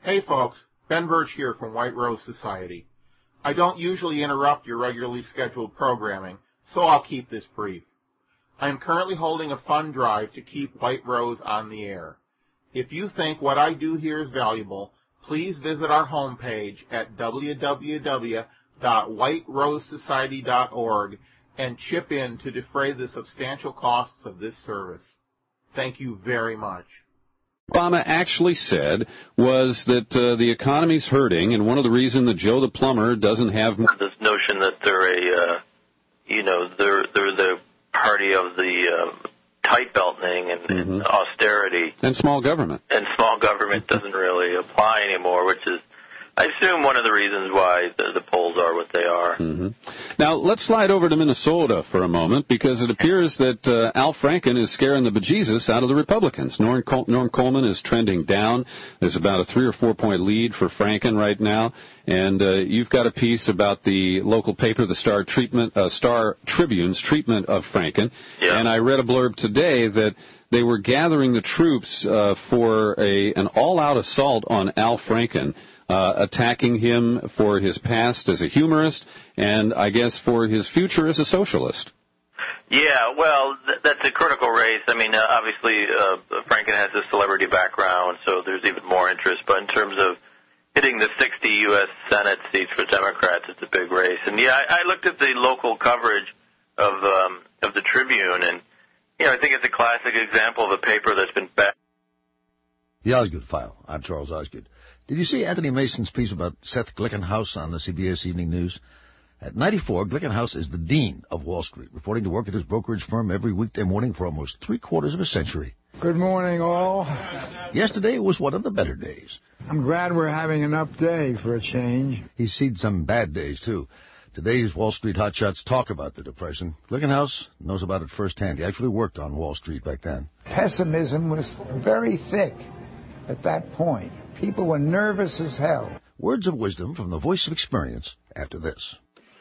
Hey folks, Ben Birch here from White Rose Society. I don't usually interrupt your regularly scheduled programming, so I'll keep this brief. I am currently holding a fund drive to keep White Rose on the air. If you think what I do here is valuable, please visit our homepage at www.whiterosesociety.org and chip in to defray the substantial costs of this service. Thank you very much. Obama actually said was that the economy's hurting, and one of the reasons that Joe the plumber doesn't have this notion that they're they're the party of the tight belting and austerity and small government. And small government doesn't really apply anymore, which is, I assume, one of the reasons why the polls are what they are. Now, let's slide over to Minnesota for a moment, because it appears that Al Franken is scaring the bejesus out of the Republicans. Norm Coleman is trending down. There's about a 3 or 4 point lead for Franken right now. And you've got a piece about the local paper, the Star Tribune's treatment of Franken. Yeah. And I read a blurb today that they were gathering the troops for an all-out assault on Al Franken, attacking him for his past as a humorist and, I guess, for his future as a socialist. Yeah, well, that's a critical race. I mean, obviously, Franken has a celebrity background, so there's even more interest. But in terms of hitting the 60 U.S. Senate seats for Democrats, it's a big race. And, yeah, I looked at the local coverage of the Tribune, and, I think it's a classic example of a paper that's been back. The Osgood File. I'm Charles Osgood. Did you see Anthony Mason's piece about Seth Glickenhaus on the CBS Evening News? At 94, Glickenhaus is the dean of Wall Street, reporting to work at his brokerage firm every weekday morning for almost 3/4 of a century. Good morning, all. Yesterday was one of the better days. I'm glad we're having an up day for a change. He's seen some bad days, too. Today's Wall Street hotshots talk about the Depression. Glickenhaus knows about it firsthand. He actually worked on Wall Street back then. Pessimism was very thick at that point. People were nervous as hell. Words of wisdom from the voice of experience after this.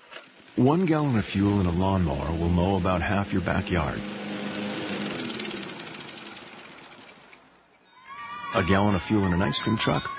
1 gallon of fuel in a lawnmower will mow about half your backyard. A gallon of fuel in an ice cream truck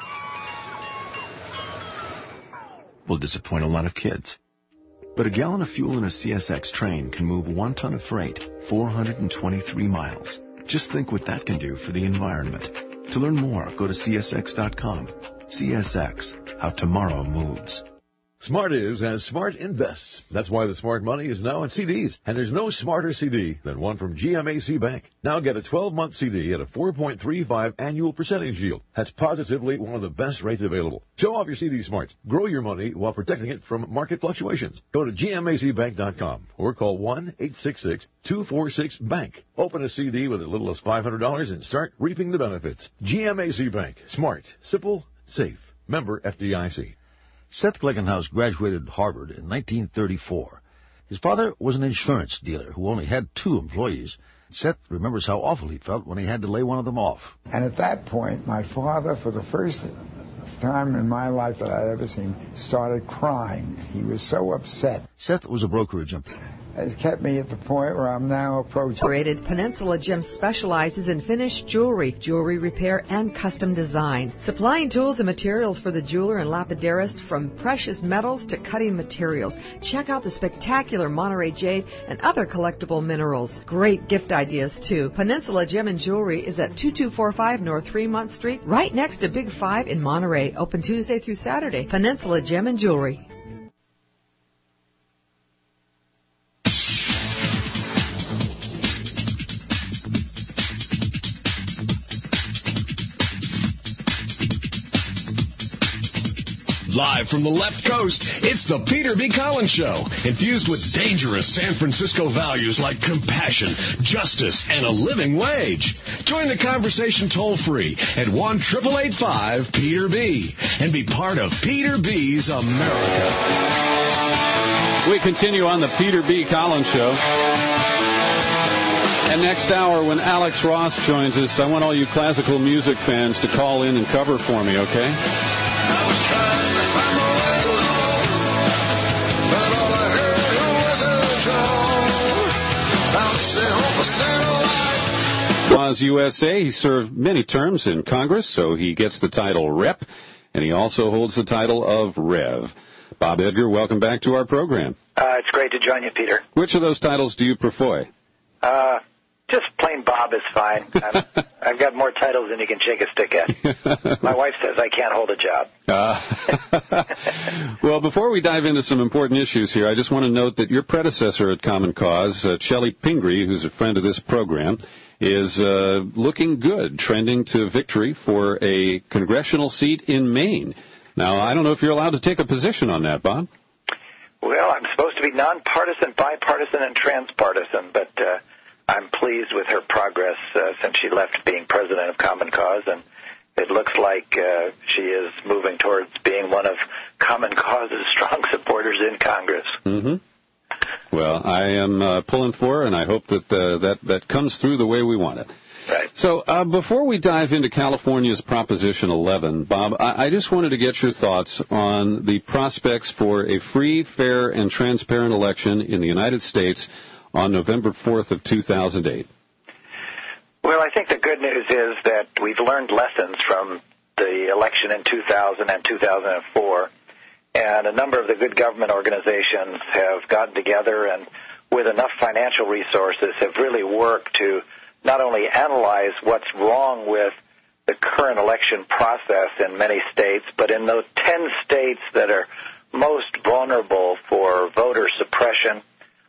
will disappoint a lot of kids. But a gallon of fuel in a CSX train can move 1 ton of freight 423 miles. Just think what that can do for the environment. To learn more, go to CSX.com. CSX, how tomorrow moves. Smart is as Smart invests. That's why the Smart money is now in CDs. And there's no smarter CD than one from GMAC Bank. Now get a 12-month CD at a 4.35 annual percentage yield. That's positively one of the best rates available. Show off your CD smarts. Grow your money while protecting it from market fluctuations. Go to GMACbank.com or call 1-866-246-BANK. Open a CD with as little as $500 and start reaping the benefits. GMAC Bank. Smart. Simple. Safe. Member FDIC. Seth Glickenhaus graduated Harvard in 1934. His father was an insurance dealer who only had 2 employees. Seth remembers how awful he felt when he had to lay one of them off. And at that point, my father, for the first time in my life that I'd ever seen, started crying. He was so upset. Seth was a brokerage employee. It kept me at the point where I'm now approaching. Peninsula Gem specializes in finished jewelry, jewelry repair, and custom design. Supplying tools and materials for the jeweler and lapidarist, from precious metals to cutting materials. Check out the spectacular Monterey Jade and other collectible minerals. Great gift ideas, too. Peninsula Gem and Jewelry is at 2245 North Fremont Street, right next to Big 5 in Monterey. Open Tuesday through Saturday. Peninsula Gem and Jewelry. Live from the left coast, it's the Peter B. Collins Show, infused with dangerous San Francisco values like compassion, justice, and a living wage. Join the conversation toll-free at 1-888-5-PETER-B and be part of Peter B.'s America. We continue on the Peter B. Collins Show. And next hour, when Alex Ross joins us, I want all you classical music fans to call in and cover for me, okay? Cause USA. He served many terms in Congress, so he gets the title Rep, and he also holds the title of Rev. Bob Edgar, welcome back to our program. It's great to join you, Peter. Which of those titles do you prefer? Just plain Bob is fine. I've got more titles than you can shake a stick at. My wife says I can't hold a job. Well, before we dive into some important issues here, I just want to note that your predecessor at Common Cause, Shelley Pingree, who's a friend of this program, is looking good, trending to victory for a congressional seat in Maine. Now, I don't know if you're allowed to take a position on that, Bob. Well, I'm supposed to be nonpartisan, bipartisan, and transpartisan, but I'm pleased with her progress since she left being president of Common Cause, and it looks like she is moving towards being one of Common Cause's strong supporters in Congress. Mm-hmm. Well, I am pulling for her, and I hope that that comes through the way we want it. Right. So before we dive into California's Proposition 11, Bob, I just wanted to get your thoughts on the prospects for a free, fair, and transparent election in the United States on November 4th of 2008. Well, I think the good news is that we've learned lessons from the election in 2000 and 2004, and a number of the good government organizations have gotten together and with enough financial resources have really worked to not only analyze what's wrong with the current election process in many states, but in those 10 states that are most vulnerable for voter suppression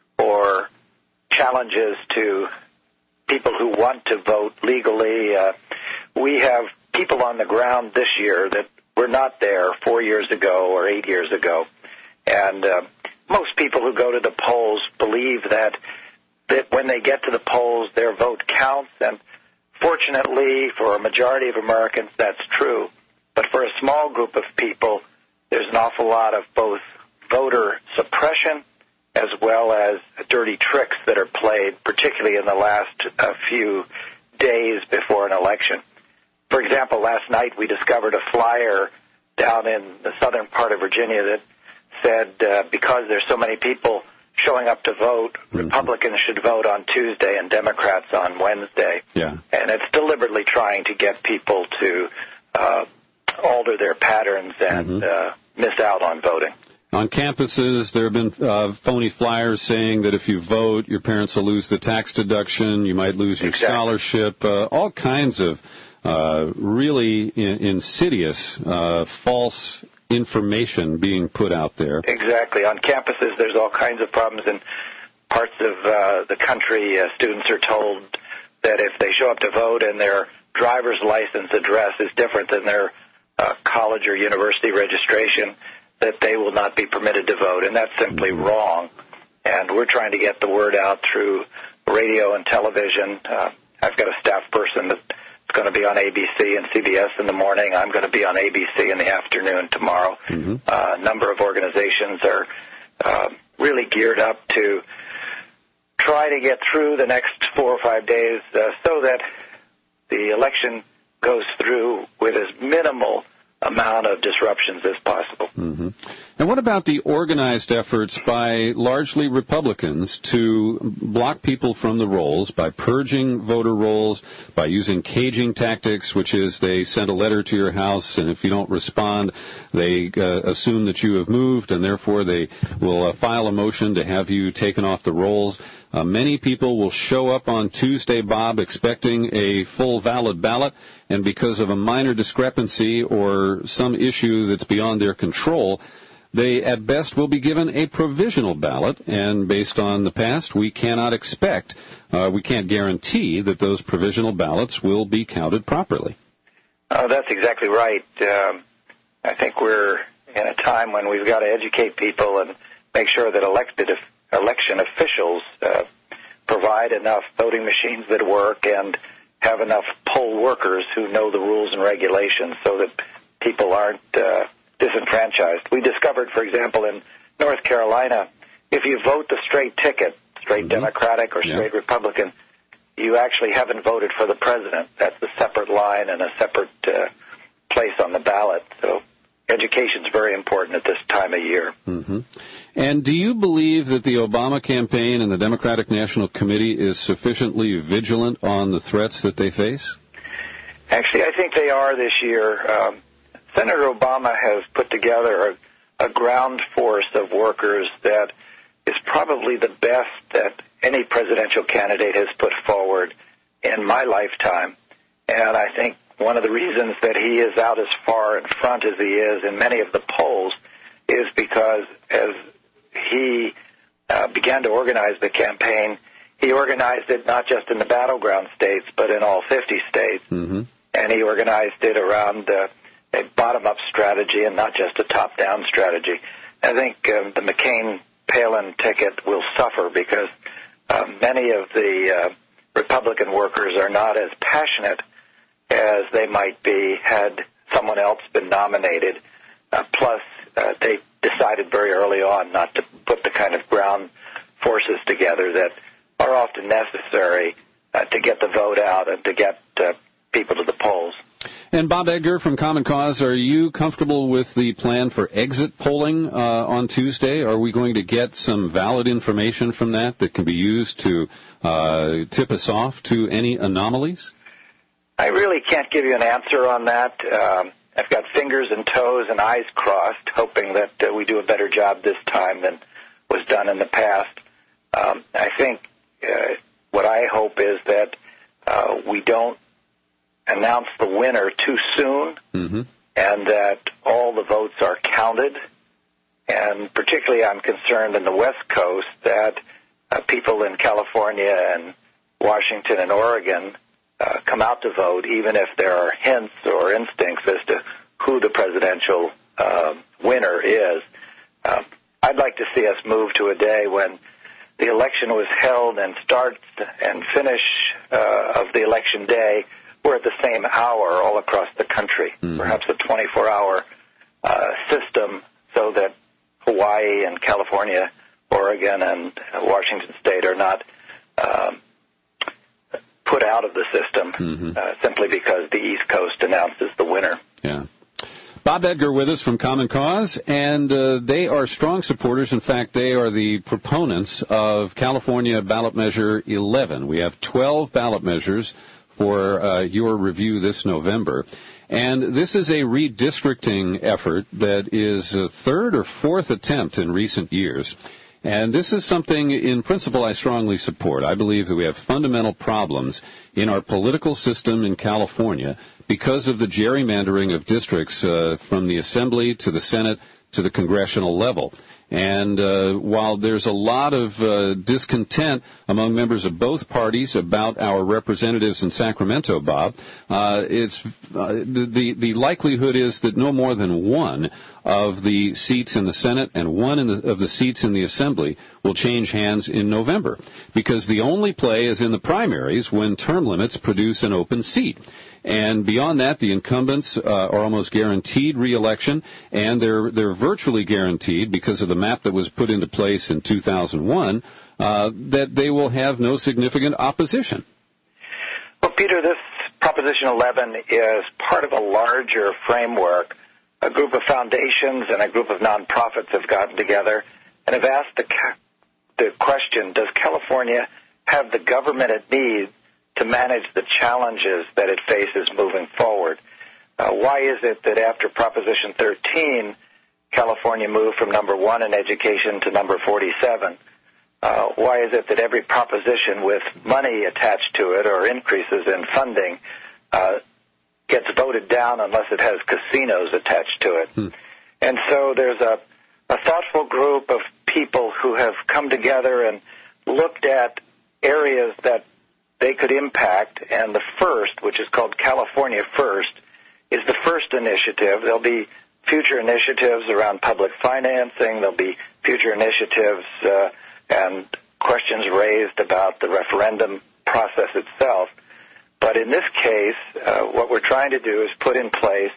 or challenges to people who want to vote legally. We have people on the ground this year that were not there 4 years ago or 8 years ago. And most people who go to the polls believe that when they get to the polls, their vote counts. And fortunately, for a majority of Americans, that's true. But for a small group of people, there's an awful lot of both voter suppression as well as dirty tricks that are played, particularly in the last few days before an election. For example, last night we discovered a flyer down in the southern part of Virginia that said because there's so many people showing up to vote, Republicans should vote on Tuesday and Democrats on Wednesday. Yeah. And it's deliberately trying to get people to alter their patterns and miss out on voting. On campuses, there have been phony flyers saying that if you vote, your parents will lose the tax deduction, you might lose your scholarship, all kinds of really insidious false information being put out there. Exactly. On campuses, there's all kinds of problems. In parts of the country, students are told that if they show up to vote and their driver's license address is different than their college or university registration, that they will not be permitted to vote, and that's simply wrong. And we're trying to get the word out through radio and television. I've got a staff person that's going to be on ABC and CBS in the morning. I'm going to be on ABC in the afternoon tomorrow. A number of organizations are really geared up to try to get through the next 4 or 5 days so that the election goes through with as minimal amount of disruptions as possible. And what about the organized efforts by largely Republicans to block people from the rolls by purging voter rolls, by using caging tactics, which is they send a letter to your house, and if you don't respond, they assume that you have moved, and therefore they will file a motion to have you taken off the rolls. Many people will show up on Tuesday, Bob, expecting a full valid ballot, and because of a minor discrepancy or some issue that's beyond their control, they at best will be given a provisional ballot, and based on the past, we cannot expect, we can't guarantee that those provisional ballots will be counted properly. That's exactly right. I think we're in a time when we've got to educate people and make sure that election officials provide enough voting machines that work and have enough poll workers who know the rules and regulations so that people aren't disenfranchised. We discovered, for example, in North Carolina, if you vote the straight ticket, straight Democratic or straight Republican, you actually haven't voted for the president. That's a separate line and a separate place on the ballot. So education's very important at this time of year. And do you believe that the Obama campaign and the Democratic National Committee is sufficiently vigilant on the threats that they face? Actually, I think they are this year. Senator Obama has put together a ground force of workers that is probably the best that any presidential candidate has put forward in my lifetime. And I think one of the reasons that he is out as far in front as he is in many of the polls is because as he began to organize the campaign, he organized it not just in the battleground states, but in all 50 states. Mm-hmm. And he organized it around a bottom-up strategy and not just a top-down strategy. I think the McCain-Palin ticket will suffer because many of the Republican workers are not as passionate as they might be had someone else been nominated. Plus, they decided very early on not to put the kind of ground forces together that are often necessary to get the vote out and to get people to the polls. And Bob Edgar from Common Cause, are you comfortable with the plan for exit polling on Tuesday? Are we going to get some valid information from that can be used to tip us off to any anomalies? I really can't give you an answer on that. I've got fingers and toes and eyes crossed, hoping that we do a better job this time than was done in the past. I think what I hope is that we don't announce the winner too soon, mm-hmm. and that all the votes are counted. And particularly I'm concerned in the West Coast that people in California and Washington and Oregon come out to vote, even if there are hints or instincts as to who the presidential winner is. I'd like to see us move to a day when the election was held and start and finish of the election day were at the same hour all across the country, mm-hmm. perhaps a 24-hour system so that Hawaii and California, Oregon, and Washington State are not put out of the system mm-hmm. Simply because the East Coast announces the winner. Yeah. Bob Edgar with us from Common Cause, and they are strong supporters. In fact, they are the proponents of California Ballot Measure 11. We have 12 ballot measures for your review this November. And this is a redistricting effort that is a third or fourth attempt in recent years. And this is something, in principle, I strongly support. I believe that we have fundamental problems in our political system in California because of the gerrymandering of districts from the Assembly to the Senate to the congressional level. And while there's a lot of discontent among members of both parties about our representatives in Sacramento, Bob, it's the likelihood is that no more than one of the seats in the Senate and one of the seats in the Assembly will change hands in November, because the only play is in the primaries when term limits produce an open seat. And beyond that, the incumbents are almost guaranteed re-election, and they're virtually guaranteed because of the map that was put into place in 2001 that they will have no significant opposition. Well, Peter, this Proposition 11 is part of a larger framework. A group of foundations and a group of nonprofits have gotten together and have asked the question, does California have the government it needs to manage the challenges that it faces moving forward? Why is it that after Proposition 13, California moved from number 1 in education to number 47? Why is it that every proposition with money attached to it or increases in funding gets voted down unless it has casinos attached to it? And so there's a thoughtful group of people who have come together and looked at areas that they could impact, and the first, which is called California First, is the first initiative. There'll be future initiatives around public financing. There'll be future initiatives and questions raised about the referendum process itself. But in this case, what we're trying to do is put in place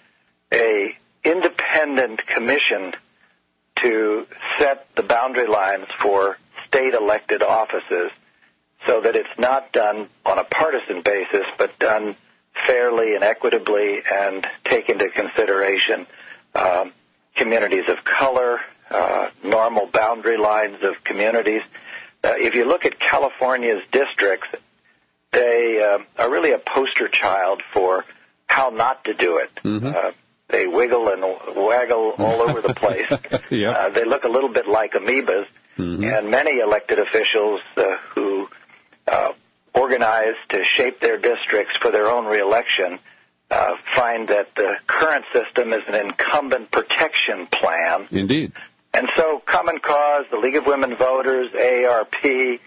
an independent commission to set the boundary lines for state-elected offices, so that it's not done on a partisan basis, but done fairly and equitably and take into consideration communities of color, normal boundary lines of communities. If you look at California's districts, they are really a poster child for how not to do it. Mm-hmm. They wiggle and waggle all over the place. Yep. They look a little bit like amoebas, and many elected officials who organize to shape their districts for their own reelection find that the current system is an incumbent protection plan. Indeed. And so Common Cause, the League of Women Voters, AARP,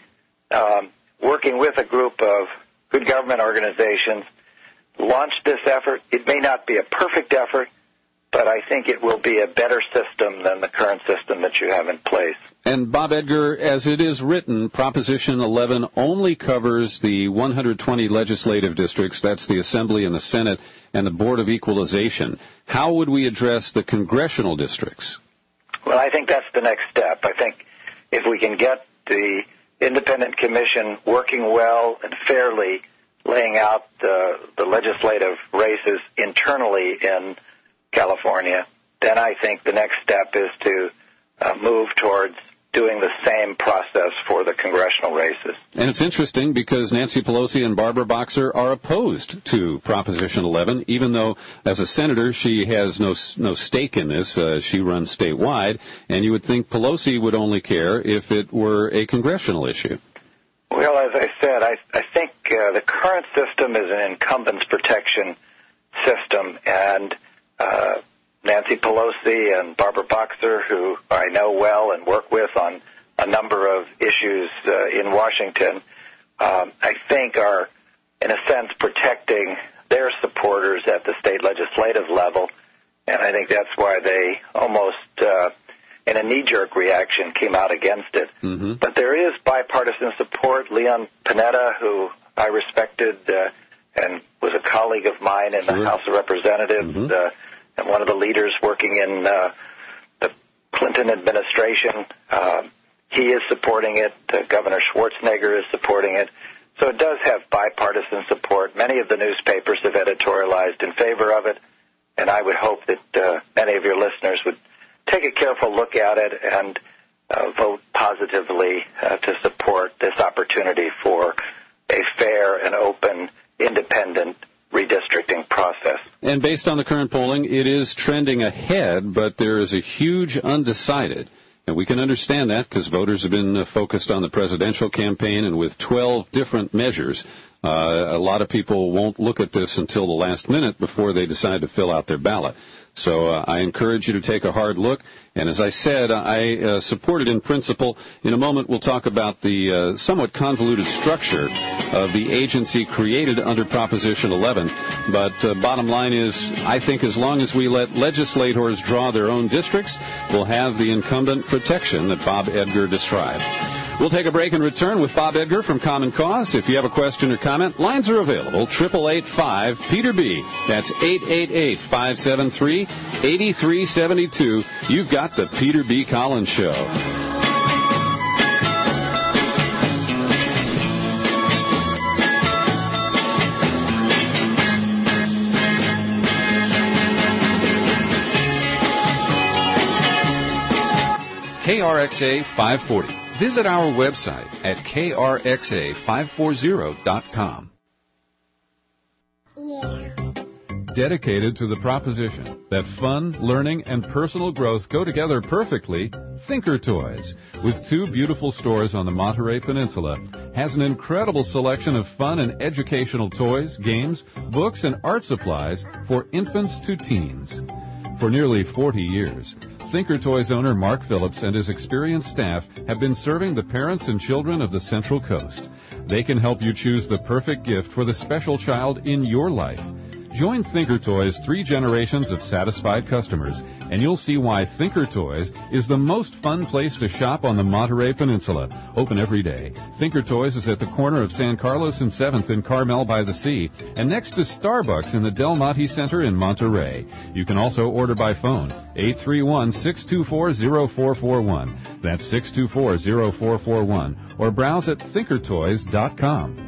working with a group of good government organizations, launched this effort. It may not be a perfect effort, but I think it will be a better system than the current system that you have in place. And Bob Edgar, as it is written, Proposition 11 only covers the 120 legislative districts, that's the Assembly and the Senate, and the Board of Equalization. How would we address the congressional districts? Well, I think that's the next step. I think if we can get the independent commission working well and fairly, laying out the legislative races internally in California, then I think the next step is to move towards doing the same process for the congressional races. And it's interesting because Nancy Pelosi and Barbara Boxer are opposed to Proposition 11, even though as a senator she has no stake in this. She runs statewide, and you would think Pelosi would only care if it were a congressional issue. Well, as I said, I think the current system is an incumbents protection system, and Nancy Pelosi and Barbara Boxer, who I know well and work with on a number of issues in Washington, I think are, in a sense, protecting their supporters at the state legislative level, and I think that's why they almost, in a knee-jerk reaction, came out against it. Mm-hmm. But there is bipartisan support. Leon Panetta, who I respected and was a colleague of mine in the House of Representatives, and one of the leaders working in the Clinton administration, he is supporting it. Governor Schwarzenegger is supporting it. So it does have bipartisan support. Many of the newspapers have editorialized in favor of it, and I would hope that many of your listeners would take a careful look at it and vote positively to support this opportunity for a fair and open, independent redistricting process. And based on the current polling, it is trending ahead, but there is a huge undecided. And we can understand that because voters have been focused on the presidential campaign, and with 12 different measures, a lot of people won't look at this until the last minute before they decide to fill out their ballot. So I encourage you to take a hard look. And as I said, I support it in principle. In a moment, we'll talk about the somewhat convoluted structure of the agency created under Proposition 11. But bottom line is, I think as long as we let legislators draw their own districts, we'll have the incumbent protection that Bob Edgar described. We'll take a break and return with Bob Edgar from Common Cause. If you have a question or comment, lines are available. 888-5-PETER-B. That's 888-573-8372. You've got the Peter B. Collins Show. KRXA 540. Visit our website at krxa540.com. Yeah. Dedicated to the proposition that fun, learning, and personal growth go together perfectly, Thinker Toys, with 2 beautiful stores on the Monterey Peninsula, has an incredible selection of fun and educational toys, games, books, and art supplies for infants to teens. For nearly 40 years, Thinker Toys owner Mark Phillips and his experienced staff have been serving the parents and children of the Central Coast. They can help you choose the perfect gift for the special child in your life. Join Thinker Toys' 3 generations of satisfied customers, and you'll see why Thinker Toys is the most fun place to shop on the Monterey Peninsula. Open every day. Thinker Toys is at the corner of San Carlos and 7th in Carmel by the Sea, and next to Starbucks in the Del Monte Center in Monterey. You can also order by phone, 831-624-0441. That's 624-0441, or browse at thinkertoys.com.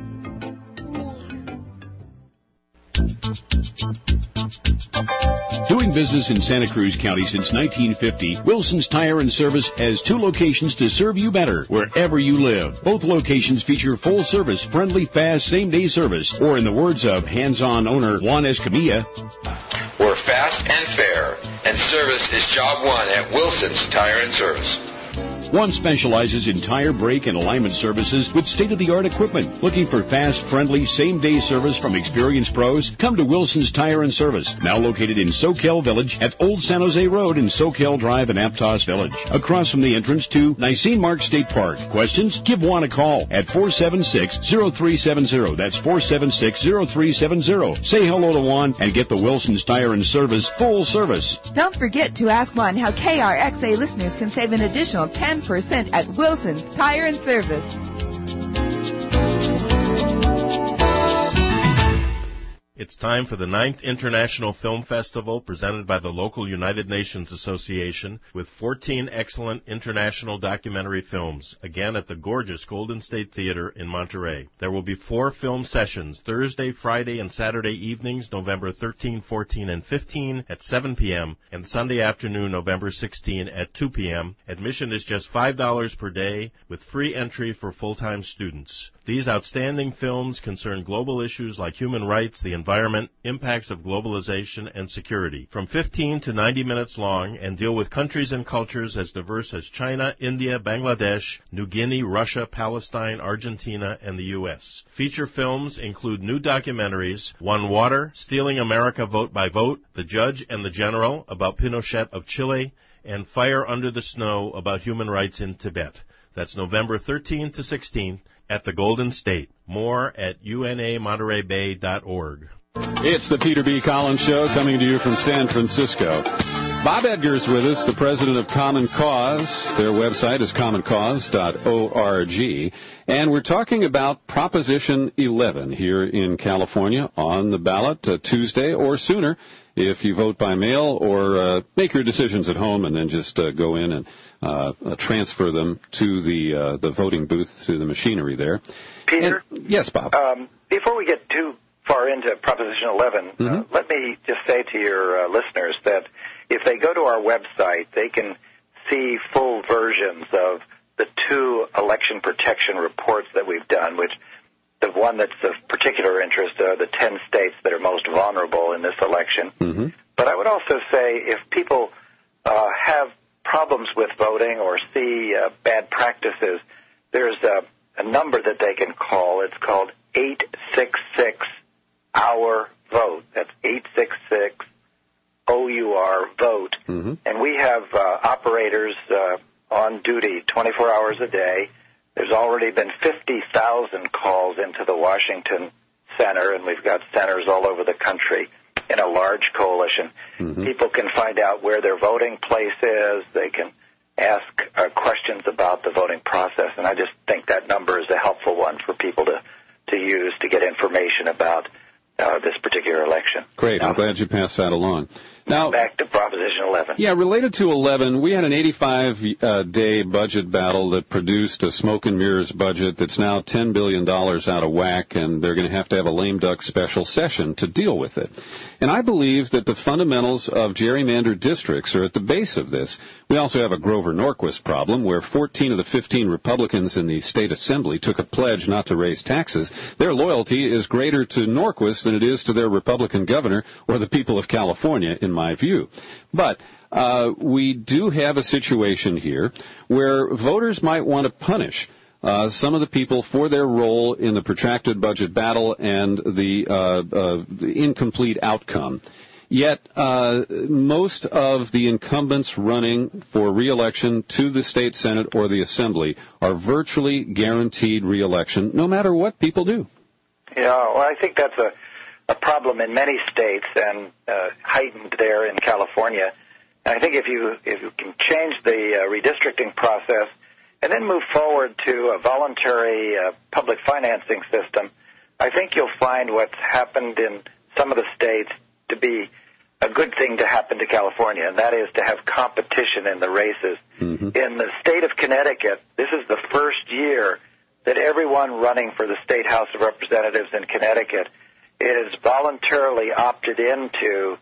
Doing business in Santa Cruz County since 1950, Wilson's Tire and Service has 2 locations to serve you better wherever you live. Both locations feature full service, friendly, fast, same-day service, or in the words of hands-on owner Juan Escamilla, we're fast and fair, and service is job one at Wilson's Tire and Service. One specializes in tire, brake, and alignment services with state-of-the-art equipment. Looking for fast, friendly, same-day service from experienced pros? Come to Wilson's Tire and Service, now located in Soquel Village at Old San Jose Road and Soquel Drive in Aptos Village, across from the entrance to Nisene Mark State Park. Questions? Give Juan a call at 476-0370. That's 476-0370. Say hello to Juan and get the Wilson's Tire and Service full service. Don't forget to ask Juan how KRXA listeners can save an additional 10% at Wilson's Tire and Service. It's time for the 9th International Film Festival presented by the local United Nations Association with 14 excellent international documentary films, again at the gorgeous Golden State Theater in Monterey. There will be 4 film sessions, Thursday, Friday, and Saturday evenings, November 13, 14, and 15 at 7 p.m., and Sunday afternoon, November 16 at 2 p.m. Admission is just $5 per day with free entry for full-time students. These outstanding films concern global issues like human rights, the environment, impacts of globalization, and security. From 15 to 90 minutes long and deal with countries and cultures as diverse as China, India, Bangladesh, New Guinea, Russia, Palestine, Argentina, and the U.S. Feature films include new documentaries, One Water, Stealing America Vote by Vote, The Judge and the General about Pinochet of Chile, and Fire Under the Snow about human rights in Tibet. That's November 13th to 16th at the Golden State. More at unamontereybay.org. It's the Peter B. Collins Show coming to you from San Francisco. Bob Edgar's with us, the president of Common Cause. Their website is commoncause.org. And we're talking about Proposition 11 here in California on the ballot Tuesday or sooner if you vote by mail or make your decisions at home and then just go in and transfer them to the voting booth, to the machinery there. Peter? Yes, Bob. Before we get too far into Proposition 11, let me just say to your listeners that if they go to our website, they can see full versions of the 2 election protection reports that we've done, which the one that's of particular interest are the 10 states that are most vulnerable in this election. But I would also say if people have problems with voting or see bad practices, there's a number that they can call. It's called 866-OUR-VOTE. That's 866-OUR-VOTE. And we have operators on duty 24 hours a day. There's already been 50,000 calls into the Washington Center, and we've got centers all over the country in a large coalition. People can find out where their voting place is. They can ask questions about the voting process, and I just think that number is a helpful one for people to use to get information about this particular election. Great. I'm glad you passed that along. Now, back to Proposition 11. Yeah, related to 11, we had an 85-day budget battle that produced a smoke and mirrors budget that's now $10 billion out of whack, and they're going to have a lame duck special session to deal with it. And I believe that the fundamentals of gerrymandered districts are at the base of this. We also have a Grover Norquist problem where 14 of the 15 Republicans in the state assembly took a pledge not to raise taxes. Their loyalty is greater to Norquist than it is to their Republican governor or the people of California, in my view. But we do have a situation here where voters might want to punish some of the people for their role in the protracted budget battle and the incomplete outcome. Yet most of the incumbents running for re-election to the state senate or the assembly are virtually guaranteed re-election no matter what people do. Yeah, well, I think that's a problem in many states and heightened there in California. And I think if you can change the redistricting process and then move forward to a voluntary public financing system, I think you'll find what's happened in some of the states to be a good thing to happen to California, and that is to have competition in the races. In the state of Connecticut, this is the first year that everyone running for the State House of Representatives in Connecticut is voluntarily opted into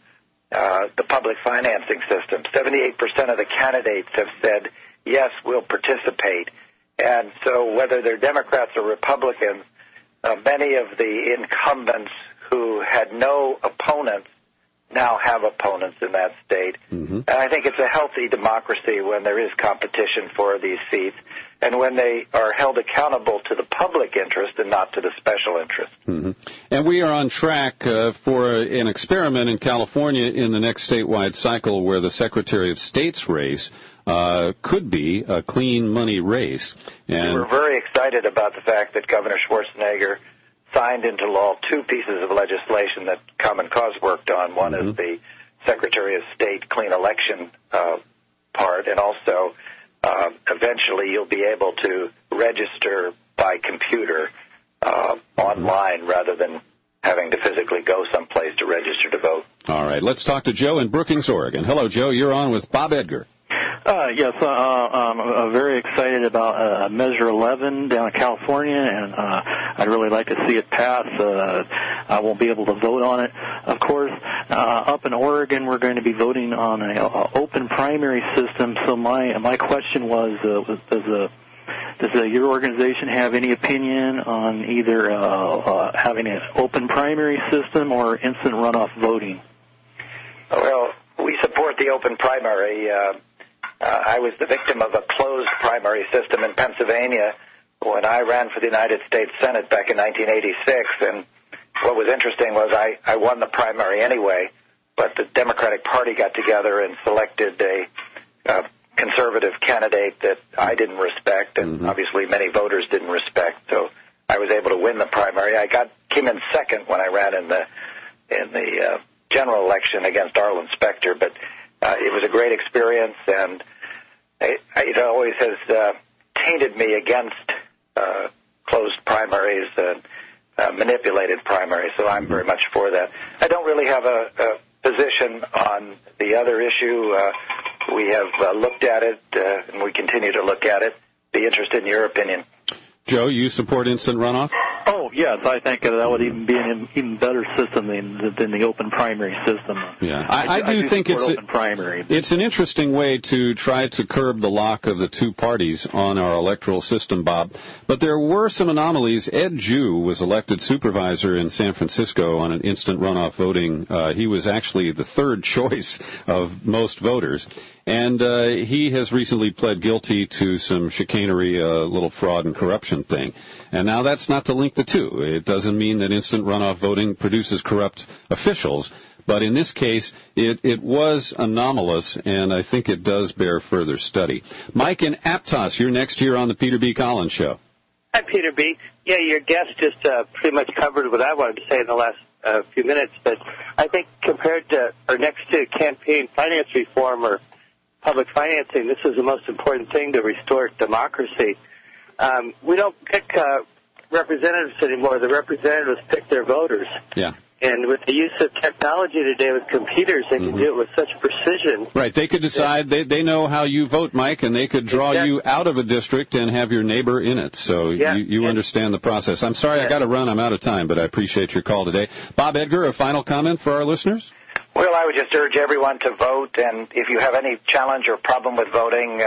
the public financing system. 78% of the candidates have said, yes, we'll participate. And so whether they're Democrats or Republicans, many of the incumbents who had no opponents now have opponents in that state. And I think it's a healthy democracy when there is competition for these seats and when they are held accountable to the public interest and not to the special interest. And we are on track for an experiment in California in the next statewide cycle where the Secretary of State's race could be a clean money race. And we were very excited about the fact that Governor Schwarzenegger signed into law two pieces of legislation that Common Cause worked on. One is the Secretary of State clean election part, and also eventually you'll be able to register by computer online rather than having to physically go someplace to register to vote. All right, let's talk to Joe in Brookings, Oregon. Hello, Joe. You're on with Bob Edgar. Yes, I'm very excited about Measure 11 down in California, and I'd really like to see it pass. I won't be able to vote on it, of course. Up in Oregon, we're going to be voting on an open primary system. So my question was, does your organization have any opinion on either having an open primary system or instant runoff voting? Well, we support the open primary. I was the victim of a closed primary system in Pennsylvania when I ran for the United States Senate back in 1986. And what was interesting was I won the primary anyway, but the Democratic Party got together and selected a conservative candidate that I didn't respect, and obviously many voters didn't respect. So I was able to win the primary. I came in second when I ran in the general election against Arlen Specter, but it was a great experience, and it always has tainted me against closed primaries and manipulated primaries, so I'm very much for that. I don't really have a position on the other issue. We have looked at it, and we continue to look at it. Be interested in your opinion. Joe, you support instant runoff? Oh, yes. I think that would even be an even better system than the open primary system. Yeah, I do think it's an interesting way to try to curb the lock of the two parties on our electoral system, Bob. But there were some anomalies. Ed Jew was elected supervisor in San Francisco on an instant runoff voting. He was actually the third choice of most voters. And he has recently pled guilty to some chicanery, a little fraud and corruption thing. And now that's not to link the two. It doesn't mean that instant runoff voting produces corrupt officials. But in this case, it was anomalous, and I think it does bear further study. Mike in Aptos, you're next here on the Peter B. Collins Show. Hi, Peter B. Yeah, your guest just pretty much covered what I wanted to say in the last few minutes. But I think compared to, or next to campaign finance reform or public financing, this is the most important thing to restore democracy. We don't pick representatives anymore. The representatives pick their voters. Yeah. And with the use of technology today with computers, they can do it with such precision. Right. They could decide, they know how you vote, Mike, and they could draw you out of a district and have your neighbor in it. So you understand the process. I'm sorry, I got to run. I'm out of time, but I appreciate your call today. Bob Edgar, a final comment for our listeners? Well, I would just urge everyone to vote, and if you have any challenge or problem with voting,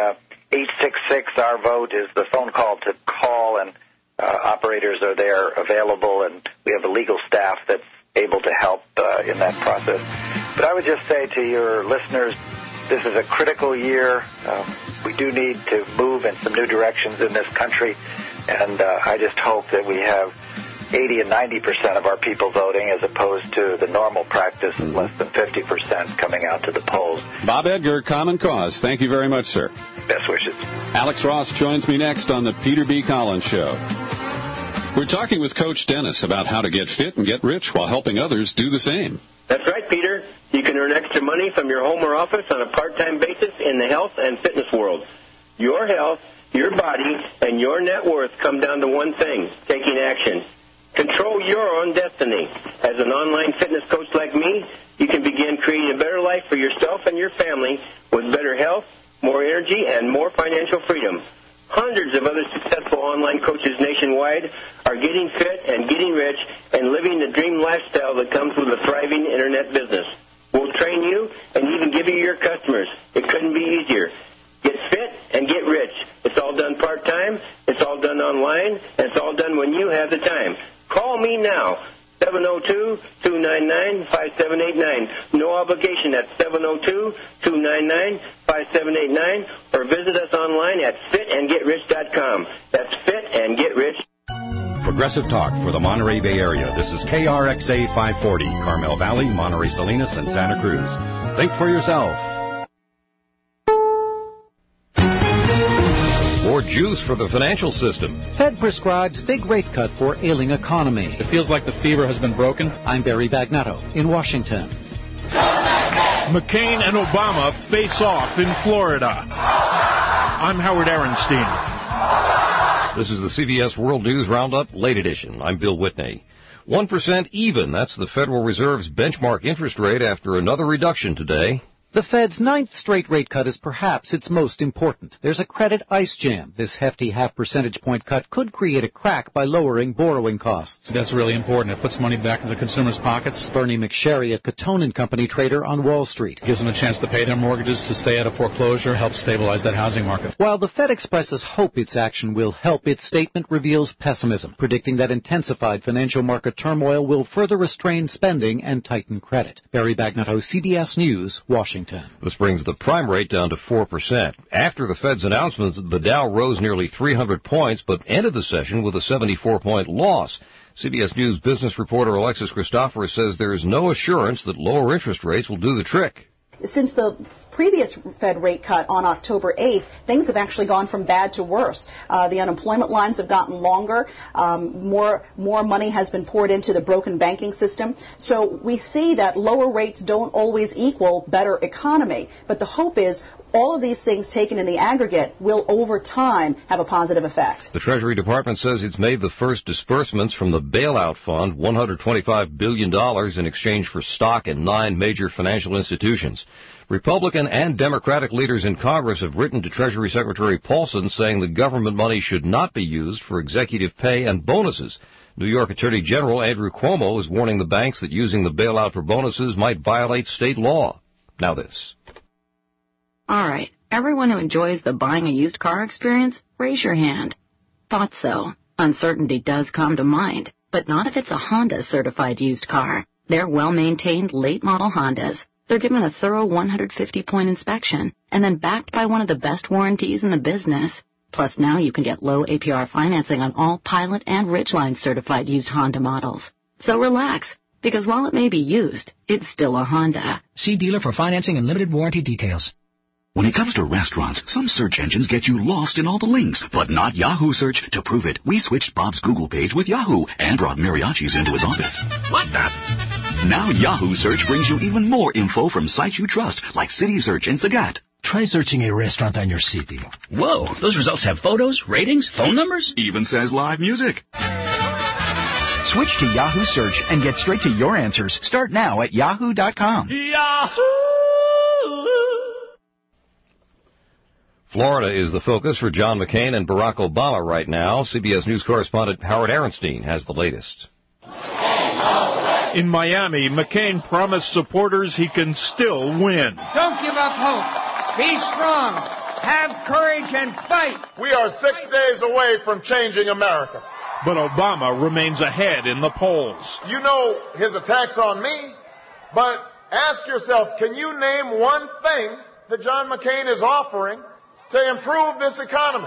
866-OUR-VOTE is the phone call to call, and operators are there available, and we have a legal staff that's able to help in that process. But I would just say to your listeners, this is a critical year. We do need to move in some new directions in this country, and I just hope that we have 80 and 90% of our people voting as opposed to the normal practice of less than 50% coming out to the polls. Bob Edgar, Common Cause. Thank you very much, sir. Best wishes. Alex Ross joins me next on the Peter B. Collins Show. We're talking with Coach Dennis about how to get fit and get rich while helping others do the same. That's right, Peter. You can earn extra money from your home or office on a part-time basis in the health and fitness world. Your health, your body, and your net worth come down to one thing: taking action. Control your own destiny. As an online fitness coach like me, you can begin creating a better life for yourself and your family with better health, more energy, and more financial freedom. Hundreds of other successful online coaches nationwide are getting fit and getting rich and living the dream lifestyle that comes with a thriving internet business. Won't will train you and even give you your customers. It couldn't be easier. Get fit and get rich. It's all done part-time, it's all done online, and it's all done when you have the time. Call me now, 702-299-5789. No obligation at 702-299-5789, or visit us online at fitandgetrich.com. That's fitandgetrich. Progressive Talk for the Monterey Bay Area. This is KRXA 540, Carmel Valley, Monterey Salinas, and Santa Cruz. Think for yourself. More juice for the financial system. Fed prescribes big rate cut for ailing economy. It feels like the fever has been broken. I'm Barry Bagnetto in Washington. McCain and Obama face off in Florida. I'm Howard Aronstein. This is the CBS World News Roundup, late edition. I'm Bill Whitney. 1% even. That's the Federal Reserve's benchmark interest rate after another reduction today. The Fed's ninth straight rate cut is perhaps its most important. There's a credit ice jam. This hefty half percentage point cut could create a crack by lowering borrowing costs. That's really important. It puts money back into consumers' pockets. Bernie McSherry, a Cotonin Company trader on Wall Street. Gives them a chance to pay their mortgages, to stay out of foreclosure, helps stabilize that housing market. While the Fed expresses hope its action will help, its statement reveals pessimism, predicting that intensified financial market turmoil will further restrain spending and tighten credit. Barry Bagnetto, CBS News, Washington. This brings the prime rate down to 4%. After the Fed's announcements, the Dow rose nearly 300 points, but ended the session with a 74-point loss. CBS News business reporter Alexis Christoforous says there is no assurance that lower interest rates will do the trick. Since the previous Fed rate cut on October 8th, things have actually gone from bad to worse. The unemployment lines have gotten longer. More money has been poured into the broken banking system. So we see that lower rates don't always equal better economy. But the hope is all of these things taken in the aggregate will, over time, have a positive effect. The Treasury Department says it's made the first disbursements from the bailout fund, $125 billion in exchange for stock in 9 major financial institutions. Republican and Democratic leaders in Congress have written to Treasury Secretary Paulson saying the government money should not be used for executive pay and bonuses. New York Attorney General Andrew Cuomo is warning the banks that using the bailout for bonuses might violate state law. Now this. All right, everyone who enjoys the buying a used car experience, raise your hand. Thought so. Uncertainty does come to mind, but not if it's a Honda certified used car. They're well-maintained late-model Hondas. They're given a thorough 150-point inspection and then backed by one of the best warranties in the business. Plus, now you can get low APR financing on all Pilot and Ridgeline certified used Honda models. So relax, because while it may be used, it's still a Honda. See dealer for financing and limited warranty details. When it comes to restaurants, some search engines get you lost in all the links, but not Yahoo Search. To prove it, we switched Bob's Google page with Yahoo and brought mariachis into his office. What the? Now Yahoo Search brings you even more info from sites you trust, like City Search and Sagat. Try searching a restaurant on your city. Whoa, those results have photos, ratings, phone numbers? Even says live music. Switch to Yahoo Search and get straight to your answers. Start now at yahoo.com. Yahoo! Florida is the focus for John McCain and Barack Obama right now. CBS News correspondent Howard Aronstein has the latest. In Miami, McCain promised supporters he can still win. Don't give up hope. Be strong. Have courage and fight. We are 6 days away from changing America. But Obama remains ahead in the polls. You know his attacks on me, but ask yourself, can you name one thing that John McCain is offering to improve this economy?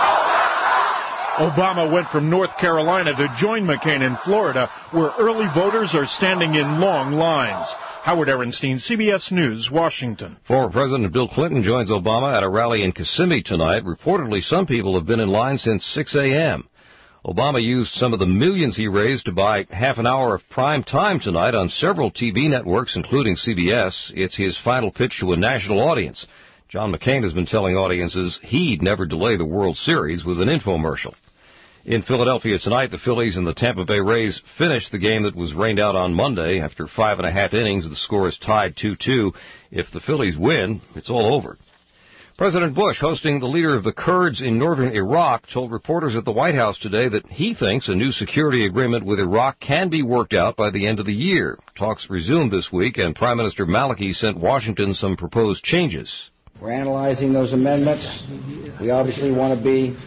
Obama went from North Carolina to join McCain in Florida, where early voters are standing in long lines. Howard Aronstein, CBS News, Washington. Former President Bill Clinton joins Obama at a rally in Kissimmee tonight. Reportedly, some people have been in line since 6 a.m. Obama used some of the millions he raised to buy half an hour of prime time tonight on several TV networks, including CBS. It's his final pitch to a national audience. John McCain has been telling audiences he'd never delay the World Series with an infomercial. In Philadelphia tonight, the Phillies and the Tampa Bay Rays finished the game that was rained out on Monday. After 5.5 innings, the score is tied 2-2. If the Phillies win, it's all over. President Bush, hosting the leader of the Kurds in northern Iraq, told reporters at the White House today that he thinks a new security agreement with Iraq can be worked out by the end of the year. Talks resumed this week, and Prime Minister Maliki sent Washington some proposed changes. We're analyzing those amendments. We obviously want to be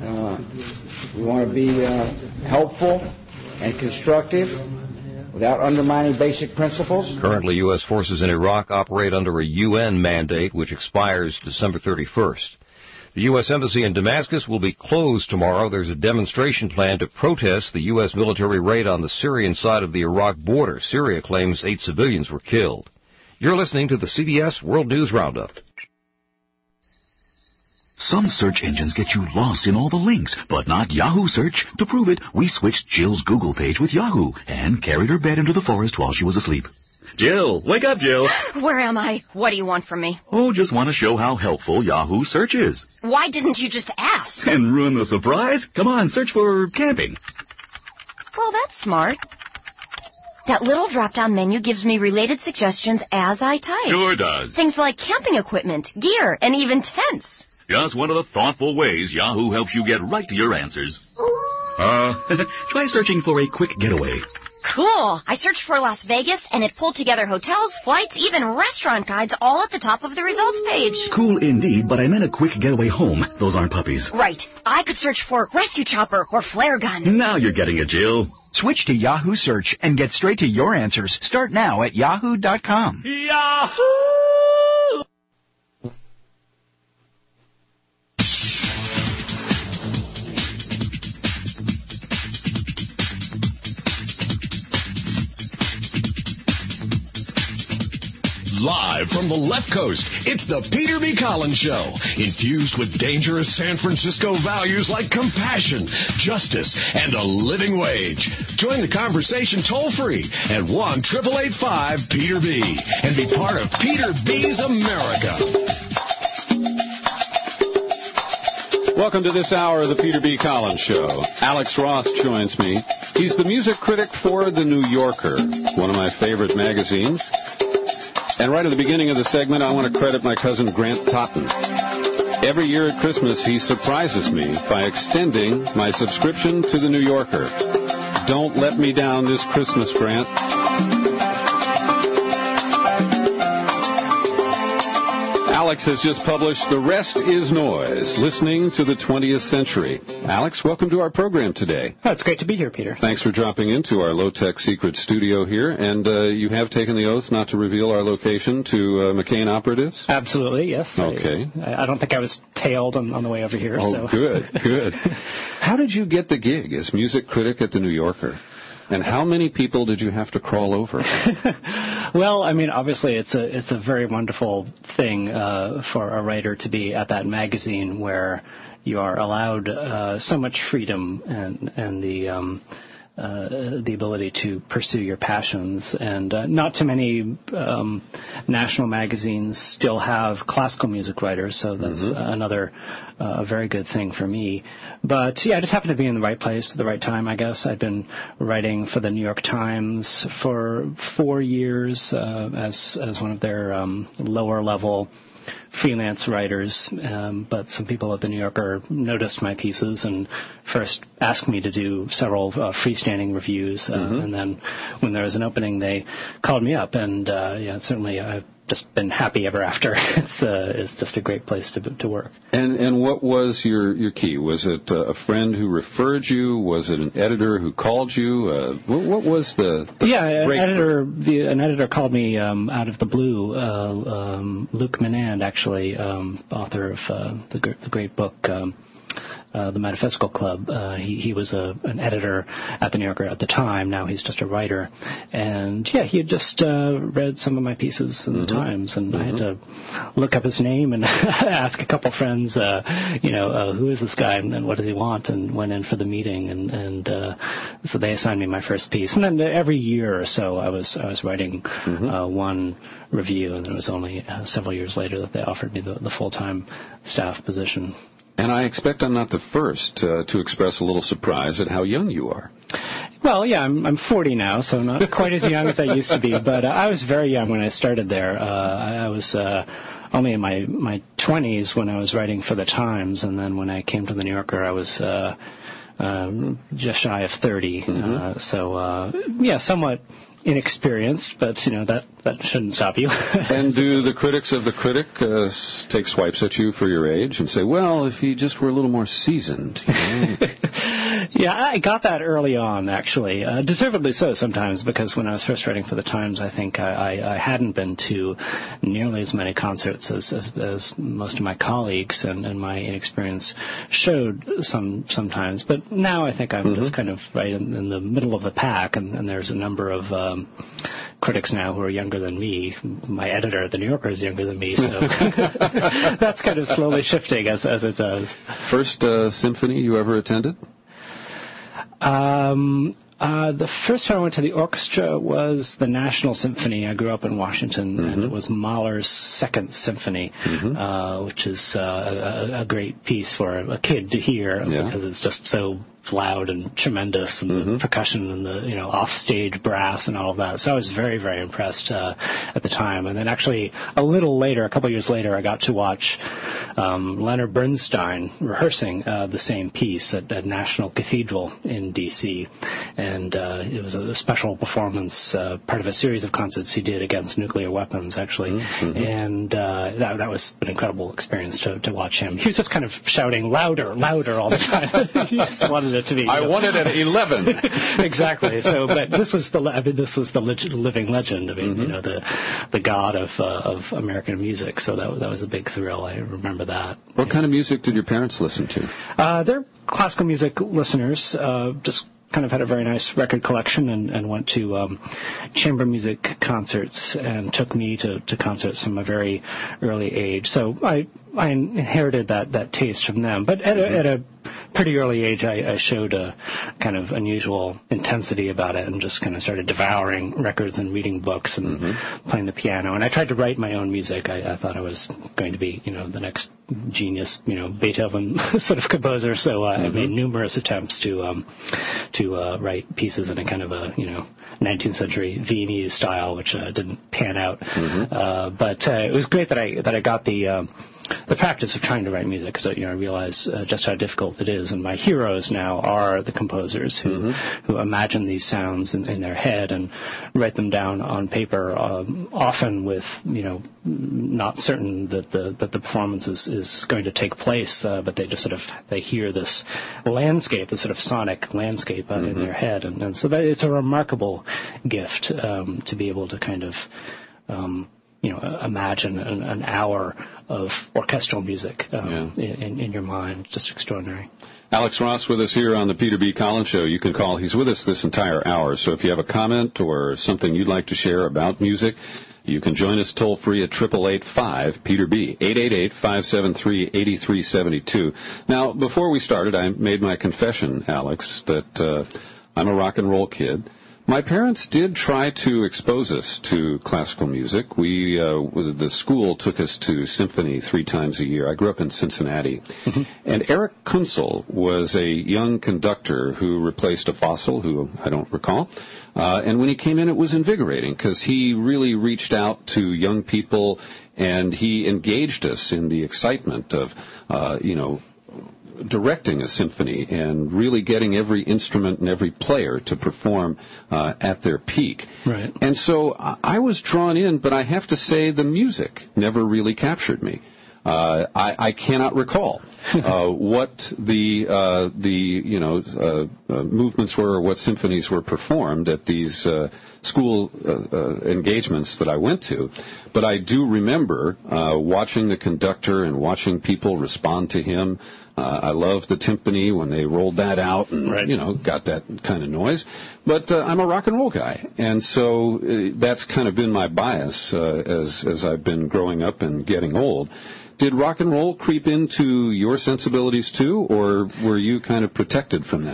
helpful and constructive without undermining basic principles. Currently, U.S. forces in Iraq operate under a UN mandate which expires December 31st. The U.S. Embassy in Damascus will be closed tomorrow. There's a demonstration planned to protest the U.S. military raid on the Syrian side of the Iraq border. Syria claims 8 civilians were killed. You're listening to the CBS World News Roundup. Some search engines get you lost in all the links, but not Yahoo Search. To prove it, we switched Jill's Google page with Yahoo and carried her bed into the forest while she was asleep. Jill, wake up, Jill. Where am I? What do you want from me? Oh, just want to show how helpful Yahoo Search is. Why didn't you just ask? And ruin the surprise? Come on, search for camping. Well, that's smart. That little drop-down menu gives me related suggestions as I type. Sure does. Things like camping equipment, gear, and even tents. Just one of the thoughtful ways Yahoo helps you get right to your answers. Try searching for a quick getaway. Cool. I searched for Las Vegas, and it pulled together hotels, flights, even restaurant guides all at the top of the results page. Cool indeed, but I meant a quick getaway home. Those aren't puppies. Right. I could search for rescue chopper or flare gun. Now you're getting it, Jill. Switch to Yahoo Search and get straight to your answers. Start now at yahoo.com. Yahoo! Live from the left coast, it's the Peter B. Collins Show, infused with dangerous San Francisco values like compassion, justice, and a living wage. Join the conversation toll-free at 1-888-5-PETER-B and be part of Peter B's America. Welcome to this hour of the Peter B. Collins Show. Alex Ross joins me. He's the music critic for The New Yorker, one of my favorite magazines. And right at the beginning of the segment, I want to credit my cousin Grant Totten. Every year at Christmas, he surprises me by extending my subscription to The New Yorker. Don't let me down this Christmas, Grant. Alex has just published The Rest Is Noise, Listening to the 20th Century. Alex, welcome to our program today. Oh, it's great to be here, Peter. Thanks for dropping into our low-tech secret studio here. And you have taken the oath not to reveal our location to McCain operatives? Absolutely, yes. Okay. I don't think I was tailed on the way over here. Oh, so. Good. How did you get the gig as music critic at The New Yorker? And how many people did you have to crawl over? Well, I mean, obviously it's a very wonderful thing for a writer to be at that magazine where you are allowed so much freedom and the ability to pursue your passions. And not too many national magazines still have classical music writers, so that's another very good thing for me. But, yeah, I just happened to be in the right place at the right time, I guess. I'd been writing for the New York Times for 4 years as one of their lower-level freelance writers, but some people at the New Yorker noticed my pieces and first asked me to do several freestanding reviews, and then when there was an opening, they called me up, and certainly I've just been happy ever after. It's just a great place to work. And what was your key? Was it a friend who referred you? Was it an editor who called you? What was the an editor called me out of the blue. Luc Menand, actually, author of the great book The Metaphysical Club. He was an editor at the New Yorker at the time. Now he's just a writer. And, he had just read some of my pieces in the Times, and I had to look up his name and ask a couple friends, who is this guy and what does he want, and went in for the meeting. And so they assigned me my first piece. And then every year or so I was writing one review, and it was only several years later that they offered me the full-time staff position. And I expect I'm not the first to express a little surprise at how young you are. Well, yeah, I'm 40 now, so not quite as young as I used to be, but I was very young when I started there. I was only in my 20s when I was writing for the Times, and then when I came to the New Yorker, I was just shy of 30. Somewhat inexperienced, but that shouldn't stop you. And do the critics of the Critic take swipes at you for your age and say, well, if he just were a little more seasoned? Yeah, I got that early on, actually. Deservedly so sometimes, because when I was first writing for the Times, I think I hadn't been to nearly as many concerts as most of my colleagues, and my inexperience showed sometimes. But now I think I'm just kind of right in the middle of the pack, and there's a number of critics now who are younger than me. My editor at the New Yorker is younger than me, so that's kind of slowly shifting as it does. First symphony you ever attended? The first time I went to the orchestra was the National Symphony. I grew up in Washington, and it was Mahler's Second Symphony, which is a great piece for a kid to hear because it's just so loud and tremendous, and the percussion and the off-stage brass and all of that. So I was very, very impressed at the time. And then actually a little later, a couple of years later, I got to watch Leonard Bernstein rehearsing the same piece at National Cathedral in D.C. And it was a special performance, part of a series of concerts he did against nuclear weapons, actually. And that was an incredible experience to watch him. He was just kind of shouting louder all the time. He just wanted it to be. I want it at 11. Exactly. So, but this was the living legend. I mean, the god of American music. So that was a big thrill. I remember that. What kind of music did your parents listen to? They're classical music listeners. Just kind of had a very nice record collection and went to chamber music concerts and took me to concerts from a very early age. So I inherited that taste from them. But at a pretty early age, I showed a kind of unusual intensity about it and just kind of started devouring records and reading books and playing the piano. And I tried to write my own music. I thought I was going to be, the next genius, Beethoven sort of composer. So I made numerous attempts to write pieces in a kind of a, 19th century Viennese style, which didn't pan out. But it was great that I got the practice of trying to write music, because I realize just how difficult it is. And my heroes now are the composers who imagine these sounds in their head and write them down on paper, often with not certain that the performance is going to take place, but they just they hear this landscape, this sort of sonic landscape in their head, and so that it's a remarkable gift to be able to kind of imagine an hour of orchestral music in your mind. Just extraordinary. Alex Ross with us here on the Peter B. Collins Show. You can call. He's with us this entire hour. So if you have a comment or something you'd like to share about music, you can join us toll-free at 888-5-PETER-B, 888-573-8372. Now, before we started, I made my confession, Alex, that I'm a rock and roll kid. My parents did try to expose us to classical music. The school took us to symphony 3 times a year. I grew up in Cincinnati. And Eric Kunzel was a young conductor who replaced a fossil, who I don't recall. And when he came in, it was invigorating, because he really reached out to young people, and he engaged us in the excitement of, directing a symphony and really getting every instrument and every player to perform at their peak. Right. And so I was drawn in, but I have to say the music never really captured me. I cannot recall what the movements were or what symphonies were performed at these school engagements that I went to, but I do remember watching the conductor and watching people respond to him. I loved the timpani when they rolled that out and, got that kind of noise. But I'm a rock and roll guy, and so that's kind of been my bias as I've been growing up and getting old. Did rock and roll creep into your sensibilities too, or were you kind of protected from that?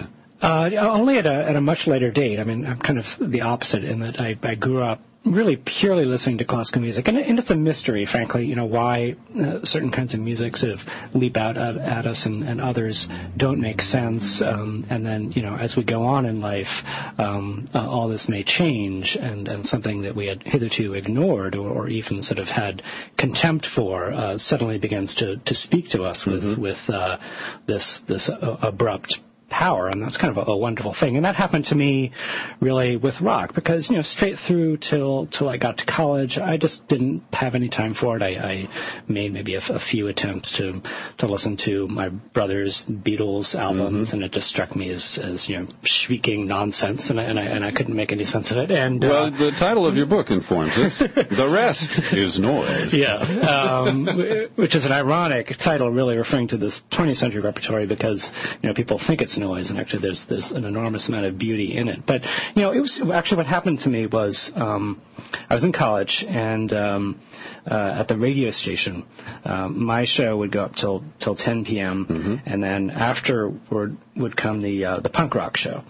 Only at a much later date. I mean, I'm kind of the opposite in that I grew up really purely listening to classical music, and it's a mystery, frankly, why certain kinds of music sort of leap out at us and others don't make sense, and then, as we go on in life, all this may change, and something that we had hitherto ignored or even sort of had contempt for suddenly begins to speak to us with this abrupt power, and that's kind of a wonderful thing. And that happened to me really with rock, because straight through till I got to college, I just didn't have any time for it. I made maybe a few attempts to listen to my brother's Beatles albums, and it just struck me as shrieking nonsense, and I couldn't make any sense of it. And well, the title of your book informs us. The rest is noise. Yeah, which is an ironic title, really referring to this 20th century repertory, because people think it's noise, and actually there's an enormous amount of beauty in it. But it was actually, what happened to me was I was in college, and at the radio station, my show would go up till 10 p.m. And then afterward would come the punk rock show.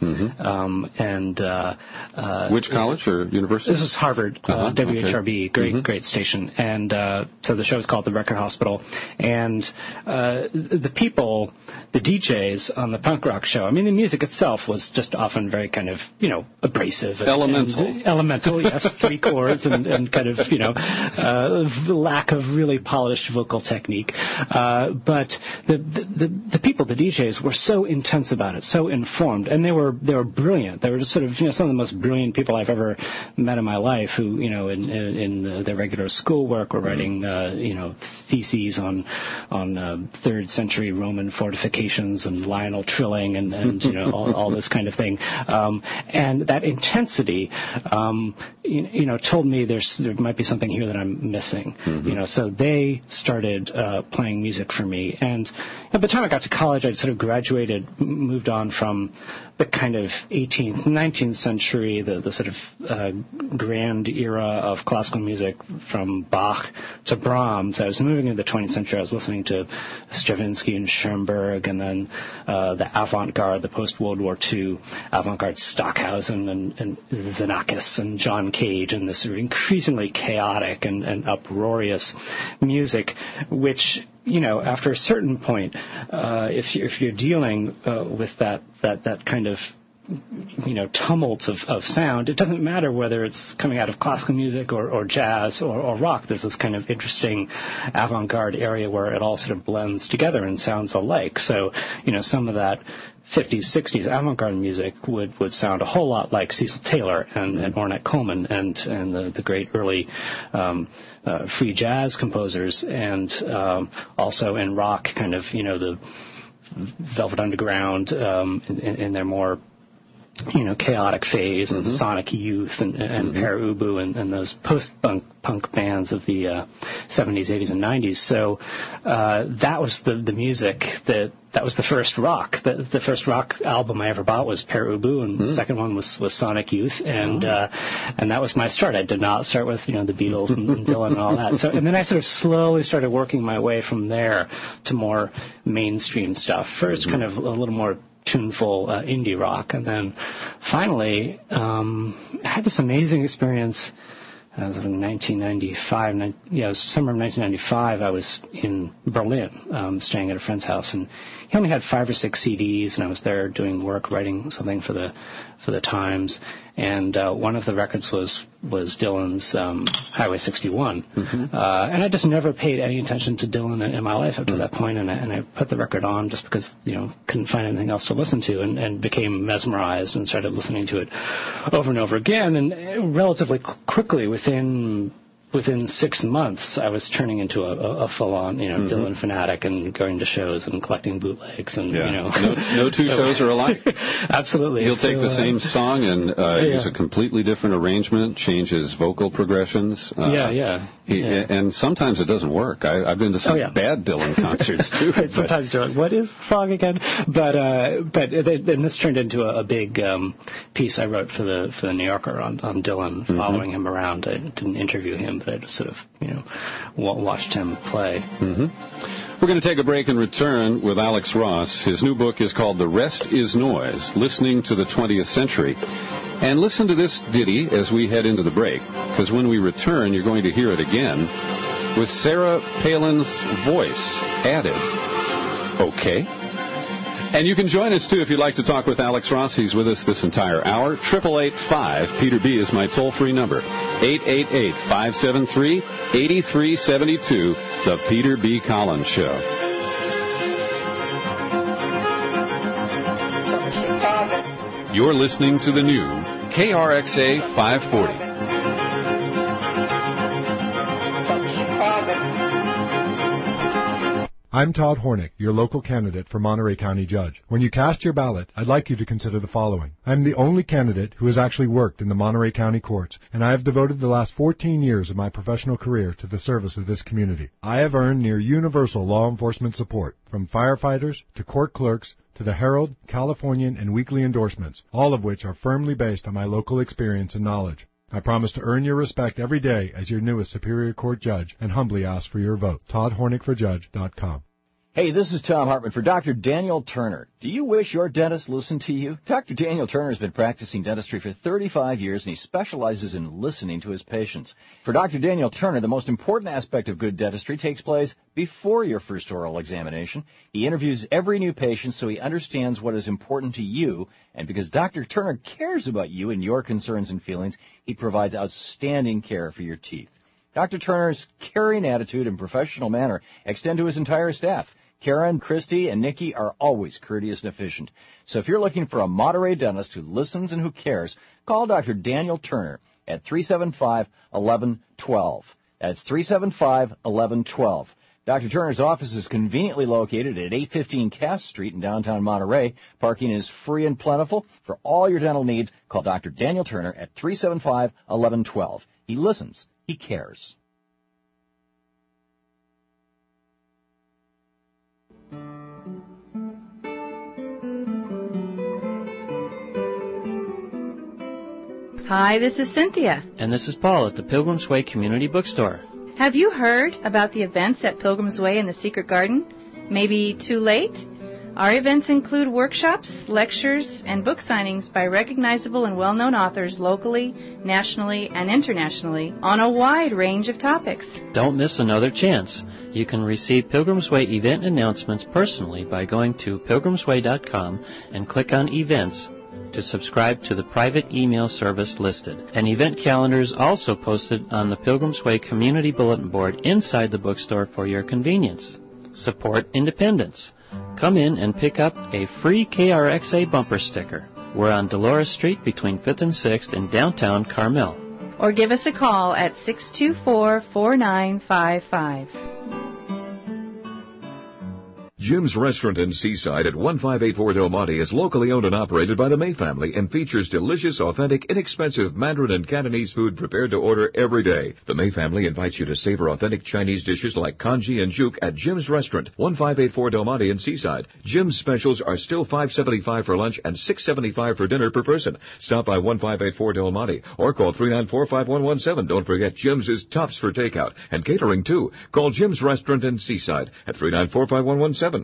Which college or university? This is Harvard, WHRB, great station. And so the show is called The Record Hospital, and the people, the DJs on the punk rock show, I mean, the music itself was just often very kind of, abrasive. Elemental, yes, 3 chords and kind of, lack of really polished vocal technique. But the people, the DJs, were so intense about it, so informed, and they were brilliant. They were just sort of, some of the most brilliant people I've ever met in my life, who, in their regular schoolwork were writing, theses on 3rd century Roman fortifications and Lionel Trilling and all this kind of thing. And that intensity, told me there might be something here that I'm missing. So they started playing music for me. And by the time I got to college, I'd sort of graduated, moved on from the kind of 18th, 19th century, the sort of grand era of classical music from Bach to Brahms. I was moving into the 20th century. I was listening to Stravinsky and Schoenberg, and then the avant-garde, the post-World War II avant-garde, Stockhausen and Xenakis and John Cage, and this increasingly chaotic and uproarious music, which, after a certain point, if you're dealing with that kind of tumult of sound, it doesn't matter whether it's coming out of classical music or jazz or rock. There's this kind of interesting avant-garde area where it all sort of blends together and sounds alike. So, some of that 50s, 60s avant-garde music would sound a whole lot like Cecil Taylor and Ornette Coleman and the great early free jazz composers, and also in rock, kind of, the Velvet Underground in their more chaotic phase, and Sonic Youth and Pere Ubu and those post-punk bands of the 70s, 80s, and 90s. So that was the music that was the first rock. The first rock album I ever bought was Pere Ubu, and the second one was Sonic Youth, and that was my start. I did not start with the Beatles and Dylan and all that. So, and then I sort of slowly started working my way from there to more mainstream stuff. First, kind of a little more tuneful indie rock, and then finally I had this amazing experience. It was in 1995. Summer of 1995. I was in Berlin, staying at a friend's house, and he only had 5 or 6 CDs, and I was there doing work, writing something for the Times, and one of the records was Dylan's Highway 61, and I just never paid any attention to Dylan in my life up to that point, and I put the record on just because couldn't find anything else to listen to, and became mesmerized and started listening to it over and over again, and relatively quickly, within 6 months, I was turning into a full-on, Dylan fanatic, and going to shows and collecting bootlegs, and no two shows are alike. Absolutely. He'll take the same song and use a completely different arrangement, change his vocal progressions. And sometimes it doesn't work. I've been to some bad Dylan concerts too. Right, sometimes you're like, what is the song again? But then this turned into a big piece I wrote for the New Yorker on Dylan, following him around. I didn't interview him, but I just sort of watched him play. We're going to take a break and return with Alex Ross. His new book is called The Rest is Noise, Listening to the 20th Century. And listen to this ditty as we head into the break, because when we return, you're going to hear it again with Sarah Palin's voice added. Okay? And you can join us, too, if you'd like to talk with Alex Ross. He's with us this entire hour. 888-5-PETER-B is my toll-free number. 888-573-8372, The Peter B. Collins Show. You're listening to the new KRXA 540. I'm Todd Hornick, your local candidate for Monterey County Judge. When you cast your ballot, I'd like you to consider the following. I'm the only candidate who has actually worked in the Monterey County courts, and I have devoted the last 14 years of my professional career to the service of this community. I have earned near universal law enforcement support, from firefighters to court clerks to the Herald, Californian, and weekly endorsements, all of which are firmly based on my local experience and knowledge. I promise to earn your respect every day as your newest Superior Court judge and humbly ask for your vote. ToddHornickForJudge.com. Hey, this is Tom Hartman for Dr. Daniel Turner. Do you wish your dentist listened to you? Dr. Daniel Turner has been practicing dentistry for 35 years, and he specializes in listening to his patients. For Dr. Daniel Turner, the most important aspect of good dentistry takes place before your first oral examination. He interviews every new patient so he understands what is important to you, and because Dr. Turner cares about you and your concerns and feelings, he provides outstanding care for your teeth. Dr. Turner's caring attitude and professional manner extend to his entire staff. Karen, Christy, and Nikki are always courteous and efficient. So if you're looking for a Monterey dentist who listens and who cares, call Dr. Daniel Turner at 375-1112. That's 375-1112. Dr. Turner's office is conveniently located at 815 Cass Street in downtown Monterey. Parking is free and plentiful. For all your dental needs, call Dr. Daniel Turner at 375-1112. He listens. He cares. Hi, this is Cynthia. And this is Paul at the Pilgrim's Way Community Bookstore. Have you heard about the events at Pilgrim's Way and the Secret Garden? Maybe too late? Our events include workshops, lectures, and book signings by recognizable and well-known authors locally, nationally, and internationally on a wide range of topics. Don't miss another chance. You can receive Pilgrim's Way event announcements personally by going to pilgrimsway.com and click on Events to subscribe to the private email service listed. An event calendar is also posted on the Pilgrim's Way Community Bulletin Board inside the bookstore for your convenience. Support independence. Come in and pick up a free KRXA bumper sticker. We're on Dolores Street between 5th and 6th in downtown Carmel. Or give us a call at 624-4955. Jim's Restaurant in Seaside at 1584 Del Monte is locally owned and operated by the May family and features delicious, authentic, inexpensive Mandarin and Cantonese food prepared to order every day. The May family invites you to savor authentic Chinese dishes like congee and juke at Jim's Restaurant, 1584 Del Monte in Seaside. Jim's specials are still $5.75 for lunch and $6.75 for dinner per person. Stop by 1584 Del Monte or call 394-5117. Don't forget Jim's is tops for takeout and catering too. Call Jim's Restaurant in Seaside at 394-5117.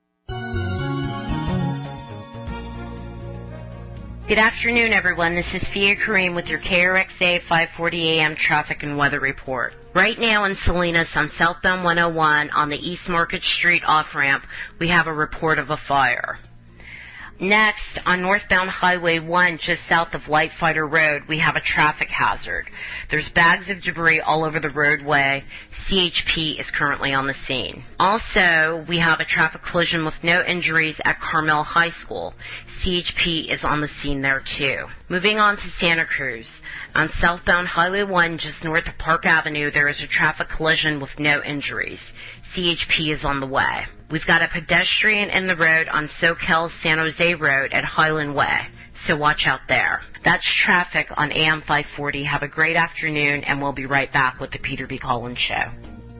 Good afternoon, everyone. This is Fia Kareem with your KRXA 540 AM traffic and weather report. Right now in Salinas on southbound 101 on the East Market Street off-ramp, we have a report of a fire. Next, on northbound Highway 1, just south of Light Fighter Road, we have a traffic hazard. There's bags of debris all over the roadway. CHP is currently on the scene. Also, we have a traffic collision with no injuries at Carmel High School. CHP is on the scene there, too. Moving on to Santa Cruz. On southbound Highway 1, just north of Park Avenue, there is a traffic collision with no injuries. CHP is on the way. We've got a pedestrian in the road on SoCal's San Jose Road at Highland Way, so watch out there. That's traffic on AM 540. Have a great afternoon, and we'll be right back with the Peter B. Collins Show.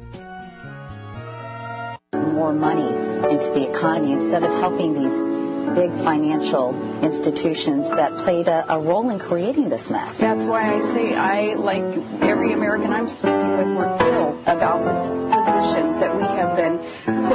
More money into the economy instead of helping these big financial institutions that played a role in creating this mess. That's why I say I, like every American I'm speaking with, we're ill about this position that we have been put in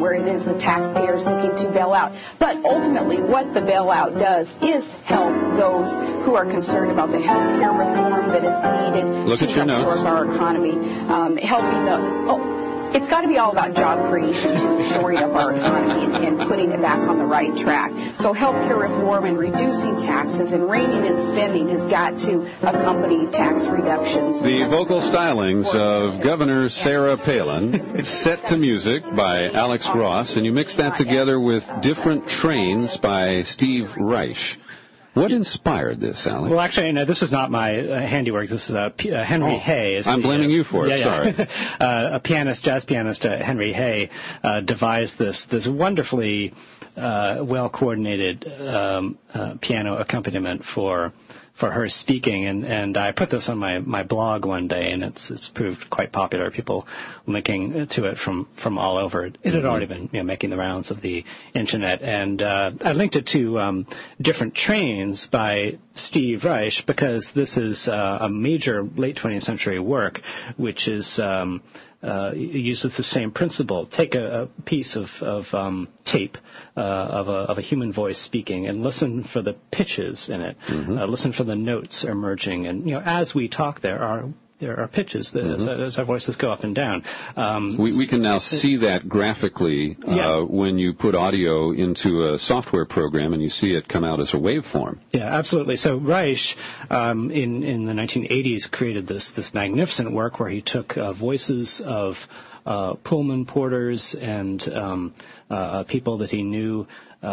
where it is the taxpayers looking to bail out. But ultimately, what the bailout does is help those who are concerned about the health care reform that is needed to help shore our economy, helping it's got to be all about job creation to shoring up our economy and putting it back on the right track. So healthcare reform and reducing taxes and reining in spending has got to accompany tax reductions. The vocal stylings of Governor Sarah Palin, set to music by Alex Ross, and you mix that together with Different Trains by Steve Reich. What inspired this, Alex? Well, actually, no, this is not my handiwork. This is Henry Hay. I'm blaming you for it. Sorry. A pianist, jazz pianist, Henry Hay, devised this wonderfully well-coordinated piano accompaniment for her speaking, and I put this on my blog one day, and it's proved quite popular. People linking to it from all over. It had already been making the rounds of the internet, and I linked it to Different Trains by Steve Reich because this is a major late 20th century work, which is uses the same principle. Take a piece of tape of a human voice speaking and listen for the pitches in it. Listen for the notes emerging. And as we talk, there are pitches as our voices go up and down. We can now see that graphically when you put audio into a software program and you see it come out as a waveform. Yeah, absolutely. So Reich, in the 1980s, created this magnificent work where he took voices of Pullman porters and people that he knew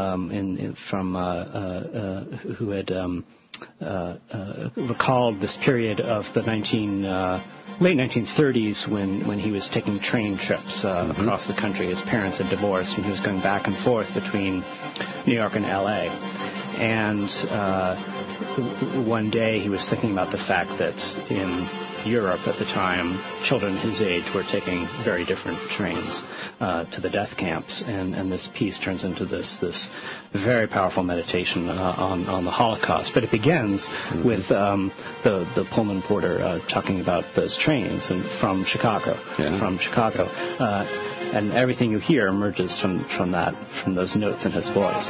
who had recalled this period of the late 1930s when he was taking train trips across the country. His parents had divorced, and he was going back and forth between New York and L.A. And one day he was thinking about the fact that in Europe at the time, children his age were taking very different trains to the death camps, and this piece turns into this very powerful meditation on the Holocaust. But it begins with the Pullman porter talking about those trains and from Chicago, and everything you hear emerges from those notes in his voice.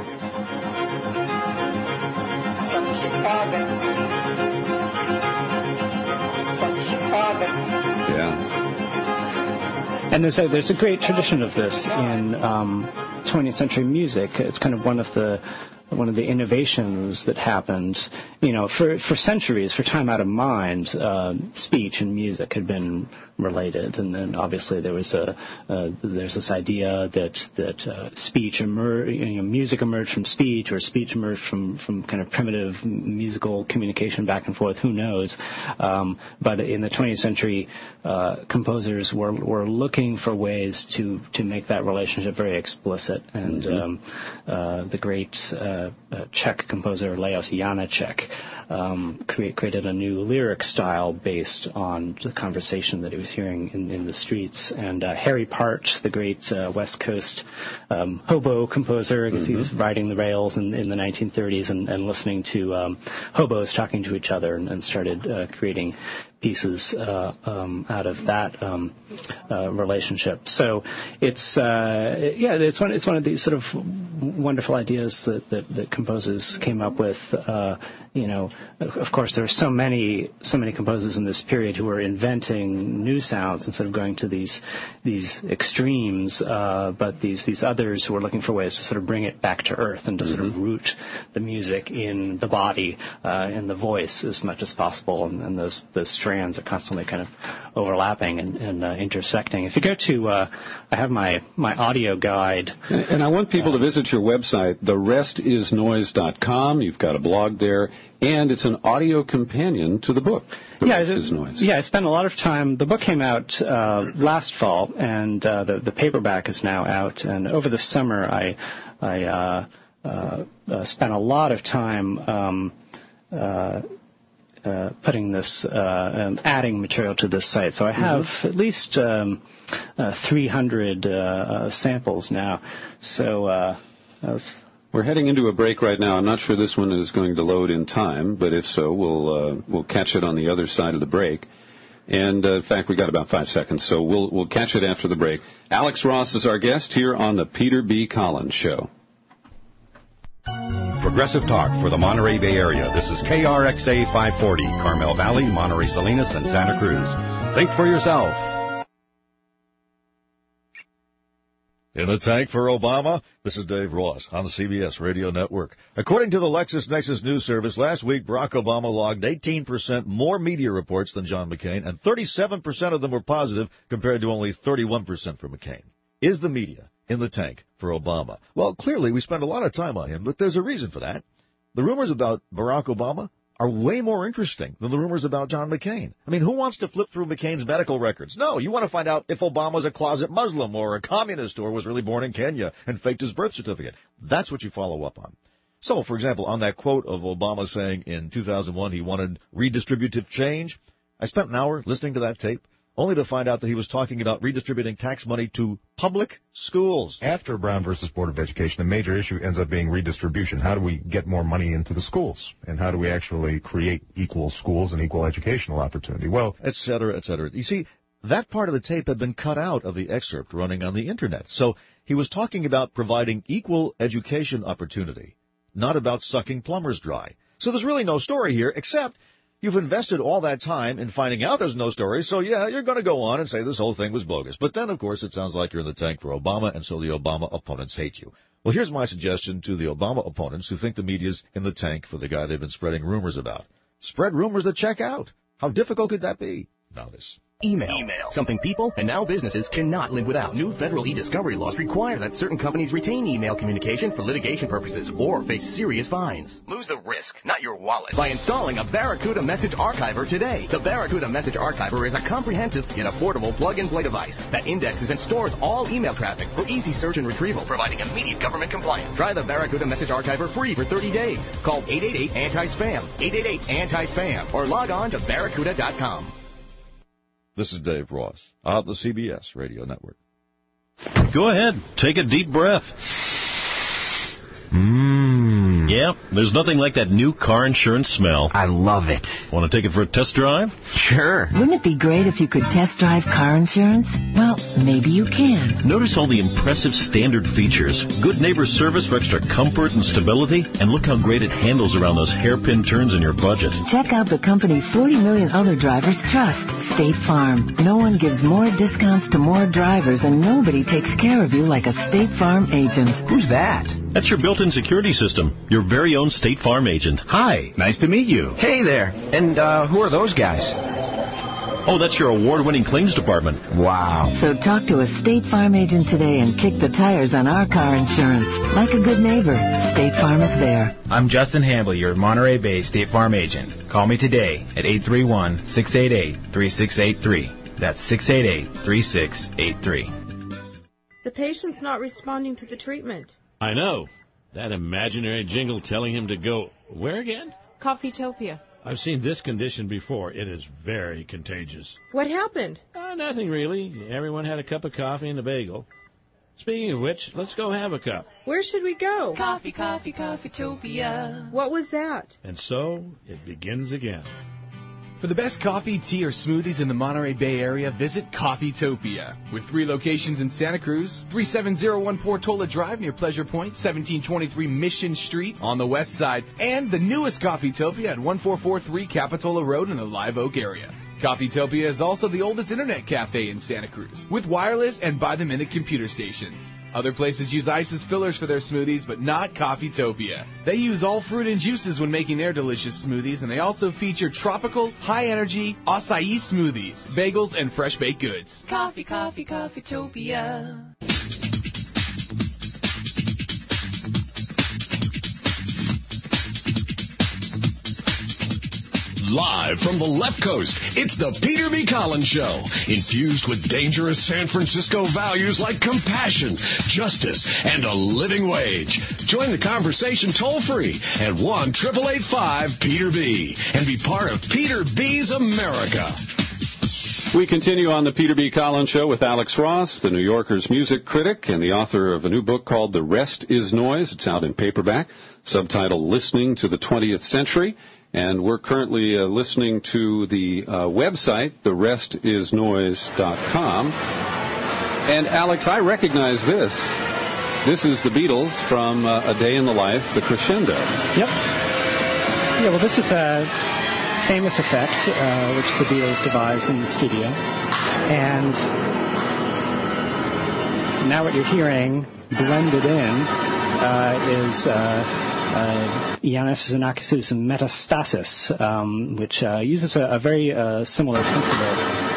And there's a great tradition of this in 20th century music. It's kind of one of the innovations that happened. For centuries, for time out of mind, speech and music had been related, and then obviously there's this idea that speech music emerged from speech, or speech emerged from kind of primitive musical communication back and forth. Who knows? But in the 20th century, composers were looking for ways to make that relationship very explicit, and the great Czech composer Leos Janáček created a new lyric style based on the conversation that he was hearing in the streets. And Harry Part, the great West Coast hobo composer, I guess he was riding the rails in the 1930s and listening to hobos talking to each other, and started creating pieces out of that relationship. So it's one of these sort of wonderful ideas that composers came up with. Of course, there are so many composers in this period who were inventing new sounds instead of going to these extremes. But these others who were looking for ways to sort of bring it back to earth and to sort of root the music in the body, in the voice as much as possible. And those strands are constantly kind of overlapping and intersecting. If you go to, I have my audio guide. And I want people to visit your website, therestisnoise.com. You've got a blog there, and it's an audio companion to the book, The Rest is Noise. Yeah, I spent a lot of time. The book came out last fall, and the paperback is now out. And over the summer, I spent a lot of time putting this, adding material to this site. So I have at least 300 samples now. So we're heading into a break right now. I'm not sure this one is going to load in time, but if so, we'll catch it on the other side of the break. And, in fact, we got about 5 seconds, so we'll catch it after the break. Alex Ross is our guest here on the Peter B. Collins Show. Progressive talk for the Monterey Bay Area. This is KRXA 540, Carmel Valley, Monterey Salinas, and Santa Cruz. Think for yourself. In the tank for Obama, this is Dave Ross on the CBS Radio Network. According to the LexisNexis News Service, last week Barack Obama logged 18% more media reports than John McCain, and 37% of them were positive compared to only 31% for McCain. Is the media in the tank for Obama? Well, clearly we spend a lot of time on him, but there's a reason for that. The rumors about Barack Obama are way more interesting than the rumors about John McCain. I mean, who wants to flip through McCain's medical records? No, you want to find out if Obama's a closet Muslim or a communist or was really born in Kenya and faked his birth certificate. That's what you follow up on. So, for example, on that quote of Obama saying in 2001 he wanted redistributive change, I spent an hour listening to that tape, only to find out that he was talking about redistributing tax money to public schools. After Brown versus Board of Education, a major issue ends up being redistribution. How do we get more money into the schools? And how do we actually create equal schools and equal educational opportunity? Well, et cetera, et cetera. You see, that part of the tape had been cut out of the excerpt running on the Internet. So he was talking about providing equal education opportunity, not about sucking plumbers dry. So there's really no story here, except you've invested all that time in finding out there's no story, so yeah, you're going to go on and say this whole thing was bogus. But then, of course, it sounds like you're in the tank for Obama, and so the Obama opponents hate you. Well, here's my suggestion to the Obama opponents who think the media's in the tank for the guy they've been spreading rumors about. Spread rumors that check out. How difficult could that be? Now this. Email. Something people and now businesses cannot live without. New federal e-discovery laws require that certain companies retain email communication for litigation purposes or face serious fines. Lose the risk, not your wallet, by installing a Barracuda Message Archiver today. The Barracuda Message Archiver is a comprehensive yet affordable plug-and-play device that indexes and stores all email traffic for easy search and retrieval, providing immediate government compliance. Try the Barracuda Message Archiver free for 30 days. Call 888-ANTI-SPAM, 888-ANTI-SPAM, or log on to barracuda.com. This is Dave Ross on the CBS Radio Network. Go ahead. Take a deep breath. Yeah, there's nothing like that new car insurance smell. I love it. Want to take it for a test drive? Sure. Wouldn't it be great if you could test drive car insurance? Well, maybe you can. Notice all the impressive standard features. Good neighbor service for extra comfort and stability. And look how great it handles around those hairpin turns in your budget. Check out the company 40 million other drivers trust, State Farm. No one gives more discounts to more drivers, and nobody takes care of you like a State Farm agent. Who's that? That's your built-in security system. Your very own State Farm agent. Hi, nice to meet you. Hey there. And who are those guys? Oh, that's your award-winning claims department. Wow. So talk to a State Farm agent today and kick the tires on our car insurance. Like a good neighbor, State Farm is there. I'm Justin Hamble, your Monterey Bay State Farm agent. Call me today at 831-688-3683. That's 688-3683. The patient's not responding to the treatment. I know. That imaginary jingle telling him to go where again? Coffeetopia. I've seen this condition before. It is very contagious. What happened? Nothing really. Everyone had a cup of coffee and a bagel. Speaking of which, let's go have a cup. Where should we go? Coffee, Coffeetopia. What was that? And so it begins again. For the best coffee, tea, or smoothies in the Monterey Bay Area, visit Coffeetopia. With 3 locations in Santa Cruz, 37014 Portola Drive near Pleasure Point, 1723 Mission Street on the west side, and the newest Coffeetopia at 1443 Capitola Road in the Live Oak area. Coffeetopia is also the oldest internet cafe in Santa Cruz, with wireless and by-the-minute computer stations. Other places use ice as fillers for their smoothies, but not Coffeetopia. They use all fruit and juices when making their delicious smoothies, and they also feature tropical, high-energy acai smoothies, bagels, and fresh baked goods. Coffee, Coffeetopia. Live from the left coast, it's the Peter B. Collins Show. Infused with dangerous San Francisco values like compassion, justice, and a living wage. Join the conversation toll-free at 1-888-5-PETER-B and be part of Peter B's America. We continue on the Peter B. Collins Show with Alex Ross, the New Yorker's music critic and the author of a new book called The Rest is Noise. It's out in paperback, subtitled Listening to the 20th Century. And we're currently listening to the website, therestisnoise.com. And, Alex, I recognize this. This is the Beatles from A Day in the Life, the crescendo. Yep. Yeah, well, this is a famous effect, which the Beatles devised in the studio. And now what you're hearing blended in is Iannis Xenakis' Metastasis, which uses a very similar principle.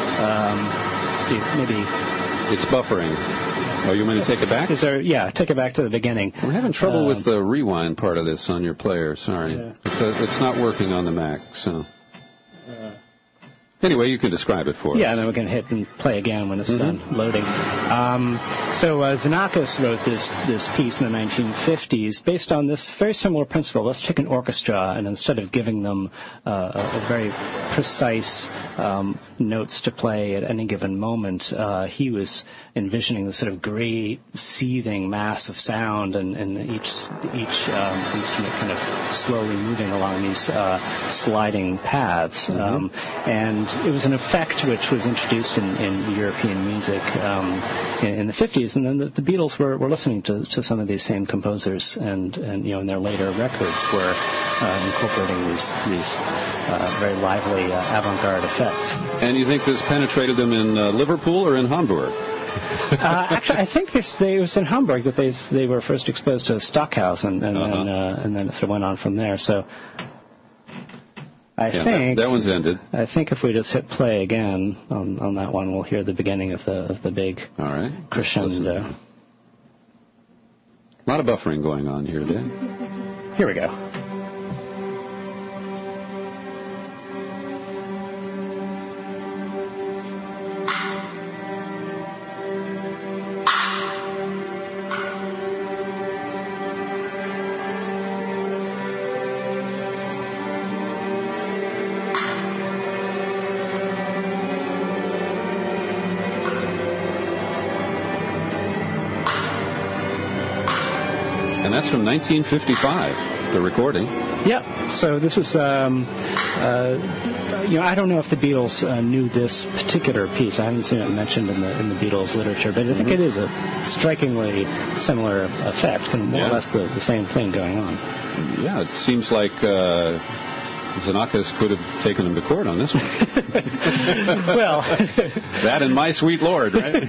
Maybe it's buffering. Oh, you want me to take it back? Yeah, take it back to the beginning. We're having trouble with the rewind part of this on your player. Sorry. Yeah. It's not working on the Mac, so... Anyway, you can describe it for us. Yeah, and then we can hit and play again when it's done loading. So Xenakis wrote this piece in the 1950s based on this very similar principle. Let's take an orchestra, and instead of giving them a very precise notes to play at any given moment, he was envisioning this sort of great, seething mass of sound, and each instrument kind of slowly moving along these sliding paths. And it was an effect which was introduced in European music in the 50s, and then the Beatles were listening to some of these same composers, and in their later records were incorporating these very lively avant-garde effects. And you think this penetrated them in Liverpool or in Hamburg? Actually, I think it was in Hamburg that they were first exposed to Stockhausen, and then it sort of went on from there. So. I think that one's ended. I think if we just hit play again on that one, we'll hear the beginning of the big crescendo. A lot of buffering going on here today. Here we go. And that's from 1955, the recording. Yeah, so this is, I don't know if the Beatles knew this particular piece. I haven't seen it mentioned in the Beatles literature, but I think it is a strikingly similar effect, and more or less the same thing going on. Yeah, it seems like Xenakis could have taken him to court on this one. Well, that and My Sweet Lord, right?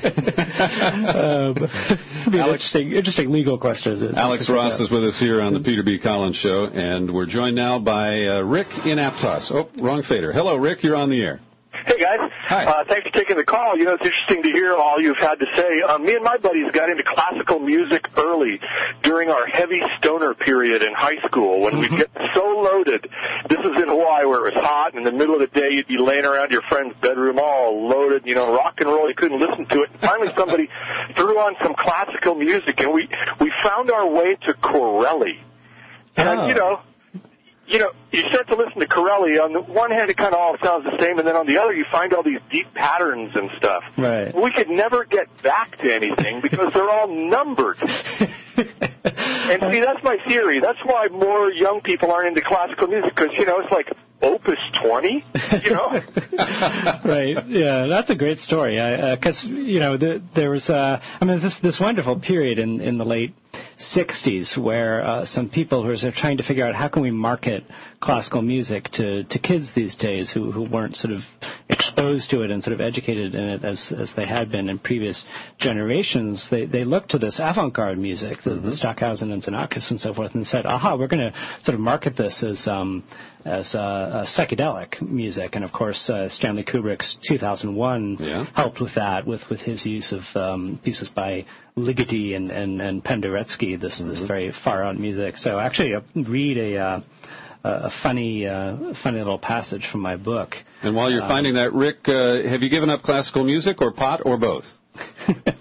Interesting legal question. Alex Ross is with us here on the Peter B. Collins Show, and we're joined now by Rick in Aptos. Oh, wrong fader. Hello, Rick. You're on the air. Hey, guys. Hi. Thanks for taking the call. It's interesting to hear all you've had to say. Me and my buddies got into classical music early during our heavy stoner period in high school when we'd get so loaded. This was in Hawaii where it was hot, and in the middle of the day you'd be laying around your friend's bedroom all loaded, rock and roll. You couldn't listen to it. And finally somebody threw on some classical music, and we found our way to Corelli. And, you start to listen to Corelli. On the one hand, it kind of all sounds the same, and then on the other, you find all these deep patterns and stuff. Right. We could never get back to anything because they're all numbered. And see, that's my theory. That's why more young people aren't into classical music because, it's like Opus 20, Right. Yeah, that's a great story. Because, there was, this wonderful period in the late 60s where some people who are sort of trying to figure out how can we market classical music to kids these days who weren't sort of exposed to it and sort of educated in it as they had been in previous generations. They looked to this avant-garde music, the Stockhausen and Xenakis and so forth, and said, we're going to sort of market this as psychedelic music. And of course, Stanley Kubrick's 2001 helped with that, with his use of pieces by Ligeti and Penderecki, this very far-out music. So actually, read a funny little passage from my book. And while you're finding that, Rick, have you given up classical music or pot or both? I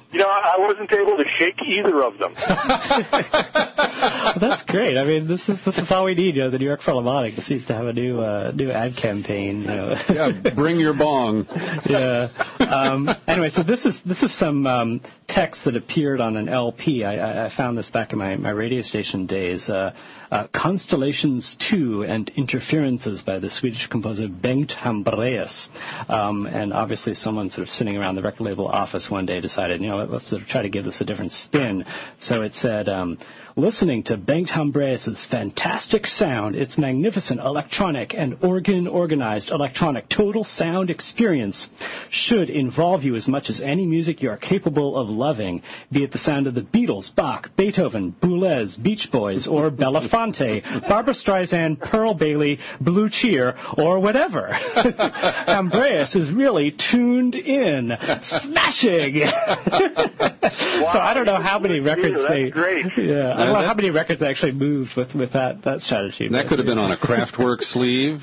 I wasn't able to shake either of them. That's great. I mean, this is all we need. The New York Philharmonic just needs to have a new ad campaign. Yeah, bring your bong. Yeah. Anyway, so this is some text that appeared on an LP. I found this back in my radio station days. Constellations 2 and Interferences by the Swedish composer Bengt Hambraeus. And obviously someone sort of sitting around the record label office one day decided, let's sort of try to give this a different spin. So it said, listening to Bengt Hambraeus' fantastic sound, its magnificent electronic and organ-organized electronic total sound experience should involve you as much as any music you are capable of loving, be it the sound of the Beatles, Bach, Beethoven, Boulez, Beach Boys, or Belafonte, Barbra Streisand, Pearl Bailey, Blue Cheer, or whatever. Hambraeus is really tuned in. Smashing! Wow, so I don't know how many records that's great. Yeah, I don't know how many records they actually moved with that strategy. That could have been on a Kraftwerk sleeve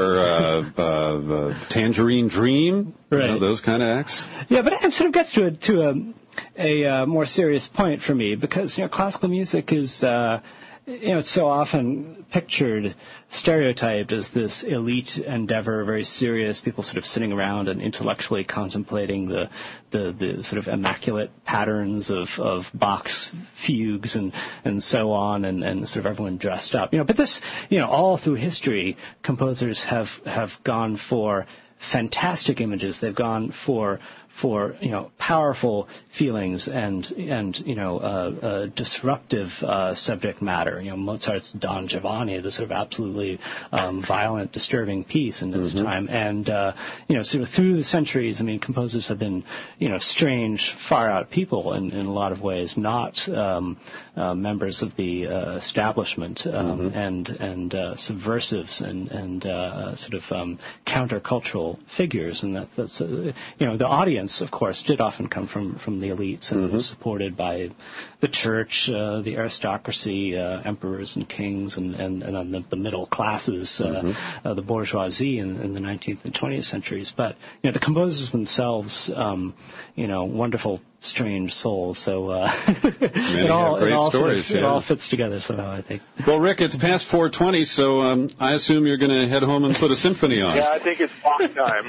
or Tangerine Dream, right. Those kind of acts. Yeah, but it sort of gets to a more serious point for me because classical music is. It's so often pictured, stereotyped as this elite endeavor, very serious, people sort of sitting around and intellectually contemplating the sort of immaculate patterns of Bach's fugues and so on, and sort of everyone dressed up. But this, all through history, composers have gone for fantastic images. They've gone for powerful feelings and disruptive subject matter. Mozart's Don Giovanni, the sort of absolutely violent, disturbing piece in its time. And sort of through the centuries, composers have been strange, far out people in a lot of ways, not members of the establishment and subversives and sort of countercultural figures. And that's the audience, of course, did often come from the elites and was supported by the church, the aristocracy, emperors and kings, and the middle classes, the bourgeoisie in the 19th and 20th centuries. But the composers themselves, wonderful, strange souls. So it all fits together somehow, I think. Well, Rick, it's past 4:20, so I assume you're going to head home and put a symphony on. Yeah, I think it's Bach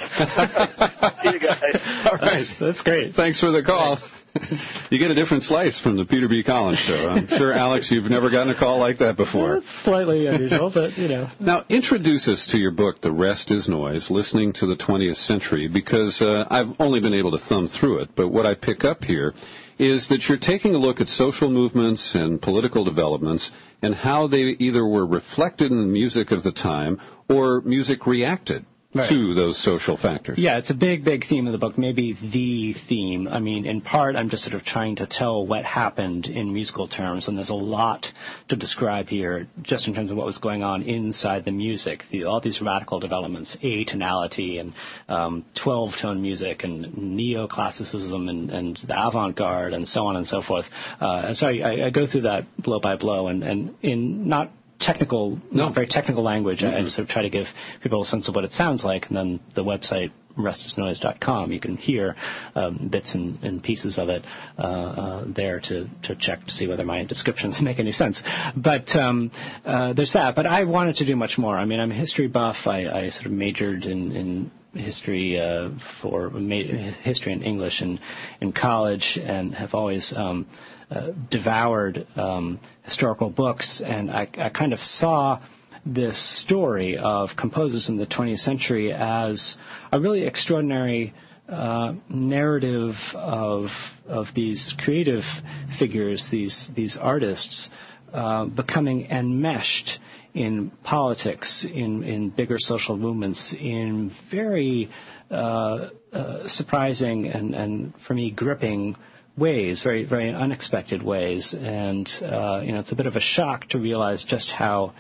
time. See you guys. All right, that's great. Thanks for the call. You get a different slice from the Peter B. Collins Show. I'm sure, Alex, you've never gotten a call like that before. It's slightly unusual, but, Now, introduce us to your book, The Rest is Noise, Listening to the 20th Century, because I've only been able to thumb through it, but what I pick up here is that you're taking a look at social movements and political developments and how they either were reflected in the music of the time or music reacted to those social factors. Yeah, it's a big, big theme of the book, maybe the theme. In part, I'm just sort of trying to tell what happened in musical terms, and there's a lot to describe here just in terms of what was going on inside the music, all these radical developments, atonality and 12-tone music and neoclassicism and the avant-garde and so on and so forth. And so I go through that blow by blow and in not very technical language. I just sort of try to give people a sense of what it sounds like, and then the website restisnoise.com, you can hear bits and pieces of it there to check to see whether my descriptions make any sense. But there's that. But I wanted to do much more. I'm a history buff. I sort of majored in history history and English in college, and have always devoured historical books, and I kind of saw this story of composers in the 20th century as a really extraordinary narrative of these creative figures, these artists, becoming enmeshed in politics, in bigger social movements, in very surprising and for me gripping ways, very, very unexpected ways. And it's a bit of a shock to realize just how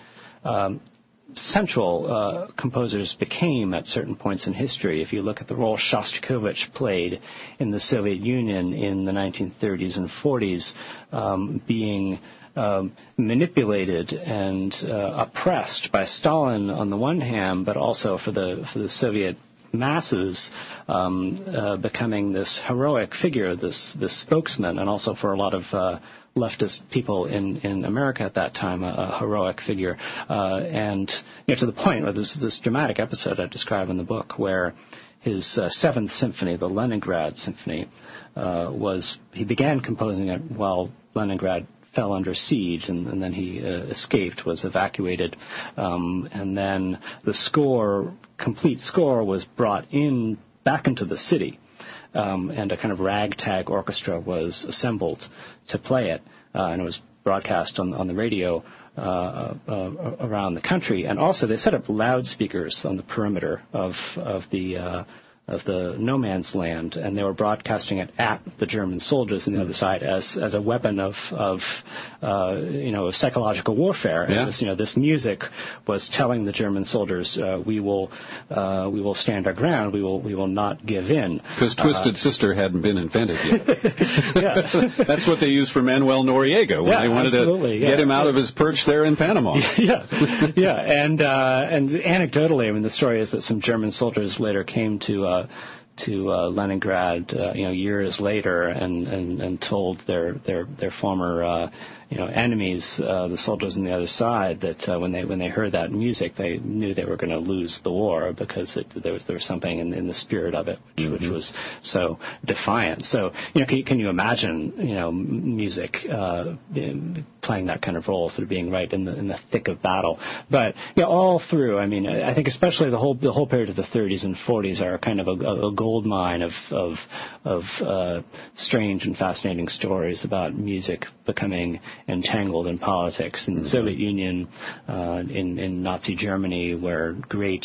central composers became at certain points in history. If you look at the role Shostakovich played in the Soviet Union in the 1930s and 40s, being manipulated and oppressed by Stalin on the one hand, but also for the Soviet masses becoming this heroic figure, this spokesman, and also for a lot of leftist people in America at that time, a heroic figure, and to the point where this dramatic episode I describe in the book where his Seventh Symphony, the Leningrad Symphony, he began composing it while Leningrad fell under siege, and then he escaped, was evacuated, and then the complete score was brought back into the city. And a kind of ragtag orchestra was assembled to play it, and it was broadcast on the radio around the country. And also, they set up loudspeakers on the perimeter of the no man's land, and they were broadcasting it at the German soldiers on the other side as a weapon of psychological warfare. Yeah. And this music was telling the German soldiers, we will stand our ground, we will not give in. Because Twisted Sister hadn't been invented yet. Yeah. That's what they used for Manuel Noriega when they wanted to get him out of his perch there in Panama. Yeah. And anecdotally, I mean, the story is that some German soldiers later came to Leningrad, years later, and told their former enemies, the soldiers on the other side, that when they heard that music, they knew they were going to lose the war because there was something in the spirit of it which was so defiant. So can you imagine music playing that kind of role, sort of being right in the thick of battle? But all through, I mean, I think especially the whole period of the 30s and 40s are kind of a gold mine of strange and fascinating stories about music becoming entangled in politics in the Soviet Union, in Nazi Germany, where great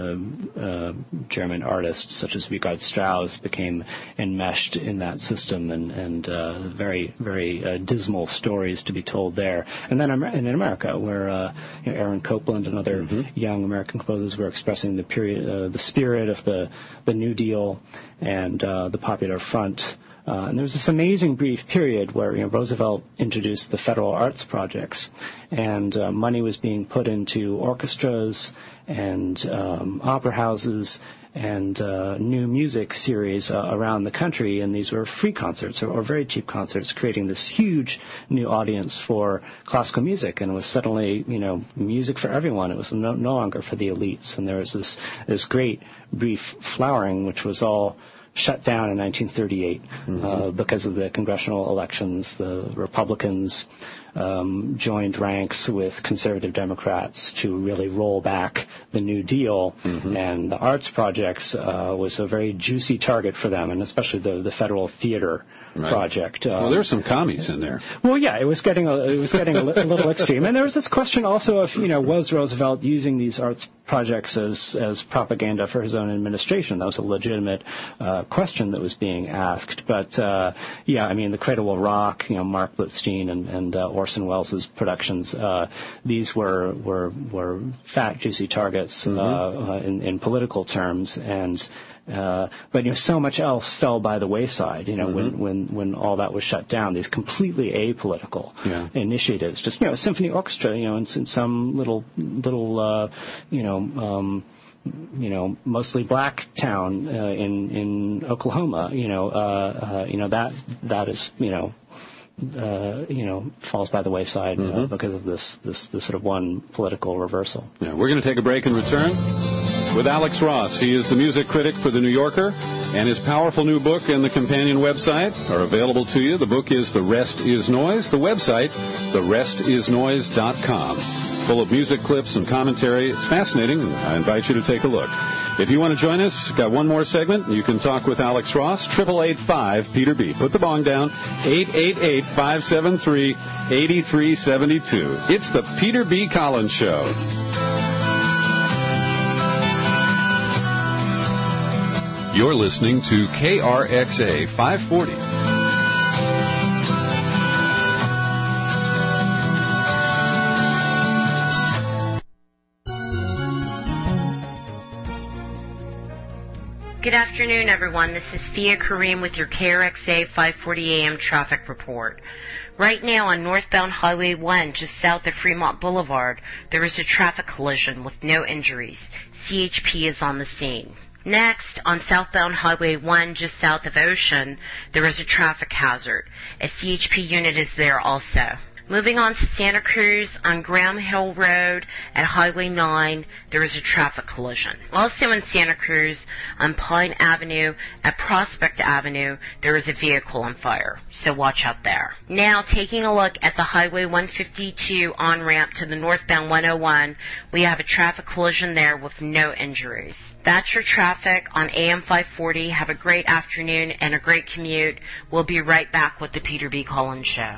German artists such as Richard Strauss became enmeshed in that system, and very, very dismal stories to be told there. And then in America, where Aaron Copland and other young American composers were expressing the spirit of the New Deal and the Popular Front. And there was this amazing brief period where Roosevelt introduced the federal arts projects, and money was being put into orchestras and opera houses and new music series around the country, and these were free concerts or very cheap concerts, creating this huge new audience for classical music, and it was suddenly music for everyone. It was no longer for the elites, and there was this great brief flowering, which was all shut down in 1938 because of the congressional elections. The Republicans joined ranks with conservative Democrats to really roll back the New Deal, and the arts projects was a very juicy target for them, and especially the federal theater project. Well, there's some commies in there. Well, yeah, it was getting a little extreme, and there was this question also of was Roosevelt using these arts projects as propaganda for his own administration? That was a legitimate question that was being asked. But the Cradle Will Rock, Mark Blitzstein and Orson Welles' productions, these were fat, juicy targets in political terms, and but so much else fell by the wayside. When all that was shut down, these completely apolitical initiatives, just a symphony orchestra, in some little mostly black town in Oklahoma. That is falls by the wayside because of this sort of one political reversal. Yeah, we're going to take a break and return with Alex Ross. He is the music critic for The New Yorker, and his powerful new book and the companion website are available to you. The book is The Rest Is Noise. The website, therestisnoise.com. Full of music clips and commentary. It's fascinating, and I invite you to take a look. If you want to join us, got one more segment. You can talk with Alex Ross, 888-5-PETER-B. Put the bong down, 888-573-8372. It's the Peter B. Collins Show. You're listening to KRXA 540. Good afternoon, everyone. This is Fia Kareem with your KRXA 540 AM traffic report. Right now on northbound Highway 1, just south of Fremont Boulevard, there is a traffic collision with no injuries. CHP is on the scene. Next, on southbound Highway 1 just south of Ocean, there is a traffic hazard. A CHP unit is there also. Moving on to Santa Cruz, on Graham Hill Road at Highway 9, there is a traffic collision. Also in Santa Cruz, on Pine Avenue at Prospect Avenue, there is a vehicle on fire, so watch out there. Now, taking a look at the Highway 152 on-ramp to the northbound 101, we have a traffic collision there with no injuries. That's your traffic on AM 540. Have a great afternoon and a great commute. We'll be right back with the Peter B. Collins Show.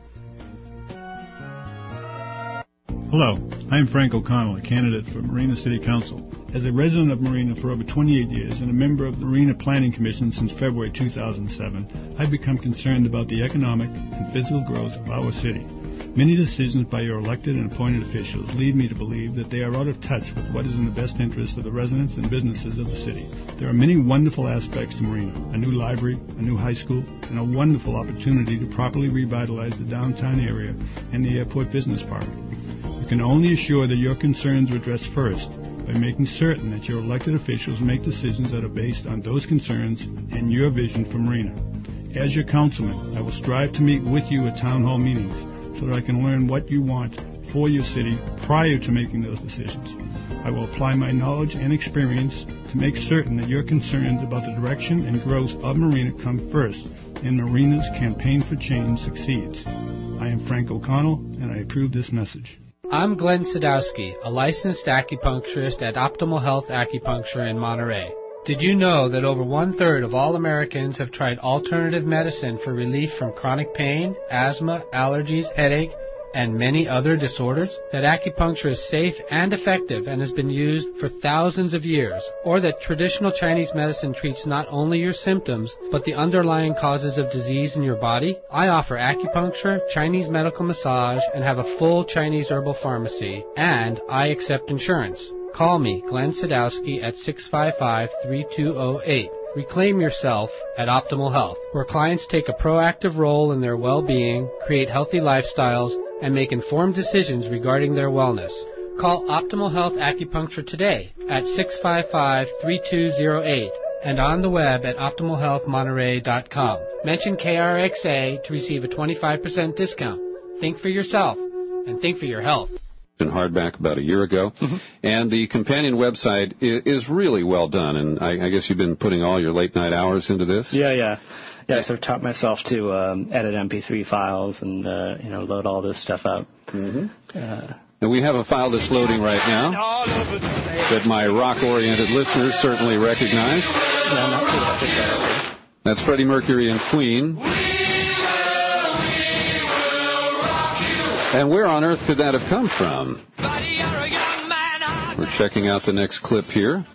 Hello, I'm Frank O'Connell, a candidate for Marina City Council. As a resident of Marina for over 28 years and a member of the Marina Planning Commission since February 2007, I've become concerned about the economic and physical growth of our city. Many decisions by your elected and appointed officials lead me to believe that they are out of touch with what is in the best interest of the residents and businesses of the city. There are many wonderful aspects to Marina: a new library, a new high school, and a wonderful opportunity to properly revitalize the downtown area and the airport business park. You can only assure that your concerns are addressed first by making certain that your elected officials make decisions that are based on those concerns and your vision for Marina. As your councilman, I will strive to meet with you at town hall meetings so that I can learn what you want for your city prior to making those decisions. I will apply my knowledge and experience to make certain that your concerns about the direction and growth of Marina come first and Marina's campaign for change succeeds. I am Frank O'Connell, and I approve this message. I'm Glenn Sadowski, a licensed acupuncturist at Optimal Health Acupuncture in Monterey. Did you know that over 1/3 of all Americans have tried alternative medicine for relief from chronic pain, asthma, allergies, headache, and many other disorders? That acupuncture is safe and effective and has been used for thousands of years? Or that traditional Chinese medicine treats not only your symptoms, but the underlying causes of disease in your body? I offer acupuncture, Chinese medical massage, and have a full Chinese herbal pharmacy, and I accept insurance. Call me, Glenn Sadowski, at 655-3208. Reclaim yourself at Optimal Health, where clients take a proactive role in their well-being, create healthy lifestyles, and make informed decisions regarding their wellness. Call Optimal Health Acupuncture today at 655-3208 and on the web at optimalhealthmonterey.com. Mention KRXA to receive a 25% discount. Think for yourself and think for your health. In hardback about a year ago, and the companion website is really well done, and I guess you've been putting all your late night hours into this? Yeah, I sort of taught myself to edit MP3 files and load all this stuff out. And we have a file that's loading right now that my rock-oriented listeners certainly recognize. That's Freddie Mercury and Queen. And where on earth could that have come from? We're checking out the next clip here.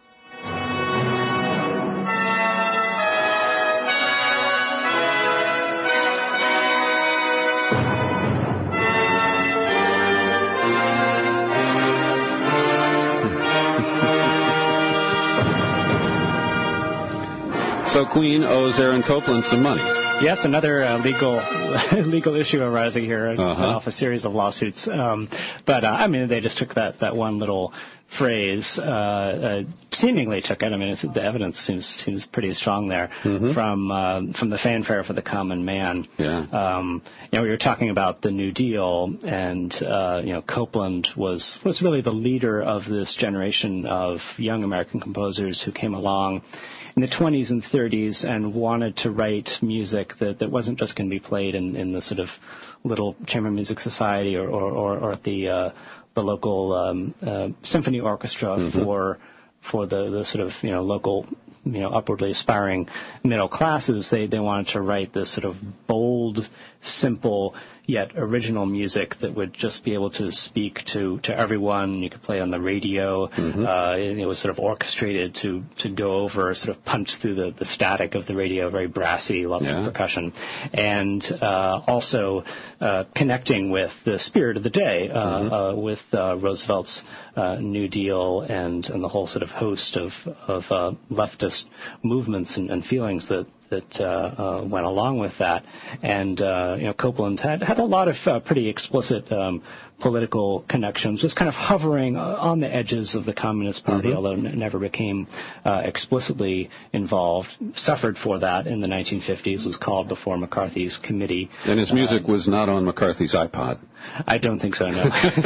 So Queen owes Aaron Copland some money. Yes, another legal issue arising here. Set off a series of lawsuits. But they just took that one little phrase, seemingly took it. The evidence seems pretty strong there from the fanfare for the common man. Yeah. We were talking about the New Deal, and Copland was really the leader of this generation of young American composers who came along in the 20s and 30s and wanted to write music that wasn't just going to be played in the sort of little chamber music society or at the local symphony orchestra for the sort of local upwardly aspiring middle classes. They wanted to write this sort of bold, simple yet original music that would just be able to speak to everyone. You could play on the radio. It was sort of orchestrated to go over, sort of punch through the static of the radio, very brassy, lots of percussion, and also connecting with the spirit of the day, with Roosevelt's New Deal and the whole sort of host of leftist movements and feelings that went along with that. And Copeland had a lot of pretty explicit political connections, was kind of hovering on the edges of the Communist Party, although never became explicitly involved, suffered for that in the 1950s, was called before McCarthy's committee. And his music was not on McCarthy's iPod. I don't think so, no.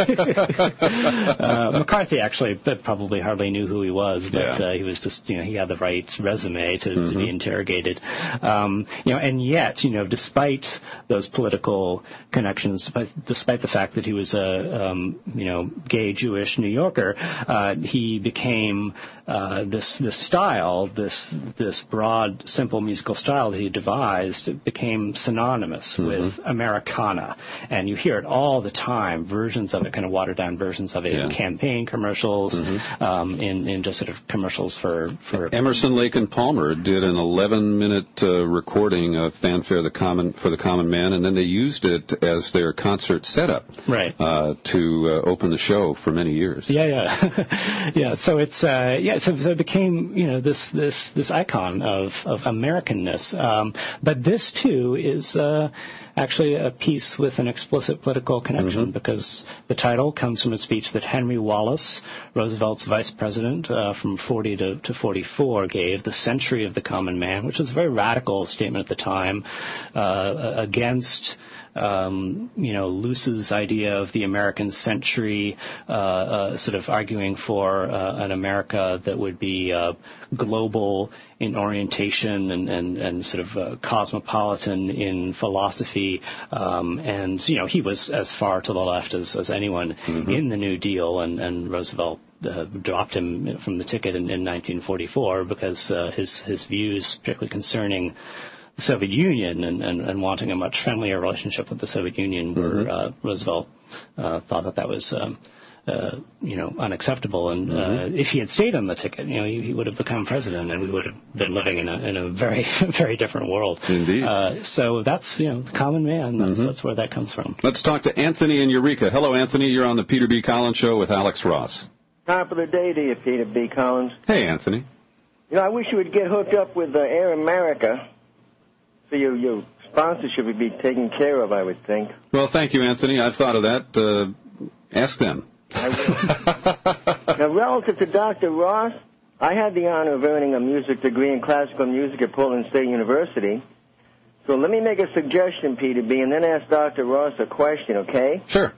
McCarthy actually probably hardly knew who he was, but he was just, he had the right resume to be interrogated. And yet, despite those political connections, despite the fact that he was a, gay Jewish New Yorker, he became this style, this broad, simple musical style that he devised, became synonymous with Americana. And you hear it all the time, versions of it, kind of watered-down versions of it, in campaign commercials, in just sort of commercials for... Emerson, Lake and Palmer did an 11-minute recording of Fanfare for the Common Man, and then they used it as their concert setup to open the show for many years. Yeah. So it's so it became this icon of Americanness. But this too is actually a piece with an explicit political connection, because the title comes from a speech that Henry Wallace, Roosevelt's vice president from 40 to 44, gave, The Century of the Common Man, which was a very radical statement at the time against Luce's idea of the American century, sort of arguing for an America that would be global in orientation and sort of cosmopolitan in philosophy. And he was as far to the left as anyone in the New Deal, and Roosevelt dropped him from the ticket in 1944 because his views, particularly concerning the Soviet Union and wanting a much friendlier relationship with the Soviet Union, where Roosevelt thought that was unacceptable. And if he had stayed on the ticket, he would have become president, and we would have been living in a very, very different world. Indeed. So that's, the common man. That's where that comes from. Let's talk to Anthony in Eureka. Hello, Anthony. You're on the Peter B. Collins Show with Alex Ross. Top of the day to you, Peter B. Collins. Hey, Anthony. I wish you would get hooked up with Air America. So your sponsorship would be taken care of, I would think. Well, thank you, Anthony. I've thought of that. Ask them. I will. Now, relative to Dr. Ross, I had the honor of earning a music degree in classical music at Portland State University. So let me make a suggestion, Peter B., and then ask Dr. Ross a question, okay? Sure.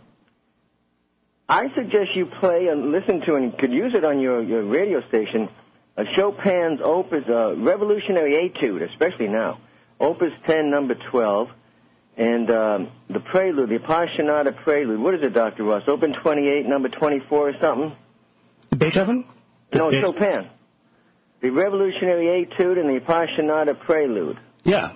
I suggest you play and listen to, and could use it on your radio station, Chopin's Opus Revolutionary Etude, especially now. Opus 10, number 12, and the Prelude, the Appassionata Prelude. What is it, Dr. Ross? Open 28, number 24 or something? Beethoven? No, Chopin. The Revolutionary Etude and the Appassionata Prelude. Yeah.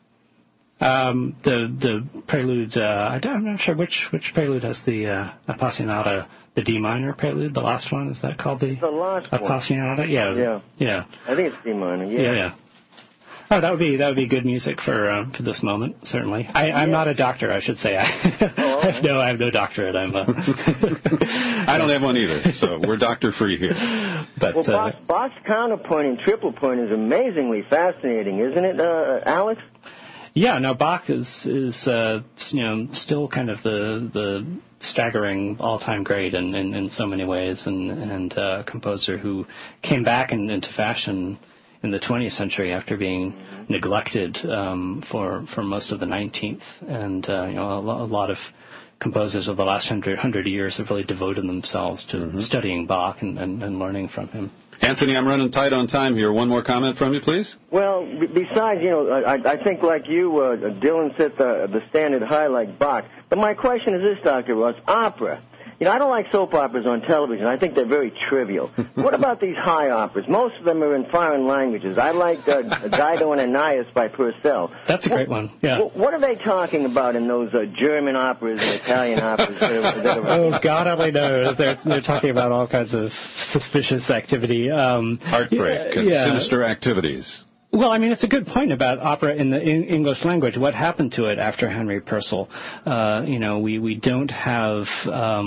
The Prelude, I'm not sure which Prelude has the Appassionata, the D minor Prelude, the last one. Is that called the last Appassionata? one. Yeah. I think it's D minor, Yeah. Oh, that would be good music for this moment, certainly. I'm not a doctor, I should say. I have no doctorate. I don't have one either, so we're doctor-free here. But Bach's counterpoint and triple point is amazingly fascinating, isn't it, Alex? Yeah, no, Bach is still kind of the staggering all-time great in so many ways, and a composer who came back into fashion in the 20th century after being neglected for most of the 19th. And a lot of composers of the last 100 years have really devoted themselves to studying Bach and learning from him. Anthony, I'm running tight on time here. One more comment from you, please? Well, besides, I think like you, Dylan set the standard high like Bach. But my question is this, Dr. Ross, opera. I don't like soap operas on television. I think they're very trivial. What about these high operas? Most of them are in foreign languages. I like Dido and Aeneas by Purcell. That's a great one, yeah. What are they talking about in those German operas and Italian operas? Oh, God only knows. They're talking about all kinds of suspicious activity. Heartbreak and sinister activities. Well, I mean, it's a good point about opera in the English language. What happened to it after Henry Purcell? We don't have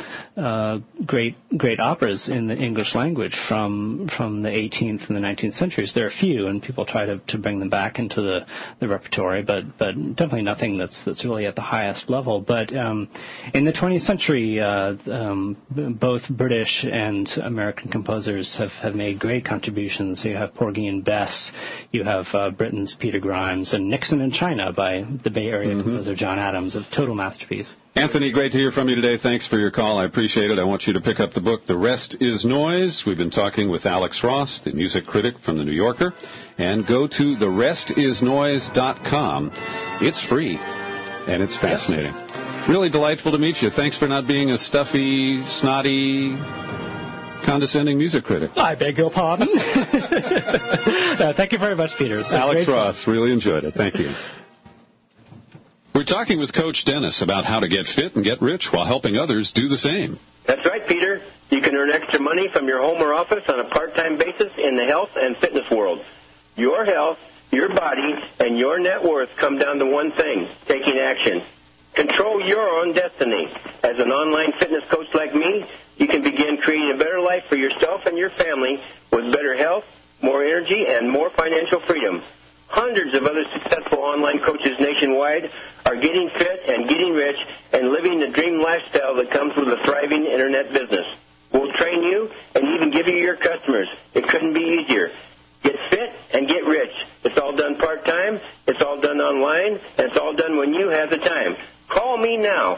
great operas in the English language from the 18th and the 19th centuries. There are a few, and people try to bring them back into the repertory, but definitely nothing that's really at the highest level. But in the 20th century, both British and American composers have made great contributions. You have Porgy and Bess, you have Britain's Peter Grimes, and Nixon in China by the Bay Area composer John Adams, a total masterpiece. Anthony, great to hear from you today. Thanks for your call. I appreciate it. I want you to pick up the book, The Rest is Noise. We've been talking with Alex Ross, the music critic from The New Yorker. And go to therestisnoise.com. It's free, and it's fascinating. Yes. Really delightful to meet you. Thanks for not being a stuffy, snotty, condescending music critic. I beg your pardon. Thank you very much, Peter. Alex Ross, really enjoyed it. Thank you. We're talking with Coach Dennis about how to get fit and get rich while helping others do the same. That's right, Peter. You can earn extra money from your home or office on a part-time basis in the health and fitness world. Your health, your body, and your net worth come down to one thing: taking action. Control your own destiny. As an online fitness coach like me, you can begin creating a better life for yourself and your family with better health, more energy, and more financial freedom. Hundreds of other successful online coaches nationwide are getting fit and getting rich and living the dream lifestyle that comes with a thriving internet business. We'll train you and even give you your customers. It couldn't be easier. Get fit and get rich. It's all done part-time, it's all done online, and it's all done when you have the time. Call me now.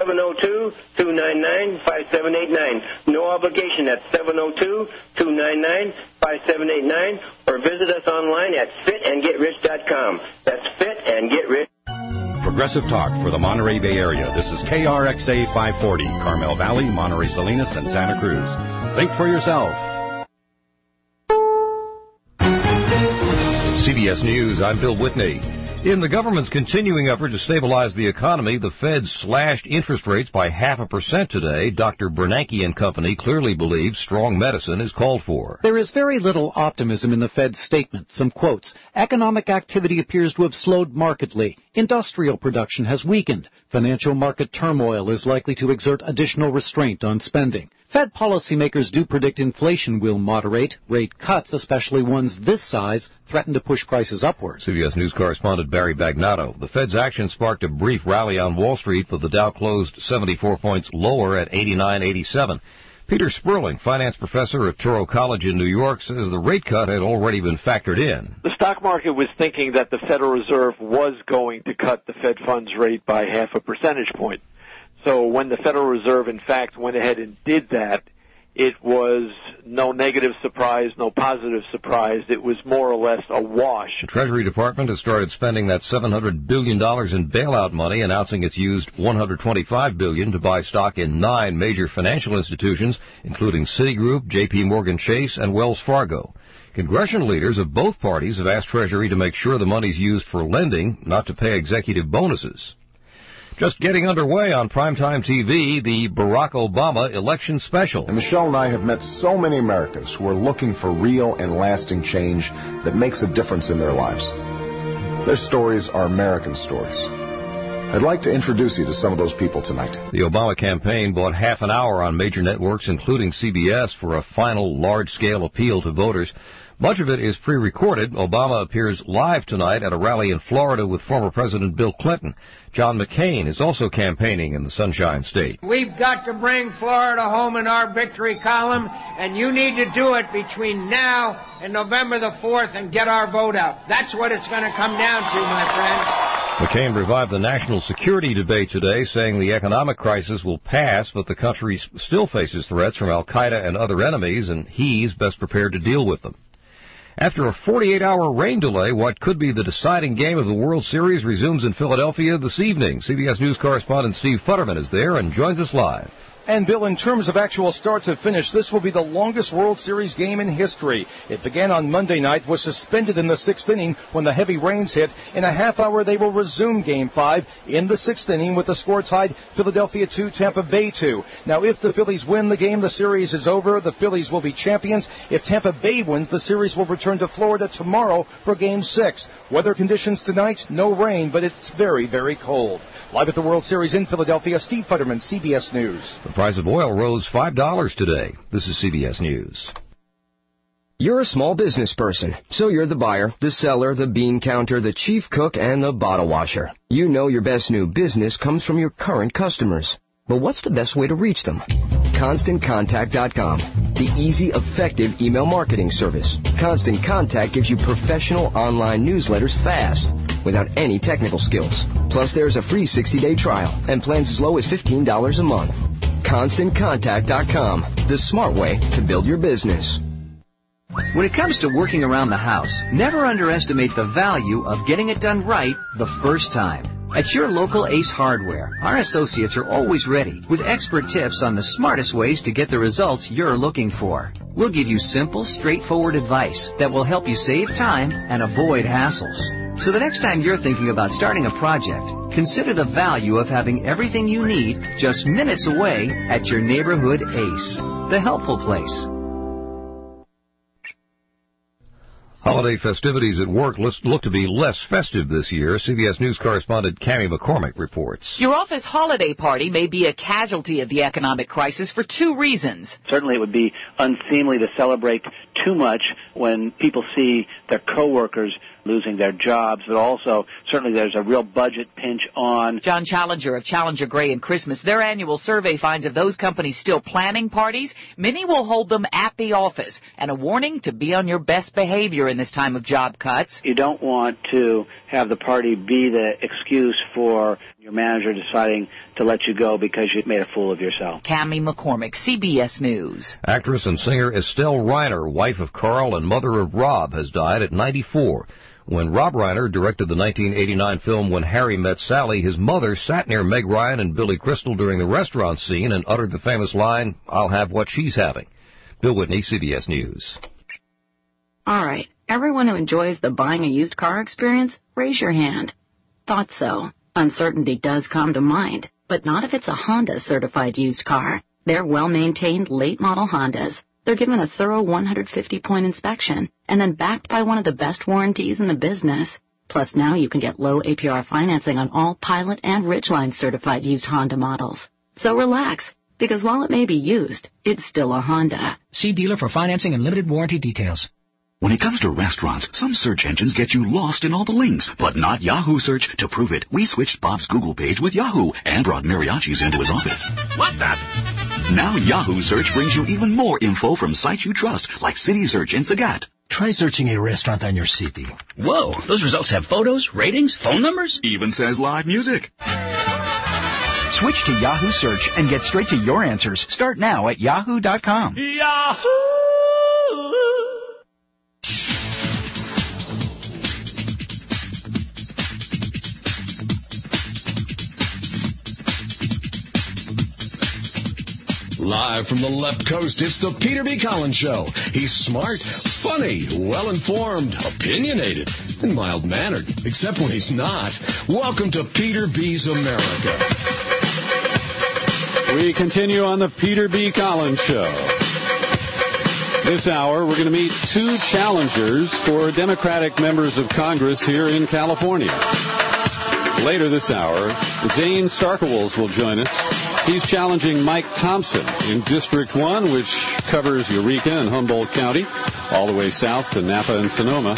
702-299-5789. No obligation. That's 702-299-5789. Or visit us online at fitandgetrich.com. That's fitandgetrich. Progressive Talk for the Monterey Bay Area. This is KRXA 540, Carmel Valley, Monterey Salinas, and Santa Cruz. Think for yourself. CBS News, I'm Bill Whitney. In the government's continuing effort to stabilize the economy, the Fed slashed interest rates by 0.5% today. Dr. Bernanke and company clearly believe strong medicine is called for. There is very little optimism in the Fed's statement. Some quotes. Economic activity appears to have slowed markedly. Industrial production has weakened. Financial market turmoil is likely to exert additional restraint on spending. Fed policymakers do predict inflation will moderate. Rate cuts, especially ones this size, threaten to push prices upward. CBS News correspondent Barry Bagnato. The Fed's action sparked a brief rally on Wall Street, but the Dow closed 74 points lower at 89.87. Peter Sperling, finance professor at Touro College in New York, says the rate cut had already been factored in. The stock market was thinking that the Federal Reserve was going to cut the Fed funds rate by 0.5 percentage point. So when the Federal Reserve, in fact, went ahead and did that, it was no negative surprise, no positive surprise. It was more or less a wash. The Treasury Department has started spending that $700 billion in bailout money, announcing it's used $125 billion to buy stock in 9 major financial institutions, including Citigroup, J.P. Morgan Chase, and Wells Fargo. Congressional leaders of both parties have asked Treasury to make sure the money's used for lending, not to pay executive bonuses. Just getting underway on primetime TV, the Barack Obama election special. And Michelle and I have met so many Americans who are looking for real and lasting change that makes a difference in their lives. Their stories are American stories. I'd like to introduce you to some of those people tonight. The Obama campaign bought half an hour on major networks, including CBS, for a final large-scale appeal to voters. Much of it is pre-recorded. Obama appears live tonight at a rally in Florida with former President Bill Clinton. John McCain is also campaigning in the Sunshine State. We've got to bring Florida home in our victory column, and you need to do it between now and November the 4th and get our vote out. That's what it's going to come down to, my friends. McCain revived the national security debate today, saying the economic crisis will pass, but the country still faces threats from al-Qaeda and other enemies, and he's best prepared to deal with them. After a 48-hour rain delay, what could be the deciding game of the World Series resumes in Philadelphia this evening. CBS News correspondent Steve Futterman is there and joins us live. And, Bill, in terms of actual start to finish, this will be the longest World Series game in history. It began on Monday night, was suspended in the 6th inning when the heavy rains hit. In a half hour, they will resume Game 5 in the 6th inning with the score tied Philadelphia 2, Tampa Bay 2. Now, if the Phillies win the game, the series is over. The Phillies will be champions. If Tampa Bay wins, the series will return to Florida tomorrow for Game 6. Weather conditions tonight, no rain, but it's very, very cold. Live at the World Series in Philadelphia, Steve Futterman, CBS News. The price of oil rose $5 today. This is CBS News. You're a small business person, so you're the buyer, the seller, the bean counter, the chief cook, and the bottle washer. You know your best new business comes from your current customers. But what's the best way to reach them? ConstantContact.com, the easy, effective email marketing service. Constant Contact gives you professional online newsletters fast, without any technical skills. Plus, there's a free 60-day trial and plans as low as $15 a month. ConstantContact.com, the smart way to build your business. When it comes to working around the house, never underestimate the value of getting it done right the first time. At your local Ace Hardware, our associates are always ready with expert tips on the smartest ways to get the results you're looking for. We'll give you simple, straightforward advice that will help you save time and avoid hassles. So the next time you're thinking about starting a project, consider the value of having everything you need just minutes away at your neighborhood Ace, the helpful place. Holiday festivities at work look to be less festive this year. CBS News correspondent Cammie McCormick reports. Your office holiday party may be a casualty of the economic crisis for two reasons. Certainly it would be unseemly to celebrate too much when people see their coworkers losing their jobs, but also certainly there's a real budget pinch on. John Challenger of Challenger Gray and Christmas, their annual survey finds of those companies still planning parties, many will hold them at the office, and a warning to be on your best behavior in this time of job cuts. You don't want to have the party be the excuse for your manager deciding to let you go because you made a fool of yourself. Cammie McCormick, CBS News. Actress and singer Estelle Reiner, wife of Carl and mother of Rob, has died at 94. When Rob Reiner directed the 1989 film When Harry Met Sally, his mother sat near Meg Ryan and Billy Crystal during the restaurant scene and uttered the famous line, "I'll have what she's having." Bill Whitney, CBS News. All right, everyone who enjoys the buying a used car experience, raise your hand. Thought so. Uncertainty does come to mind, but not if it's a Honda certified used car. They're well-maintained late-model Hondas. They're given a thorough 150-point inspection and then backed by one of the best warranties in the business. Plus, now you can get low APR financing on all Pilot and Ridgeline certified used Honda models. So relax, because while it may be used, it's still a Honda. See dealer for financing and limited warranty details. When it comes to restaurants, some search engines get you lost in all the links, but not Yahoo Search. To prove it, we switched Bob's Google page with Yahoo and brought mariachis into his office. What the? Now Yahoo Search brings you even more info from sites you trust, like City Search in Sagat. Try searching a restaurant on your city. Whoa, those results have photos, ratings, phone numbers? Even says live music. Switch to Yahoo Search and get straight to your answers. Start now at yahoo.com. Yahoo! Live from the left coast, it's the Peter B. Collins Show. He's smart, funny, well-informed, opinionated, and mild-mannered, except when he's not. Welcome to Peter B's America. We continue on the Peter B. Collins Show. This hour, we're going to meet two challengers for Democratic members of Congress here in California. Later this hour, Zane Starkowals will join us. He's challenging Mike Thompson in District 1, which covers Eureka and Humboldt County, all the way south to Napa and Sonoma.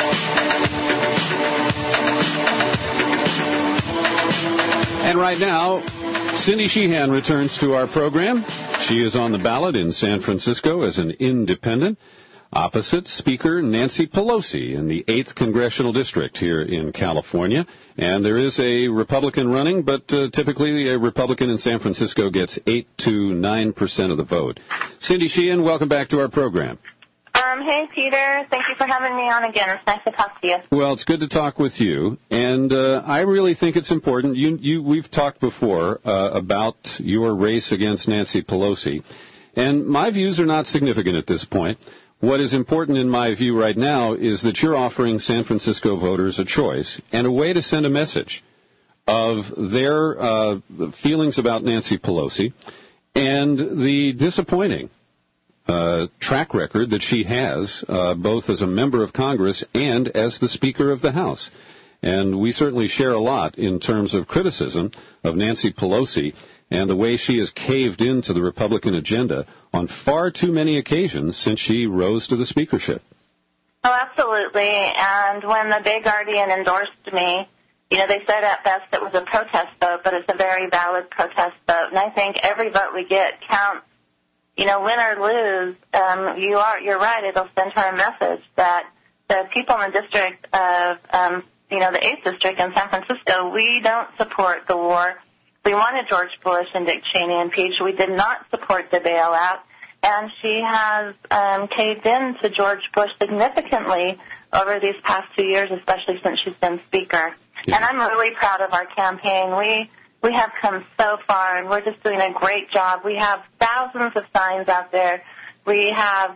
And right now, Cindy Sheehan returns to our program. She is on the ballot in San Francisco as an independent, opposite Speaker Nancy Pelosi in the 8th Congressional District here in California. And there is a Republican running, but typically a Republican in San Francisco gets 8 to 9% of the vote. Cindy Sheehan, welcome back to our program. Hey, Peter. Thank you for having me on again. It's nice to talk to you. Well, it's good to talk with you. And I really think it's important. We've talked before about your race against Nancy Pelosi. And my views are not significant at this point. What is important in my view right now is that you're offering San Francisco voters a choice and a way to send a message of their feelings about Nancy Pelosi and the disappointing track record that she has, both as a member of Congress and as the Speaker of the House. And we certainly share a lot in terms of criticism of Nancy Pelosi and the way she has caved into the Republican agenda on far too many occasions since she rose to the speakership. Oh, absolutely. And when the Bay Guardian endorsed me, they said at best it was a protest vote, but it's a very valid protest vote. And I think every vote we get counts. Win or lose, you're right. It'll send her a message that the people in the district of, the 8th district in San Francisco, we don't support the war. We wanted George Bush and Dick Cheney impeached. We did not support the bailout. And she has caved in to George Bush significantly over these past 2 years, especially since she's been Speaker. Yeah. And I'm really proud of our campaign. We have come so far, and we're just doing a great job. We have thousands of signs out there. We have,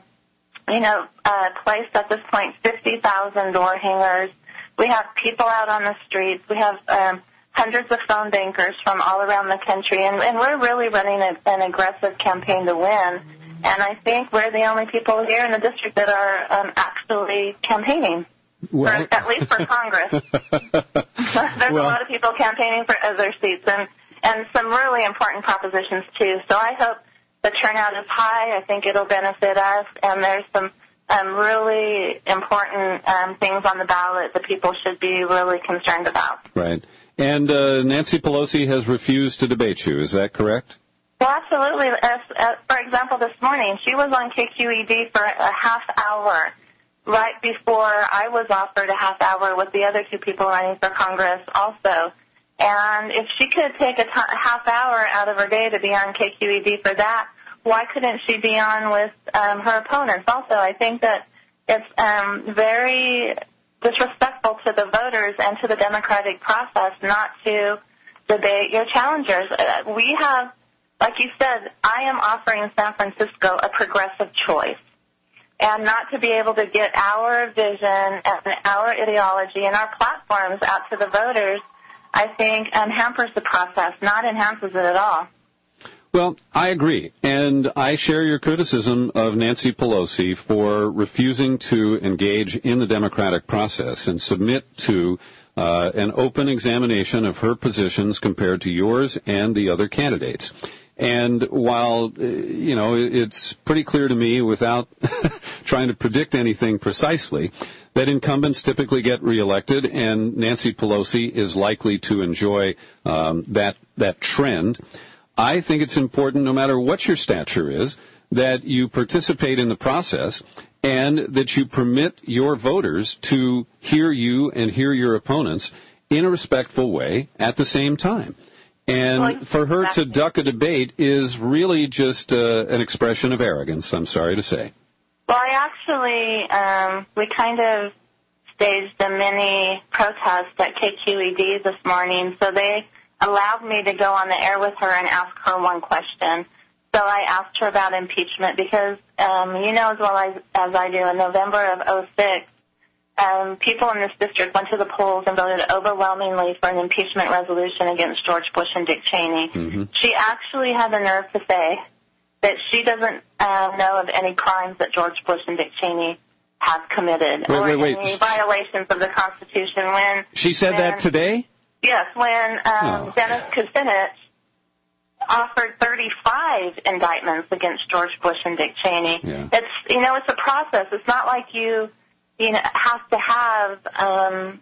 placed at this point 50,000 door hangers. We have people out on the streets. We have hundreds of phone bankers from all around the country, and we're really running an aggressive campaign to win. And I think we're the only people here in the district that are actually campaigning. Well, at least for Congress. There's a lot of people campaigning for other seats and some really important propositions, too. So I hope the turnout is high. I think it'll benefit us, and there's some really important things on the ballot that people should be really concerned about. Right. And Nancy Pelosi has refused to debate you. Is that correct? Well, absolutely. For example, this morning, she was on KQED for a half hour right before I was offered a half hour with the other two people running for Congress also. And if she could take a half hour out of her day to be on KQED for that, why couldn't she be on with her opponents also? I think that it's very disrespectful to the voters and to the democratic process not to debate your challengers. We have, like you said, I am offering San Francisco a progressive choice. And not to be able to get our vision and our ideology and our platforms out to the voters, I think hampers the process, not enhances it at all. Well, I agree. And I share your criticism of Nancy Pelosi for refusing to engage in the democratic process and submit to an open examination of her positions compared to yours and the other candidates. And while, it's pretty clear to me without trying to predict anything precisely that incumbents typically get reelected, and Nancy Pelosi is likely to enjoy that trend, I think it's important, no matter what your stature is, that you participate in the process and that you permit your voters to hear you and hear your opponents in a respectful way at the same time. And for her to duck a debate is really just an expression of arrogance, I'm sorry to say. Well, I actually, we kind of staged a mini protest at KQED this morning, so they allowed me to go on the air with her and ask her one question. So I asked her about impeachment because, as well as I do, in November of 2006, people in this district went to the polls and voted overwhelmingly for an impeachment resolution against George Bush and Dick Cheney. Mm-hmm. She actually had the nerve to say that she doesn't know of any crimes that George Bush and Dick Cheney have committed or any violations of the Constitution. She said that today? Yes, when Dennis Kucinich offered 35 indictments against George Bush and Dick Cheney. Yeah. It's a process. It's not like you have to have,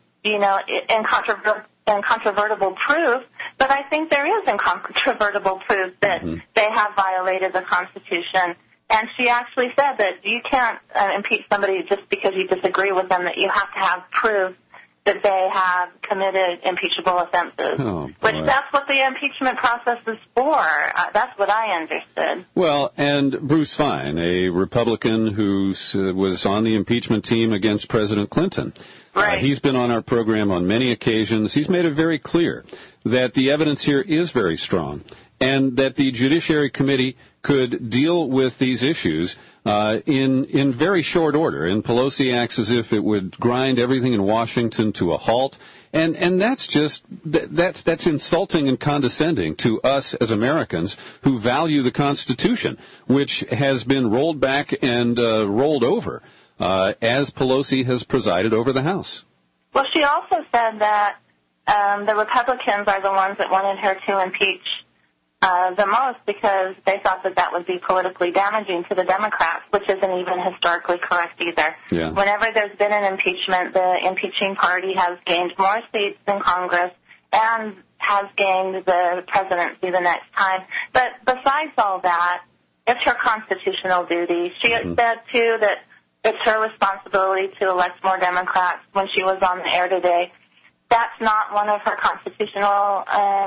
incontrovertible proof, but I think there is incontrovertible proof that they have violated the Constitution. And she actually said that you can't impeach somebody just because you disagree with them, that you have to have proof that they have committed impeachable offenses, which that's what the impeachment process is for. That's what I understood. Well, and Bruce Fein, a Republican who was on the impeachment team against President Clinton. Right. He's been on our program on many occasions. He's made it very clear that the evidence here is very strong and that the Judiciary Committee could deal with these issues in very short order. And Pelosi acts as if it would grind everything in Washington to a halt. And that's just, that's insulting and condescending to us as Americans who value the Constitution, which has been rolled back and rolled over as Pelosi has presided over the House. Well, she also said that the Republicans are the ones that wanted her to impeach the most because they thought that would be politically damaging to the Democrats, which isn't even historically correct either. Yeah. Whenever there's been an impeachment, the impeaching party has gained more seats in Congress and has gained the presidency the next time. But besides all that, it's her constitutional duty. She said, too, that it's her responsibility to elect more Democrats when she was on the air today. That's not one of her constitutional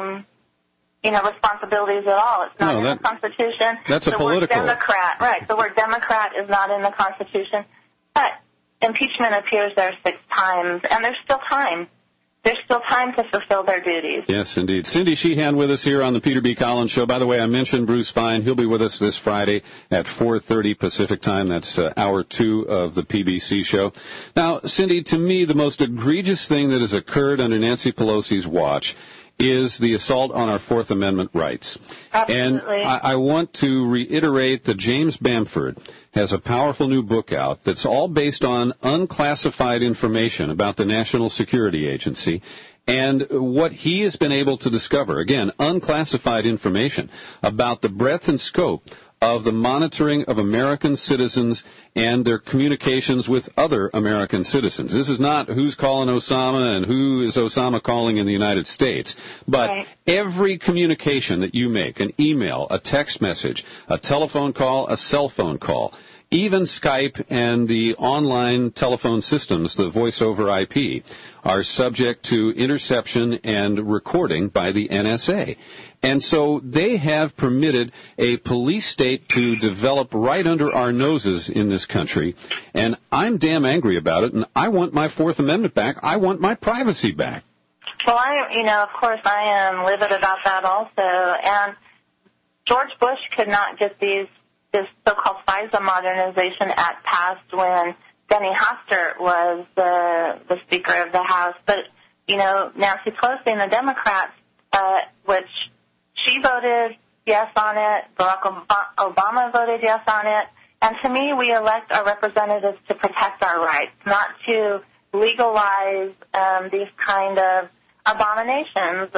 responsibilities at all. It's not in the Constitution. That's a political. The word Democrat, right, the word Democrat is not in the Constitution. But impeachment appears there 6 times, and there's still time. There's still time to fulfill their duties. Yes, indeed. Cindy Sheehan with us here on the Peter B. Collins Show. By the way, I mentioned Bruce Fine. He'll be with us this Friday at 4:30 Pacific Time. That's hour 2 of the PBC show. Now, Cindy, to me, the most egregious thing that has occurred under Nancy Pelosi's watch is the assault on our Fourth Amendment rights. Absolutely. And I want to reiterate that James Bamford has a powerful new book out that's all based on unclassified information about the National Security Agency and what he has been able to discover, again, unclassified information about the breadth and scope of the monitoring of American citizens and their communications with other American citizens. This is not who's calling Osama and who is Osama calling in the United States, but every communication that you make, an email, a text message, a telephone call, a cell phone call, even Skype and the online telephone systems, the voice over IP, are subject to interception and recording by the NSA. And so they have permitted a police state to develop right under our noses in this country, and I'm damn angry about it, and I want my Fourth Amendment back. I want my privacy back. Well, of course, I am livid about that also, and George Bush could not get this so-called FISA Modernization Act passed when Denny Hastert was the Speaker of the House. But, Nancy Pelosi and the Democrats, which she voted yes on it, Barack Obama voted yes on it, and to me, we elect our representatives to protect our rights, not to legalize these kind of abominations.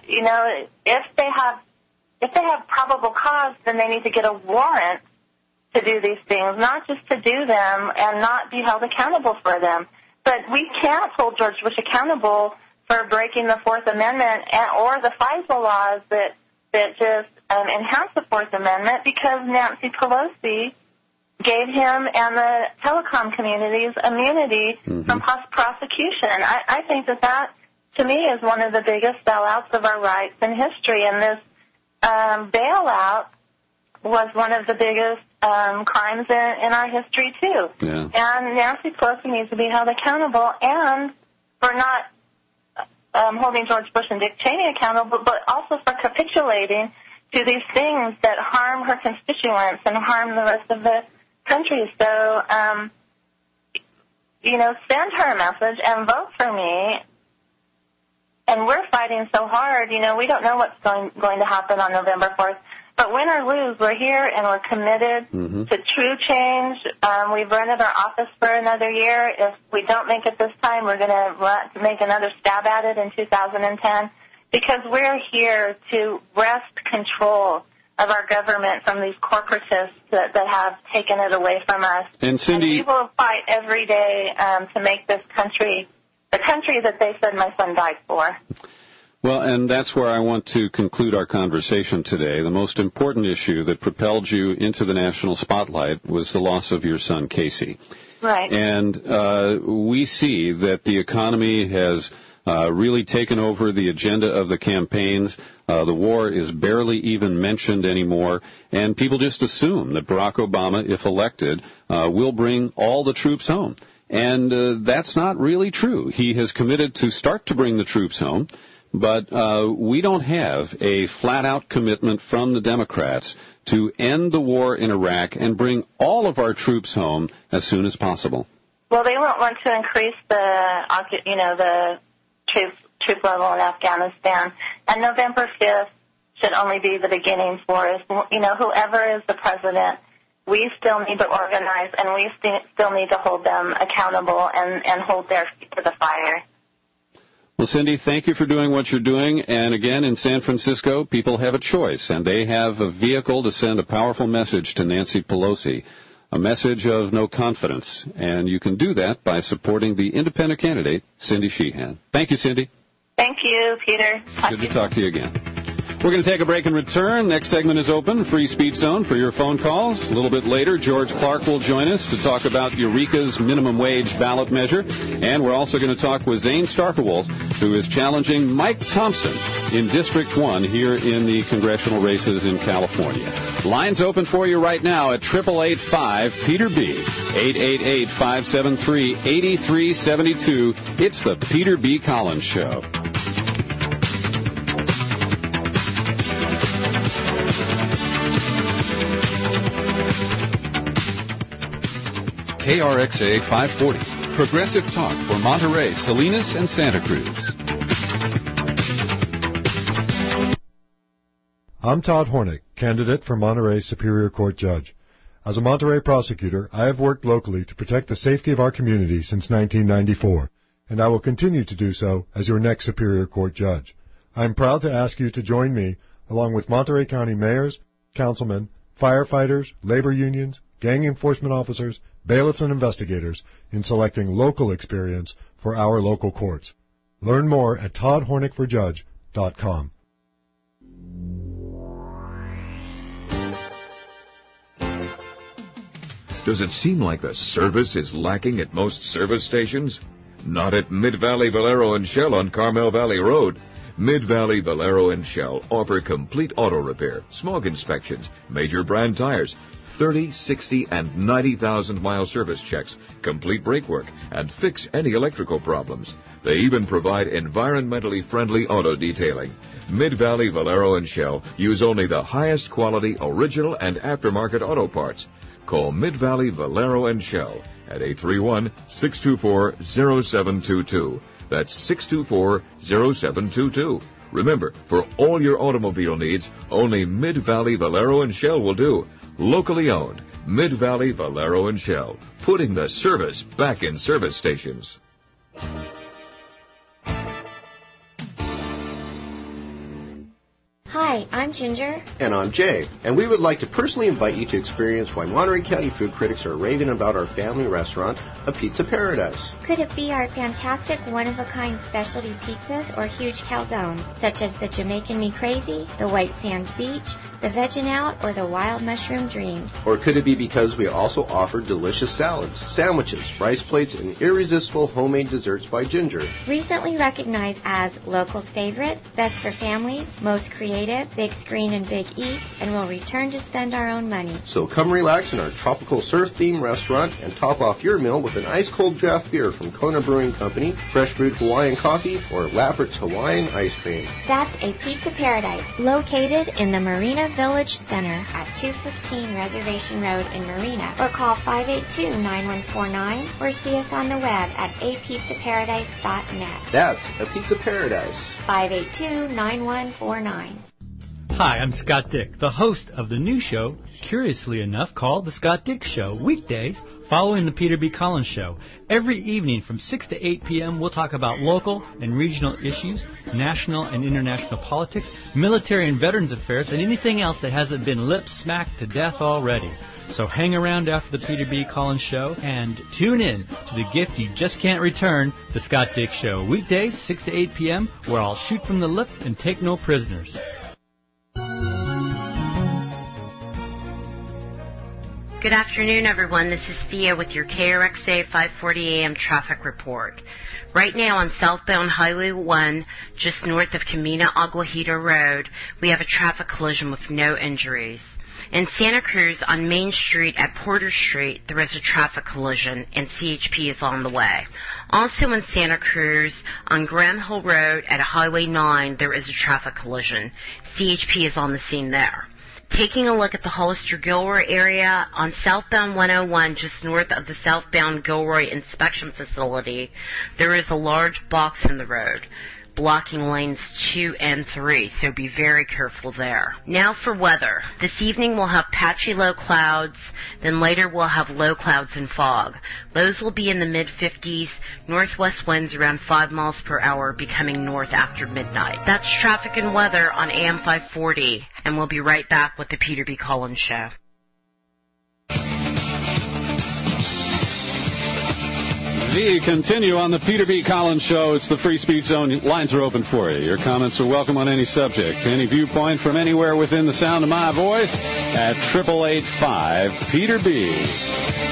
If they have probable cause, then they need to get a warrant to do these things, not just to do them and not be held accountable for them. But we can't hold George Bush accountable for breaking the Fourth Amendment or the FISA laws that just enhance the Fourth Amendment because Nancy Pelosi gave him and the telecom communities immunity from prosecution. I think that, to me, is one of the biggest sellouts of our rights in history, and this bailout was one of the biggest crimes in our history, too. Yeah. And Nancy Pelosi needs to be held accountable, and for not holding George Bush and Dick Cheney accountable, but also for capitulating to these things that harm her constituents and harm the rest of the country. So, send her a message and vote for me. And we're fighting so hard. We don't know what's going to happen on November 4th. But win or lose, we're here and we're committed to true change. We've rented our office for another year. If we don't make it this time, we're going to make another stab at it in 2010 because we're here to wrest control of our government from these corporatists that have taken it away from us. And Cindy, we will fight every day to make this country the country that they said my son died for. Well, and that's where I want to conclude our conversation today. The most important issue that propelled you into the national spotlight was the loss of your son, Casey. Right. And we see that the economy has really taken over the agenda of the campaigns. The war is barely even mentioned anymore, and people just assume that Barack Obama, if elected, will bring all the troops home. And that's not really true. He has committed to start to bring the troops home. But we don't have a flat-out commitment from the Democrats to end the war in Iraq and bring all of our troops home as soon as possible. Well, they won't want to increase the troop level in Afghanistan. And November 5th should only be the beginning for us. Whoever is the president, we still need to organize, and we still need to hold them accountable and hold their feet to the fire. Well, Cindy, thank you for doing what you're doing. And again, in San Francisco, people have a choice, and they have a vehicle to send a powerful message to Nancy Pelosi, a message of no confidence. And you can do that by supporting the independent candidate, Cindy Sheehan. Thank you, Cindy. Thank you, Peter. Good to talk to you again. We're going to take a break and return. Next segment is open, Free Speech Zone, for your phone calls. A little bit later, George Clark will join us to talk about Eureka's minimum wage ballot measure. And we're also going to talk with Zane Starkewolf, who is challenging Mike Thompson in District 1 here in the congressional races in California. Lines open for you right now at 888-5-PETER-B, 888-573-8372. It's the Peter B. Collins Show. KRXA 540, Progressive Talk for Monterey, Salinas, and Santa Cruz. I'm Todd Hornick, candidate for Monterey Superior Court Judge. As a Monterey prosecutor, I have worked locally to protect the safety of our community since 1994, and I will continue to do so as your next Superior Court Judge. I am proud to ask you to join me, along with Monterey County mayors, councilmen, firefighters, labor unions, gang enforcement officers, bailiffs, and investigators in selecting local experience for our local courts. Learn more at toddhornickforjudge.com. Does it seem like the service is lacking at most service stations? Not at Mid-Valley Valero and Shell on Carmel Valley Road. Mid-Valley Valero and Shell offer complete auto repair, smog inspections, major brand tires, 30, 60, and 90,000-mile service checks, complete brake work, and fix any electrical problems. They even provide environmentally friendly auto detailing. Mid-Valley Valero and Shell use only the highest quality original and aftermarket auto parts. Call Mid-Valley Valero and Shell at 831-624-0722. That's 624-0722. Remember, for all your automobile needs, only Mid-Valley Valero and Shell will do. Locally owned, Mid-Valley Valero and Shell, putting the service back in service stations. Hi, I'm Ginger. And I'm Jay. And we would like to personally invite you to experience why Monterey County food critics are raving about our family restaurant, A Pizza Paradise. Could it be our fantastic one-of-a-kind specialty pizzas or huge calzones, such as the Jamaican Me Crazy, the White Sands Beach, the Veggin' Out, or the Wild Mushroom Dream? Or could it be because we also offer delicious salads, sandwiches, rice plates, and irresistible homemade desserts by Ginger? Recently recognized as locals' favorite, best for families, most creative, big screen and big eats, and will return to spend our own money. So come relax in our tropical surf-themed restaurant and top off your meal with an ice-cold draft beer from Kona Brewing Company, fresh brewed Hawaiian coffee, or Lappert's Hawaiian ice cream. That's A Pizza Paradise, located in the Marina Village Center at 215 Reservation Road in Marina, or call 582-9149, or see us on the web at apizzaparadise.net. That's A Pizza Paradise. 582-9149. Hi, I'm Scott Dick, the host of the new show, curiously enough, called The Scott Dick Show, weekdays following the Peter B. Collins Show. Every evening from 6 to 8 p.m., we'll talk about local and regional issues, national and international politics, military and veterans affairs, and anything else that hasn't been lip-smacked to death already. So hang around after the Peter B. Collins Show and tune in to the gift you just can't return, The Scott Dick Show, weekdays 6 to 8 p.m., where I'll shoot from the lip and take no prisoners. Good afternoon, everyone. This is Thea with your KRXA 540 AM traffic report. Right now on southbound Highway 1, just north of Camino Aguajito Road, we have a traffic collision with no injuries. In Santa Cruz, on Main Street at Porter Street, there is a traffic collision, and CHP is on the way. Also in Santa Cruz, on Graham Hill Road at Highway 9, there is a traffic collision. CHP is on the scene there. Taking a look at the Hollister Gilroy area, on southbound 101, just north of the southbound Gilroy inspection facility, there is a large box in the road. blocking lanes 2 and 3, so be very careful there. Now for weather. This evening we'll have patchy low clouds, then later we'll have low clouds and fog. Lows will be in the mid-50s, northwest winds around 5 miles per hour, becoming north after midnight. That's traffic and weather on AM 540, and we'll be right back with the Peter B. Collins Show. We continue on the Peter B. Collins Show. It's the Free Speech Zone. Lines are open for you. Your comments are welcome on any subject. Any viewpoint from anywhere within the sound of my voice at 888-5-PETER-B.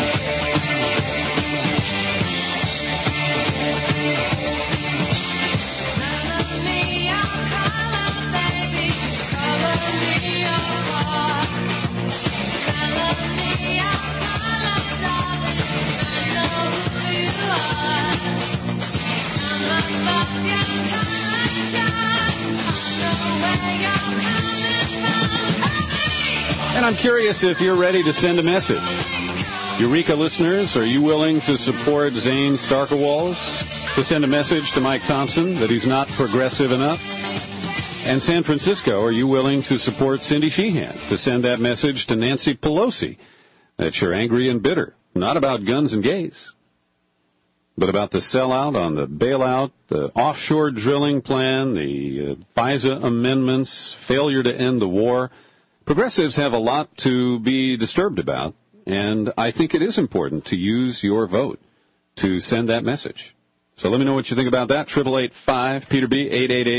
And I'm curious if you're ready to send a message. Eureka listeners, are you willing to support Zane Starkowals? To send a message to Mike Thompson that he's not progressive enough? And San Francisco, are you willing to support Cindy Sheehan? To send that message to Nancy Pelosi that you're angry and bitter, not about guns and gays, but about the sellout on the bailout, the offshore drilling plan, the FISA amendments, failure to end the war. Progressives have a lot to be disturbed about, and I think it is important to use your vote to send that message. So let me know what you think about that. 888-5-PETER-B,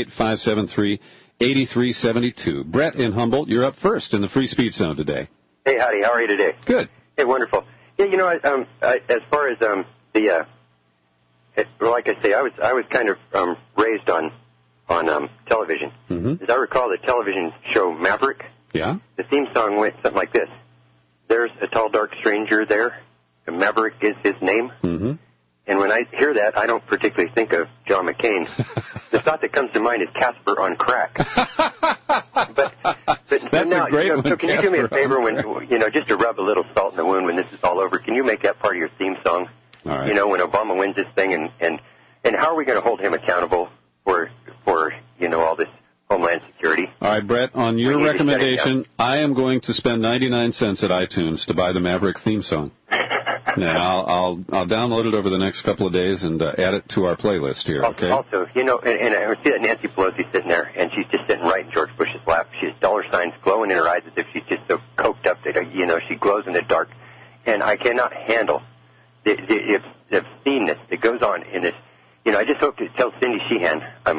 888-573-8372. Brett in Humboldt, you're up first in the Free Speech Zone today. Hey, howdy. How are you today? Good. Hey, wonderful. Yeah, you know, as far as like I say, I was kind of raised on television. Mm-hmm. As I recall, the television show Maverick. Yeah. The theme song went something like this: "There's a tall, dark stranger there. And Maverick is his name." Mm-hmm. And when I hear that, I don't particularly think of John McCain. The thought that comes to mind is Casper on crack. but that's now, a great one. So can you do me a favor, just to rub a little salt in the wound when this is all over? Can you make that part of your theme song? All right. You know, when Obama wins this thing, and how are we going to hold him accountable for all this Homeland Security? All right, Brett, on your recommendation, I am going to spend 99 cents at iTunes to buy the Maverick theme song. Now, I'll download it over the next couple of days and add it to our playlist here, okay? Also, and I see that Nancy Pelosi sitting there, and she's just sitting right in George Bush's lap. She has dollar signs glowing in her eyes as if she's just so coked up that, she glows in the dark. And I cannot handle the obsceneness that goes on in this. I just hope to tell Cindy Sheehan I'm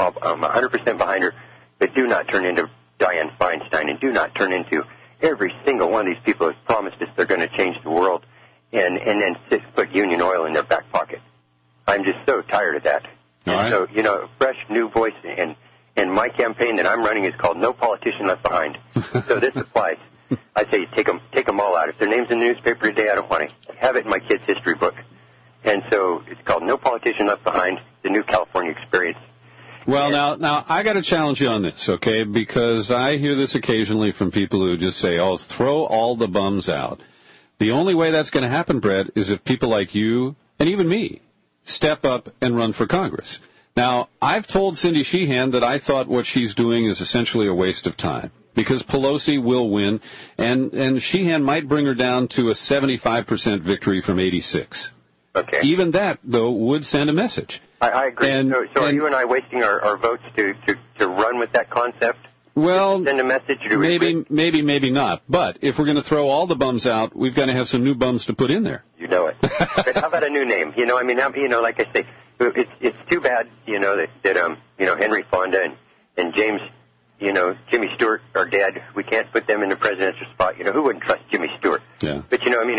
100% behind her, but do not turn into Dianne Feinstein, and do not turn into every single one of these people who have promised us they're going to change the world and then put Union Oil in their back pocket. I'm just so tired of that. All right. So, a fresh new voice, and my campaign that I'm running is called No Politician Left Behind. So this applies. I say take them all out. If their name's in the newspaper today, I don't want to have it in my kid's history book. And so it's called No Politician Left Behind, the New California Experience. Well, now I got to challenge you on this, okay? Because I hear this occasionally from people who just say, throw all the bums out. The only way that's going to happen, Brett, is if people like you, and even me, step up and run for Congress. Now, I've told Cindy Sheehan that I thought what she's doing is essentially a waste of time, because Pelosi will win, and Sheehan might bring her down to a 75% victory from 86. Okay. Even that, though, would send a message. I agree. So are you and I wasting our votes to run with that concept? Well, send a message? Maybe not. But if we're going to throw all the bums out, we've got to have some new bums to put in there. You know it. But how about a new name? Like I say, it's too bad, that Henry Fonda and James, Jimmy Stewart are dead. We can't put them in the presidential spot. Who wouldn't trust Jimmy Stewart? Yeah. But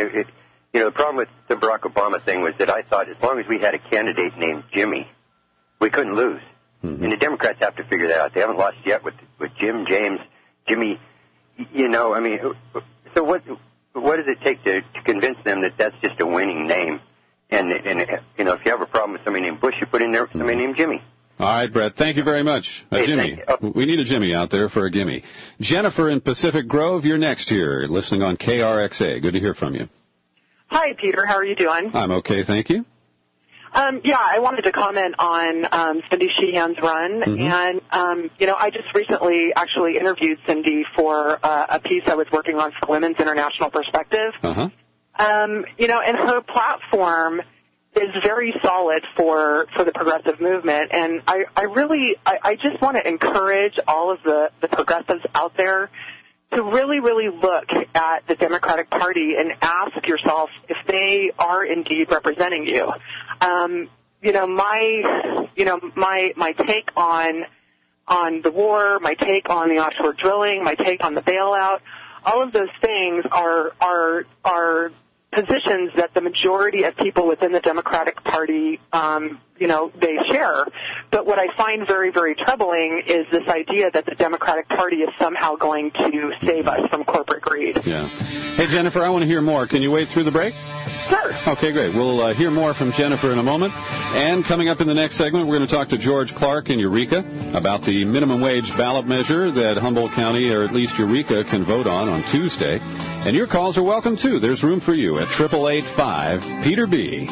the problem with the Barack Obama thing was that I thought as long as we had a candidate named Jimmy, we couldn't lose. Mm-hmm. And the Democrats have to figure that out. They haven't lost yet with Jim, James, Jimmy. So what does it take to convince them that that's just a winning name? And if you have a problem with somebody named Bush, you put in there somebody named Jimmy. All right, Brett. Thank you very much. Jimmy. We need a Jimmy out there for a gimme. Jennifer in Pacific Grove, you're next here, listening on KRXA. Good to hear from you. Hi, Peter. How are you doing? I'm okay, thank you. Yeah, I wanted to comment on Cindy Sheehan's run. And, I just recently actually interviewed Cindy for a piece I was working on for Women's International Perspective. And her platform is very solid for the progressive movement. And I just want to encourage all of the progressives out there to really, really look at the Democratic Party and ask yourself if they are indeed representing you. My take on the war, my take on the offshore drilling, my take on the bailout, all of those things are positions that the majority of people within the Democratic Party, they share. But what I find very, very troubling is this idea that the Democratic Party is somehow going to save us from corporate greed. Yeah. Hey, Jennifer, I want to hear more. Can you wait through the break? Sure. Okay, great. We'll hear more from Jennifer in a moment. And coming up in the next segment, we're going to talk to George Clark in Eureka about the minimum wage ballot measure that Humboldt County, or at least Eureka, can vote on Tuesday. And your calls are welcome, too. There's room for you at 888-5-PETER-B.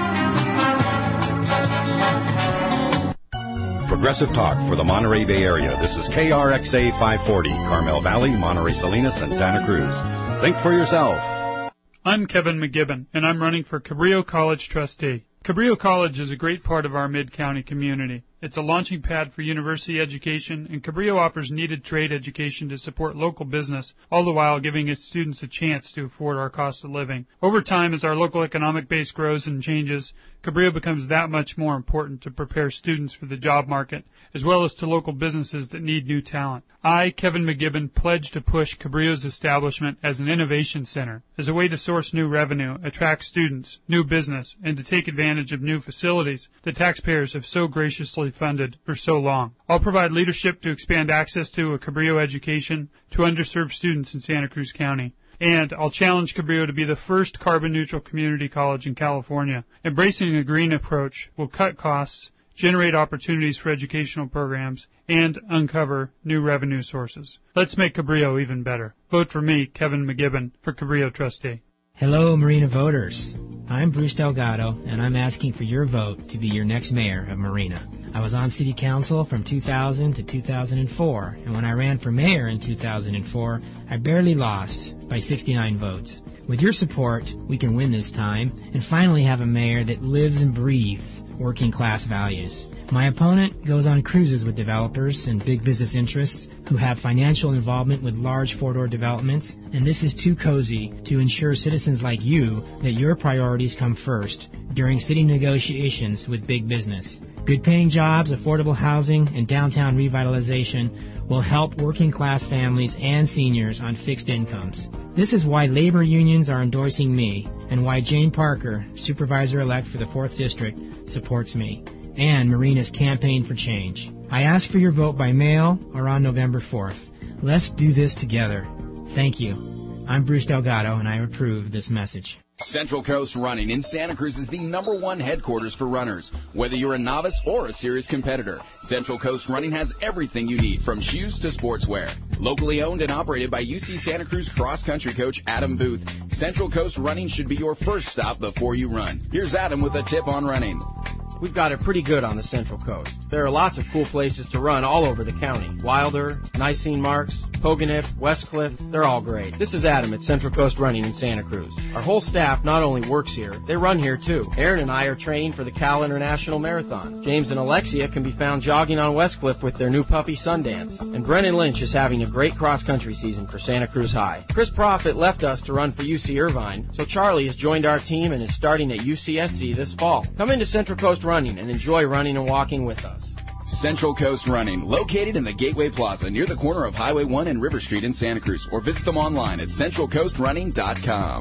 Progressive Talk for the Monterey Bay Area. This is KRXA 540, Carmel Valley, Monterey Salinas, and Santa Cruz. Think for yourself. I'm Kevin McGibbon, and I'm running for Cabrillo College trustee. Cabrillo College is a great part of our mid-county community. It's a launching pad for university education, and Cabrillo offers needed trade education to support local business, all the while giving its students a chance to afford our cost of living. Over time, as our local economic base grows and changes, Cabrillo becomes that much more important to prepare students for the job market, as well as to local businesses that need new talent. I, Kevin McGibbon, pledge to push Cabrillo's establishment as an innovation center, as a way to source new revenue, attract students, new business, and to take advantage of new facilities that taxpayers have so graciously funded for so long. I'll provide leadership to expand access to a Cabrillo education to underserved students in Santa Cruz County. And I'll challenge Cabrillo to be the first carbon-neutral community college in California. Embracing a green approach will cut costs, generate opportunities for educational programs, and uncover new revenue sources. Let's make Cabrillo even better. Vote for me, Kevin McGibbon, for Cabrillo trustee. Hello, Marina voters. I'm Bruce Delgado, and I'm asking for your vote to be your next mayor of Marina. I was on city council from 2000 to 2004, and when I ran for mayor in 2004, I barely lost by 69 votes. With your support, we can win this time and finally have a mayor that lives and breathes working class values. My opponent goes on cruises with developers and big business interests who have financial involvement with large four-door developments, and this is too cozy to ensure citizens like you that your priorities come first during city negotiations with big business. Good-paying jobs, affordable housing, and downtown revitalization will help working-class families and seniors on fixed incomes. This is why labor unions are endorsing me, and why Jane Parker, supervisor-elect for the 4th District, supports me, and Marina's Campaign for Change. I ask for your vote by mail or on November 4th. Let's do this together. Thank you. I'm Bruce Delgado, and I approve this message. Central Coast Running in Santa Cruz is the #1 headquarters for runners. Whether you're a novice or a serious competitor, Central Coast Running has everything you need, from shoes to sportswear. Locally owned and operated by UC Santa Cruz cross-country coach Adam Booth, Central Coast Running should be your first stop before you run. Here's Adam with a tip on running. We've got it pretty good on the Central Coast. There are lots of cool places to run all over the county. Wilder, Nicene Marks, Poganiff, Westcliff, they're all great. This is Adam at Central Coast Running in Santa Cruz. Our whole staff not only works here, they run here too. Aaron and I are training for the Cal International Marathon. James and Alexia can be found jogging on Westcliff with their new puppy Sundance. And Brennan Lynch is having a great cross-country season for Santa Cruz High. Chris Profit left us to run for UC Irvine, so Charlie has joined our team and is starting at UCSC this fall. Come into Central Coast Running and enjoy running and walking with us. Central Coast Running, located in the Gateway Plaza near the corner of Highway 1 and River Street in Santa Cruz, or visit them online at centralcoastrunning.com.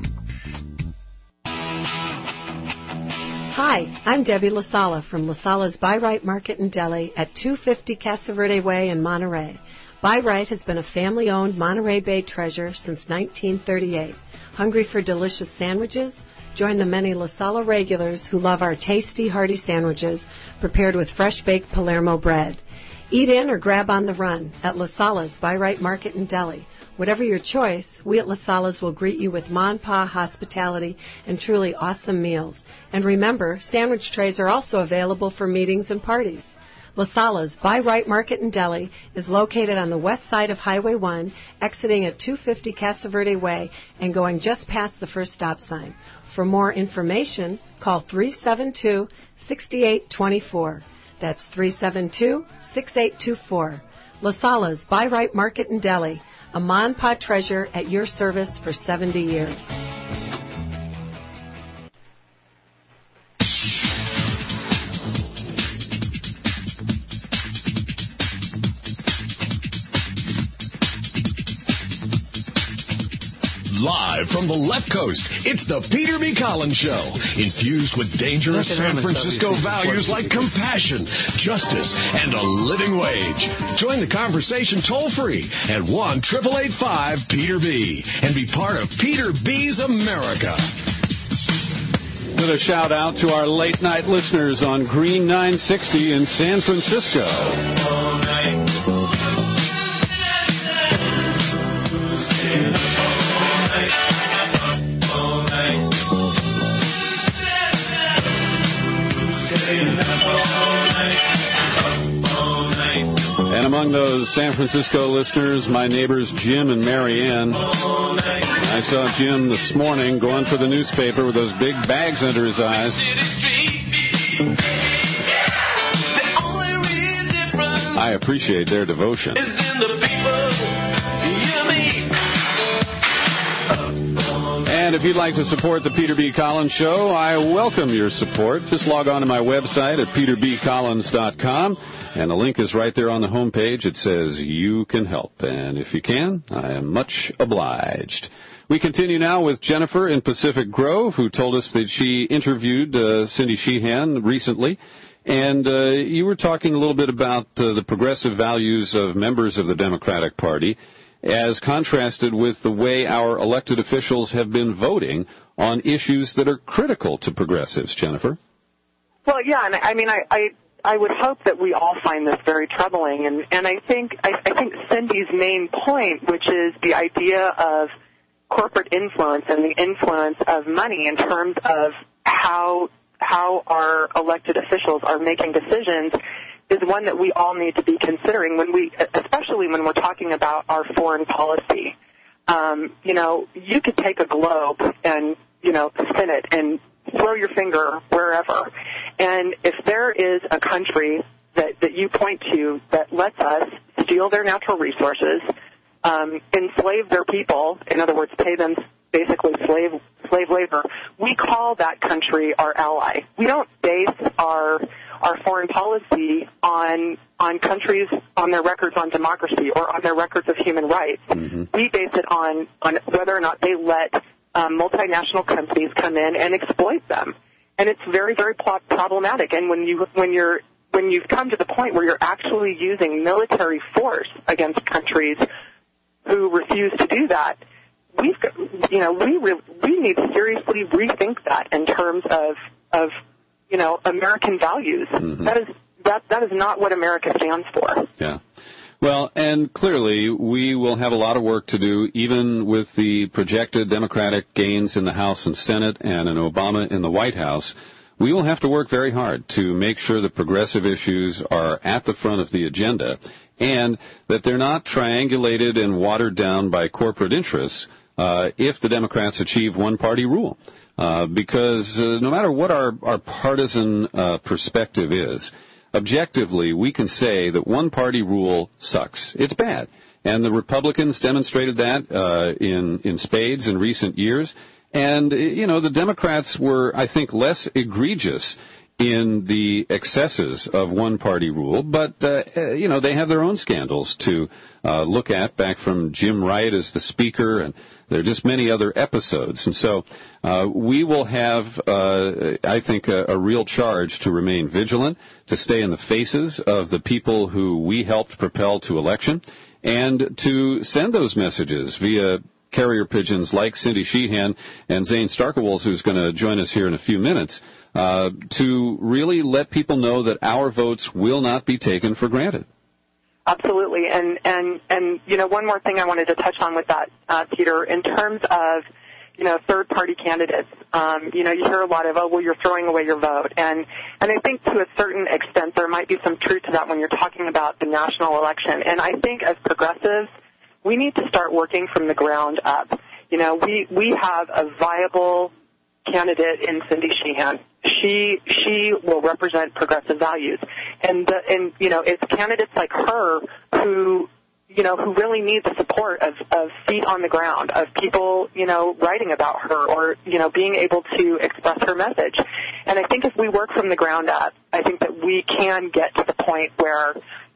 Hi, I'm Debbie LaSala from LaSala's Buy Right Market and Deli at 250 Casa Verde Way in Monterey. Buy Right has been a family-owned Monterey Bay treasure since 1938. Hungry for delicious sandwiches? Join the many LaSala regulars who love our tasty, hearty sandwiches prepared with fresh-baked Palermo bread. Eat in or grab on the run at La Sala's Buy Right Market in Delhi. Whatever your choice, we at La Sala's will greet you with ma and pa hospitality and truly awesome meals. And remember, sandwich trays are also available for meetings and parties. La Sala's Buy Right Market in Delhi is located on the west side of Highway 1, exiting at 250 Casa Verde Way and going just past the first stop sign. For more information, call 372-6824. That's 372-6824. La Sala's Buy Right Market in Delhi, a ma and pa treasure at your service for 70 years. Live from the left coast, it's the Peter B. Collins Show. Infused with dangerous San Francisco values like compassion, justice, and a living wage. Join the conversation toll-free at 1-888-5-PETER-B and be part of Peter B's America. With a shout out to our late night listeners on Green 960 in San Francisco. All night. And among those San Francisco listeners, my neighbors Jim and Mary Ann. I saw Jim this morning going for the newspaper with those big bags under his eyes. I appreciate their devotion. And if you'd like to support the Peter B. Collins Show, I welcome your support. Just log on to my website at peterbcollins.com, and the link is right there on the homepage. It says you can help, and if you can, I am much obliged. We continue now with Jennifer in Pacific Grove, who told us that she interviewed Cindy Sheehan recently, and you were talking a little bit about the progressive values of members of the Democratic Party, as contrasted with the way our elected officials have been voting on issues that are critical to progressives, Jennifer. Well, yeah, and I mean, I would hope that we all find this very troubling, and I think Cindy's main point, which is the idea of corporate influence and the influence of money in terms of how our elected officials are making decisions, is one that we all need to be considering especially when we're talking about our foreign policy. You could take a globe and, spin it and throw your finger wherever. And if there is a country that you point to that lets us steal their natural resources, enslave their people, in other words, pay them basically slave labor, we call that country our ally. We don't base our foreign policy on countries, on their records on democracy or on their records of human rights. Mm-hmm. We base it on whether or not they let multinational companies come in and exploit them. And it's very, very problematic. And when you've come to the point where you're actually using military force against countries who refuse to do that, we need to seriously rethink that in terms of American values. Mm-hmm. That is not what America stands for. Yeah. Well, and clearly we will have a lot of work to do, even with the projected Democratic gains in the House and Senate and an Obama in the White House. We will have to work very hard to make sure the progressive issues are at the front of the agenda and that they're not triangulated and watered down by corporate interests if the Democrats achieve one-party rule. Because no matter what our partisan perspective is, objectively we can say that one-party rule sucks. It's bad. And the Republicans demonstrated that in spades in recent years. And, the Democrats were, I think, less egregious in the excesses of one-party rule, but, they have their own scandals to look at, back from Jim Wright as the Speaker, and there are just many other episodes. And so we will have, I think, a real charge to remain vigilant, to stay in the faces of the people who we helped propel to election, and to send those messages via carrier pigeons like Cindy Sheehan and Zane Starkowals, who's going to join us here in a few minutes, to really let people know that our votes will not be taken for granted. Absolutely. And one more thing I wanted to touch on with that, Peter, in terms of, third-party candidates. You hear a lot of, you're throwing away your vote. And I think to a certain extent there might be some truth to that when you're talking about the national election. And I think as progressives, we need to start working from the ground up. We have a viable candidate in Cindy Sheehan. She will represent progressive values. And it's candidates like her who really need the support of feet on the ground, of people, writing about her or, being able to express her message. And I think if we work from the ground up, I think that we can get to the point where,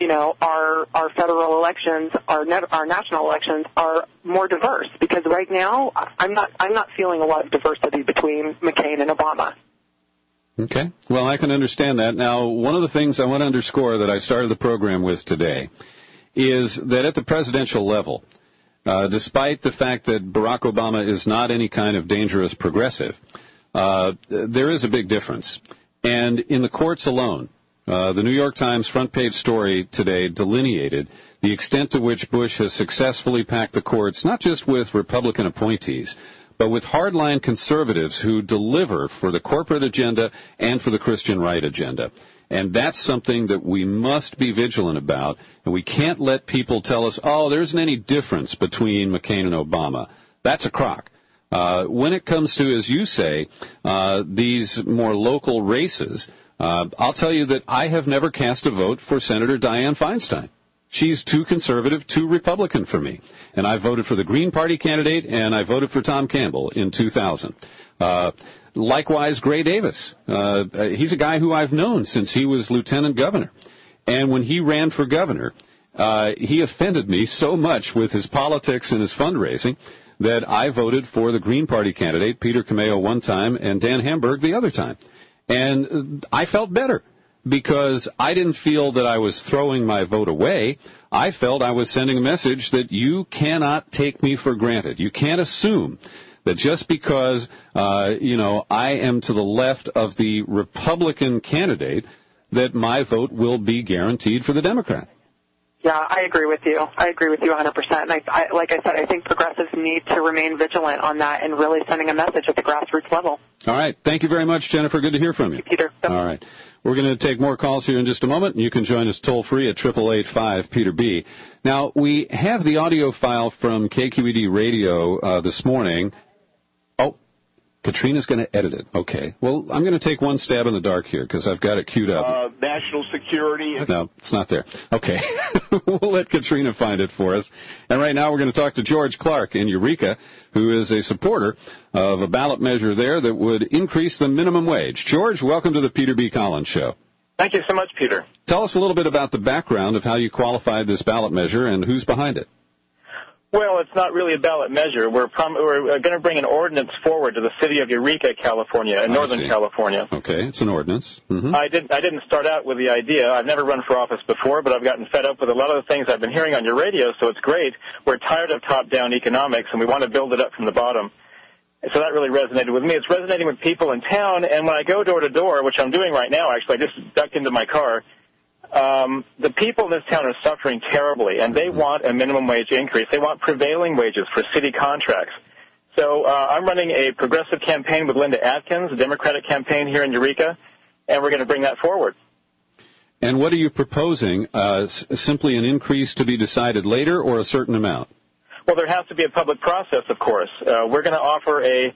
our federal elections, our national elections are more diverse. Because right now, I'm not feeling a lot of diversity between McCain and Obama. Okay. Well, I can understand that. Now, one of the things I want to underscore that I started the program with today is that at the presidential level, despite the fact that Barack Obama is not any kind of dangerous progressive, there is a big difference. And in the courts alone, the New York Times front page story today delineated the extent to which Bush has successfully packed the courts, not just with Republican appointees, but with hardline conservatives who deliver for the corporate agenda and for the Christian right agenda. And that's something that we must be vigilant about, and we can't let people tell us, there isn't any difference between McCain and Obama. That's a crock. When it comes to, as you say, these more local races, I'll tell you that I have never cast a vote for Senator Dianne Feinstein. She's too conservative, too Republican for me. And I voted for the Green Party candidate, and I voted for Tom Campbell in 2000. Likewise, Gray Davis. He's a guy who I've known since he was lieutenant governor. And when he ran for governor, he offended me so much with his politics and his fundraising that I voted for the Green Party candidate, Peter Cameo, one time, and Dan Hamburg the other time. And I felt better because I didn't feel that I was throwing my vote away. I felt I was sending a message that you cannot take me for granted. You can't assume that just because, I am to the left of the Republican candidate, that my vote will be guaranteed for the Democrat. Yeah, I agree with you. I agree with you 100%. And like I said, I think progressives need to remain vigilant on that and really sending a message at the grassroots level. All right. Thank you very much, Jennifer. Good to hear from you. Thank you, Peter. All right. We're going to take more calls here in just a moment. You can join us toll-free at 888-5-PETER-B. Now, we have the audio file from KQED Radio this morning. Katrina's going to edit it. Okay. Well, I'm going to take one stab in the dark here because I've got it queued up. National security. No, it's not there. Okay. We'll let Katrina find it for us. And right now we're going to talk to George Clark in Eureka, who is a supporter of a ballot measure there that would increase the minimum wage. George, welcome to the Peter B. Collins Show. Thank you so much, Peter. Tell us a little bit about the background of how you qualified this ballot measure and who's behind it. Well, it's not really a ballot measure. We're going to bring an ordinance forward to the city of Eureka, California, in Northern California. Okay, it's an ordinance. Mm-hmm. I didn't start out with the idea. I've never run for office before, but I've gotten fed up with a lot of the things I've been hearing on your radio, so it's great. We're tired of top-down economics, and we want to build it up from the bottom. So that really resonated with me. It's resonating with people in town, and when I go door to door, which I'm doing right now, actually, I just ducked into my car, the people in this town are suffering terribly, and they want a minimum wage increase. They want prevailing wages for city contracts. So I'm running a progressive campaign with Linda Atkins, a Democratic campaign here in Eureka, and we're going to bring that forward. And what are you proposing? Simply an increase to be decided later or a certain amount? Well, there has to be a public process, of course. We're going to offer a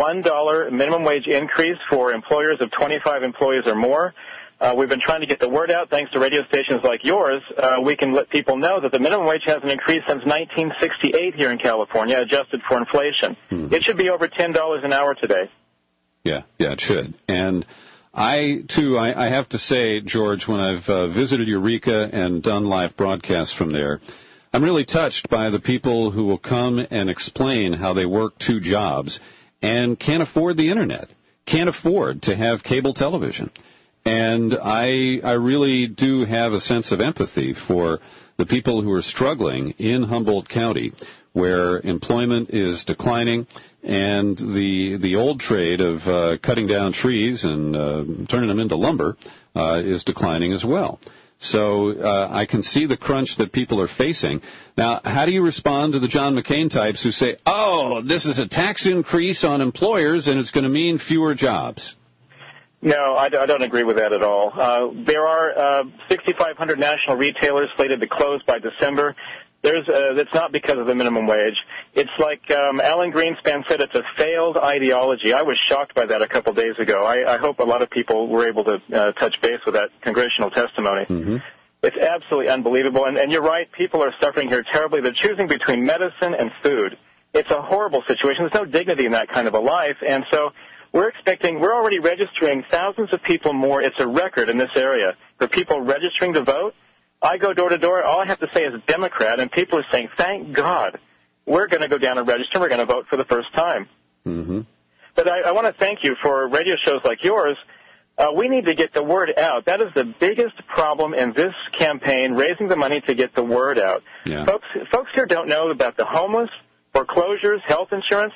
$1 minimum wage increase for employers of 25 employees or more. We've been trying to get the word out. Thanks to radio stations like yours, we can let people know that the minimum wage hasn't increased since 1968 here in California, adjusted for inflation. It should be over $10 an hour today. Yeah, it should. And I have to say, George, when I've visited Eureka and done live broadcasts from there, I'm really touched by the people who will come and explain how they work two jobs and can't afford the Internet, can't afford to have cable television. And I really do have a sense of empathy for the people who are struggling in Humboldt County, where employment is declining and the old trade of cutting down trees and turning them into lumber is declining as well. So I can see the crunch that people are facing. Now, how do you respond to the John McCain types who say, oh, this is a tax increase on employers and it's going to mean fewer jobs? No, I don't agree with that at all. There are 6,500 national retailers slated to close by December. It's not because of the minimum wage. It's like Alan Greenspan said, it's a failed ideology. I was shocked by that a couple days ago. I hope a lot of people were able to touch base with that congressional testimony. Mm-hmm. It's absolutely unbelievable. And you're right, people are suffering here terribly. They're choosing between medicine and food. It's a horrible situation. There's no dignity in that kind of a life. And so we're already registering thousands of people more. It's a record in this area for people registering to vote. I go door to door. All I have to say is Democrat, and people are saying, thank God, we're going to go down and register. We're going to vote for the first time. Mm-hmm. But I want to thank you for radio shows like yours. We need to get the word out. That is the biggest problem in this campaign, raising the money to get the word out. Yeah. Folks here don't know about the homeless, foreclosures, health insurance.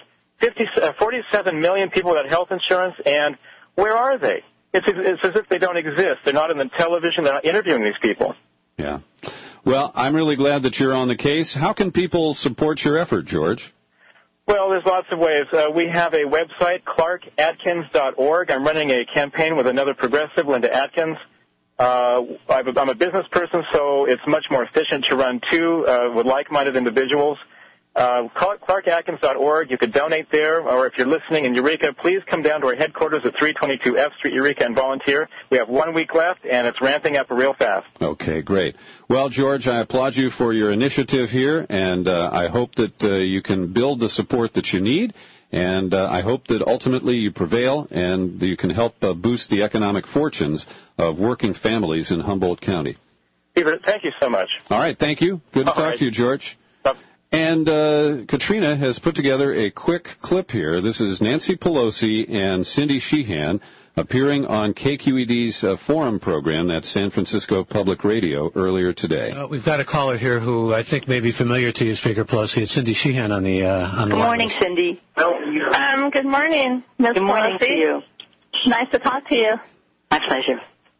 47 million people without health insurance, and where are they? It's as if they don't exist. They're not in the television. They're not interviewing these people. Yeah. Well, I'm really glad that you're on the case. How can people support your effort, George? Well, there's lots of ways. We have a website, clarkatkins.org. I'm running a campaign with another progressive, Linda Atkins. I'm a business person, so it's much more efficient to run two with like-minded individuals. clarkatkins.org. You could donate there, or if you're listening in Eureka, please come down to our headquarters at 322 F Street, Eureka, and volunteer. We have 1 week left, and it's ramping up real fast. Okay, great. Well, George, I applaud you for your initiative here, and I hope that you can build the support that you need, and I hope that ultimately you prevail and you can help boost the economic fortunes of working families in Humboldt County. Thank you so much. All right, thank you. Good to talk to you, George. And Katrina has put together a quick clip here. This is Nancy Pelosi and Cindy Sheehan appearing on KQED's forum program, that's San Francisco Public Radio, earlier today. We've got a caller here who I think may be familiar to you, Speaker Pelosi. It's Cindy Sheehan on the line. Good morning, Cindy. Good morning, Ms. Good morning Pelosi. to you. Nice to talk to you. My pleasure.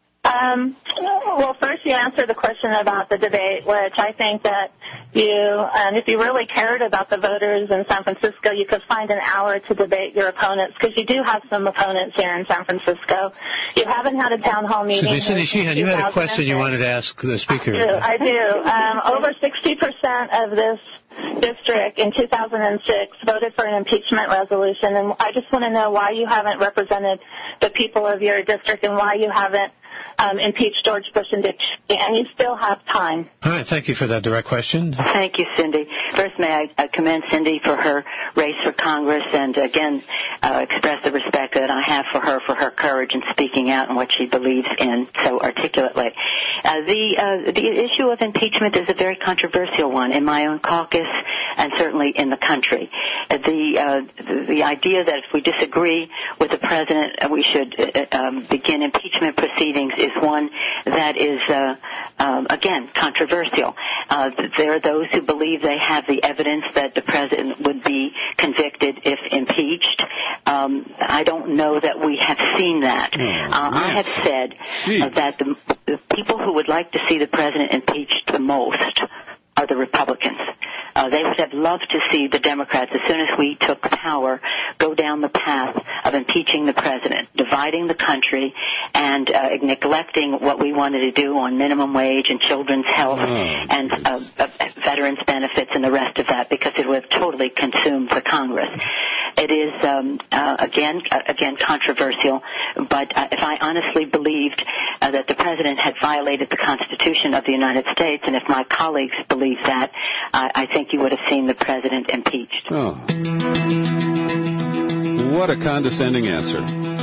Well, first you answered the question about the debate, which I think that if you really cared about the voters in San Francisco, you could find an hour to debate your opponents, because you do have some opponents here in San Francisco. You haven't had a town hall meeting. Cindy Sheehan, you had a question you wanted to ask the speaker. I do. Over 60% of this district in 2006 voted for an impeachment resolution, and I just want to know why you haven't represented the people of your district and why you haven't impeached George Bush and Dick Cheney, and you still have time. All right, thank you for that direct question. Thank you, Cindy. First, may I commend Cindy for her race for Congress, and again express the respect that I have for her courage in speaking out and what she believes in so articulately. The issue of impeachment is a very controversial one in my own caucus and certainly in the country. The idea that if we disagree with the president, we should begin impeachment proceedings is one that is, again, controversial. There are those who believe they have the evidence that the president would be convicted if impeached. I don't know that we have seen that. I have said that the people who would like to see the president impeached the most are the Republicans. They would have loved to see the Democrats, as soon as we took power, go down the path of impeaching the president, dividing the country, and neglecting what we wanted to do on minimum wage and children's health and veterans' benefits and the rest of that, because it would have totally consumed the Congress. It is, again, controversial, but if I honestly believed that the president had violated the Constitution of the United States, and if my colleagues believe that, I think you would have seen the president impeached. Oh. What a condescending answer.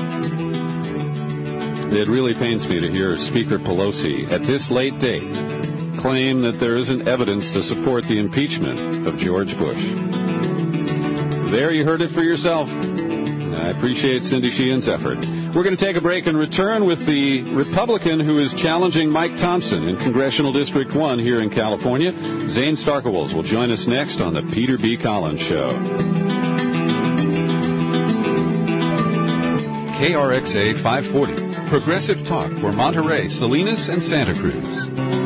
It really pains me to hear Speaker Pelosi, at this late date, claim that there isn't evidence to support the impeachment of George Bush. There, you heard it for yourself. I appreciate Cindy Sheehan's effort. We're going to take a break and return with the Republican who is challenging Mike Thompson in Congressional District 1 here in California. Zane Starkowitz will join us next on the Peter B. Collins Show. KRXA 540. progressive talk for Monterey, Salinas, and Santa Cruz.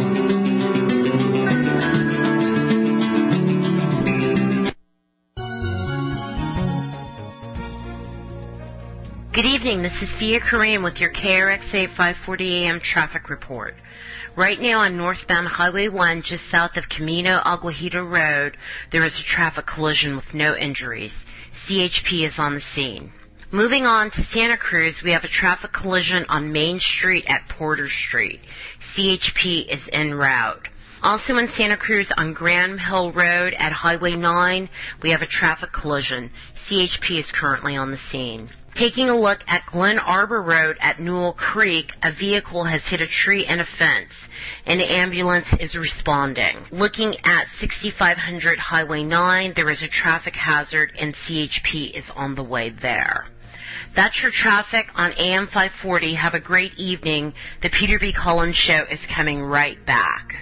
Good evening, this is Fia Kareem with your KRXA 540 AM traffic report. Right now on northbound Highway 1, just south of Camino Aguajito Road, there is a traffic collision with no injuries. CHP is on the scene. Moving on to Santa Cruz, we have a traffic collision on Main Street at Porter Street. CHP is en route. Also in Santa Cruz on Graham Hill Road at Highway 9, we have a traffic collision. CHP is currently on the scene. Taking a look at Glen Arbor Road at Newell Creek, a vehicle has hit a tree and a fence. An ambulance is responding. Looking at 6500 Highway 9, there is a traffic hazard and CHP is on the way there. That's your traffic on AM 540. Have a great evening. The Peter B. Collins Show is coming right back.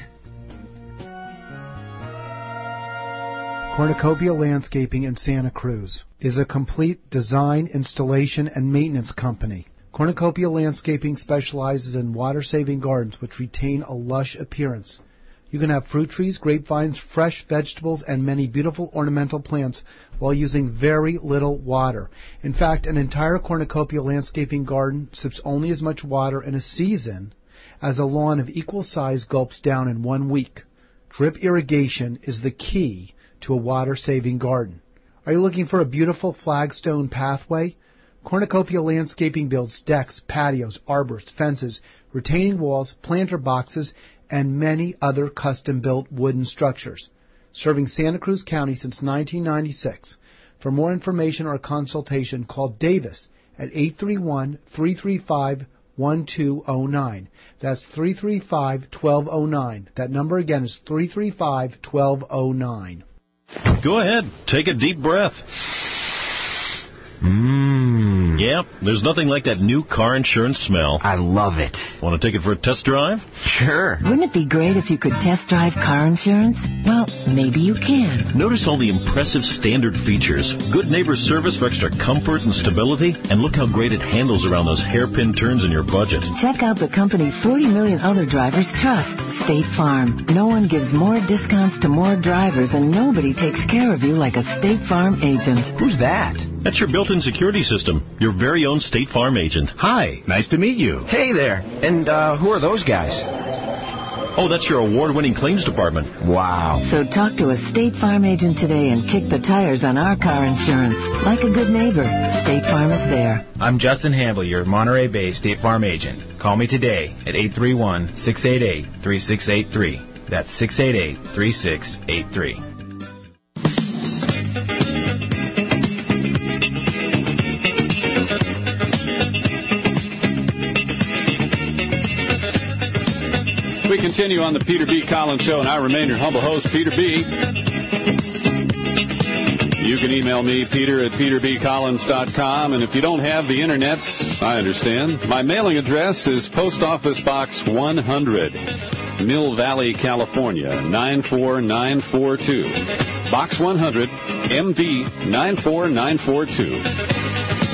Cornucopia Landscaping in Santa Cruz is a complete design, installation, and maintenance company. Cornucopia Landscaping specializes in water-saving gardens which retain a lush appearance. You can have fruit trees, grapevines, fresh vegetables, and many beautiful ornamental plants while using very little water. In fact, an entire Cornucopia Landscaping garden sips only as much water in a season as a lawn of equal size gulps down in 1 week. Drip irrigation is the key to a water-saving garden. Are you looking for a beautiful flagstone pathway? Cornucopia Landscaping builds decks, patios, arbors, fences, retaining walls, planter boxes, and many other custom-built wooden structures. Serving Santa Cruz County since 1996. For more information or consultation, call Davis at 831-335-1209. That's 335-1209. That number again is 335-1209. Go ahead. Take a deep breath. Yep, there's nothing like that new car insurance smell. I love it. Want to take it for a test drive? Sure. Wouldn't it be great if you could test drive car insurance? Well, maybe you can. Notice all the impressive standard features. Good neighbor service for extra comfort and stability. And look how great it handles around those hairpin turns in your budget. Check out the company 40 million other drivers trust, State Farm. No one gives more discounts to more drivers, and nobody takes care of you like a State Farm agent. Who's that? That's your built-in security system. Your very own State Farm agent. Hi, nice to meet you. Hey there. And who are those guys? Oh, that's your award-winning claims department. Wow. So talk to a State Farm agent today and kick the tires on our car insurance. Like a good neighbor, State Farm is there. I'm Justin Hamble, your Monterey Bay State Farm agent. Call me today at 831-688-3683. That's 688-3683. We continue on the Peter B. Collins Show, and I remain your humble host, Peter B. You can email me, Peter at peterbcollins.com, and if you don't have the internets, I understand. My mailing address is Post Office Box 100, Mill Valley, California, 94942. Box 100, MV 94942.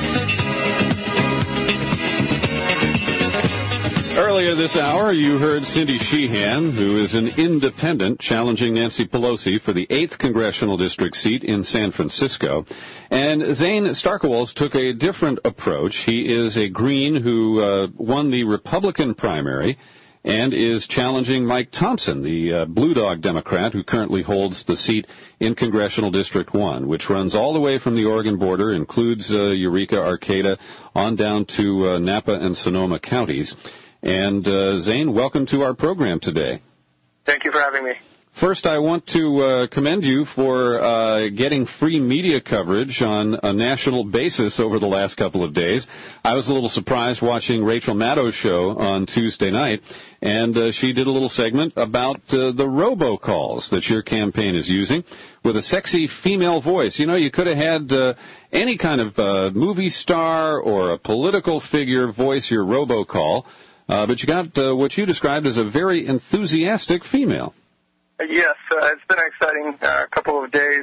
Earlier this hour, you heard Cindy Sheehan, who is an independent, challenging Nancy Pelosi for the 8th Congressional District seat in San Francisco. And Zane Starkowals took a different approach. He is a Green who won the Republican primary and is challenging Mike Thompson, the Blue Dog Democrat who currently holds the seat in Congressional District 1, which runs all the way from the Oregon border, includes Eureka, Arcata, on down to Napa and Sonoma counties. And, Zane, welcome to our program today. Thank you for having me. First, I want to commend you for getting free media coverage on a national basis over the last couple of days. I was a little surprised watching Rachel Maddow's show on Tuesday night, and she did a little segment about the robocalls that your campaign is using with a sexy female voice. You know, you could have had any kind of movie star or a political figure voice your robocall. But you got what you described as a very enthusiastic female. Yes, it's been an exciting couple of days.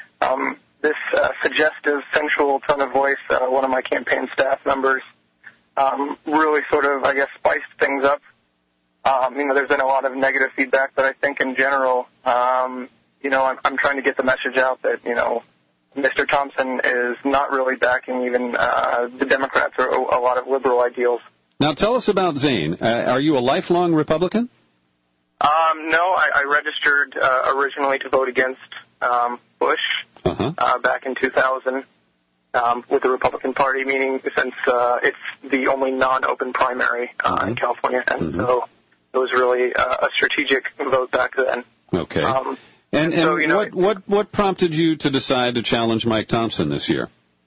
This suggestive, sensual tone of voice, one of my campaign staff members really sort of, I guess, spiced things up. There's been a lot of negative feedback, but I think in general, I'm trying to get the message out that, Mr. Thompson is not really backing even the Democrats or a lot of liberal ideals. Now, tell us about Zane. Are you a lifelong Republican? No, I registered originally to vote against Bush back in 2000 with the Republican Party, meaning since it's the only non-open primary in California, and so it was really a strategic vote back then. Okay. And so, what prompted you to decide to challenge Mike Thompson this year?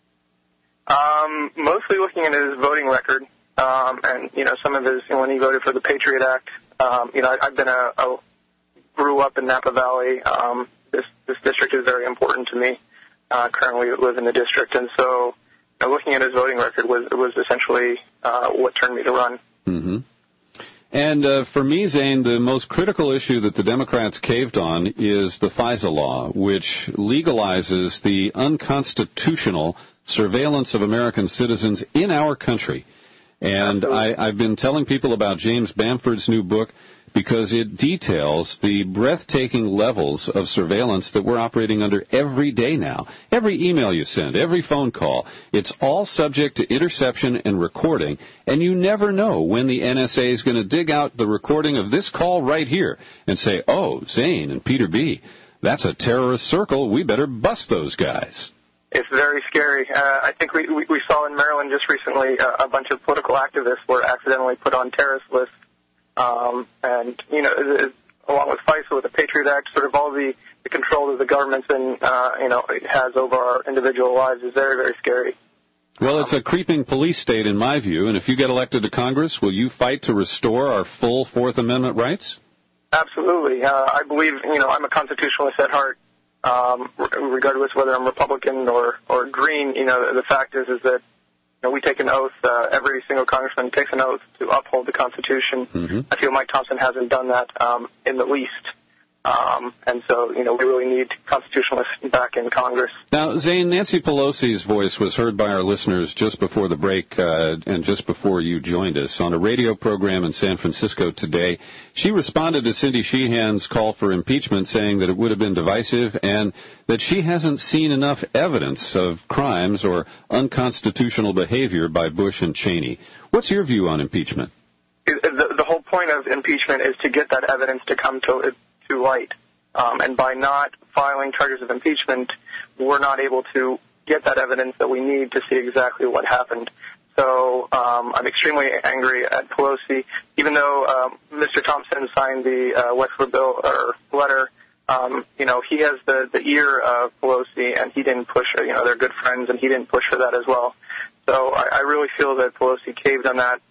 Mostly looking at his voting record, and some of his when he voted for the Patriot Act. I've been grew up in Napa Valley. This district is very important to me. Currently live in the district, and so looking at his voting record was essentially what turned me to run. Mm-hmm. And for me, Zane, the most critical issue that the Democrats caved on is the FISA law, which legalizes the unconstitutional surveillance of American citizens in our country. And I've been telling people about James Bamford's new book because it details the breathtaking levels of surveillance that we're operating under every day now. Every email you send, every phone call, it's all subject to interception and recording, and you never know when the NSA is going to dig out the recording of this call right here and say, oh, Zane and Peter B., that's a terrorist circle, we better bust those guys. It's very scary. I think we saw in Maryland just recently a bunch of political activists were accidentally put on terrorist lists. And, along with FISA, with the Patriot Act, sort of all the control that the government's has over our individual lives is very, very scary. Well, it's a creeping police state in my view, and if you get elected to Congress, will you fight to restore our full Fourth Amendment rights? Absolutely. I believe, I'm a constitutionalist at heart. Regardless whether I'm Republican or Green, the fact is that we take an oath. Every single congressman takes an oath to uphold the Constitution. Mm-hmm. I feel Mike Thompson hasn't done that in the least. And so, we really need constitutionalists back in Congress. Now, Zane, Nancy Pelosi's voice was heard by our listeners just before the break and just before you joined us on a radio program in San Francisco today. She responded to Cindy Sheehan's call for impeachment, saying that it would have been divisive and that she hasn't seen enough evidence of crimes or unconstitutional behavior by Bush and Cheney. What's your view on impeachment? The whole point of impeachment is to get that evidence to come to light. And by not filing charges of impeachment, we're not able to get that evidence that we need to see exactly what happened. So I'm extremely angry at Pelosi. Even though Mr. Thompson signed the Wexler bill or letter, he has the ear of Pelosi, and he didn't push her. They're good friends, and he didn't push for that as well. So I really feel that Pelosi caved on that,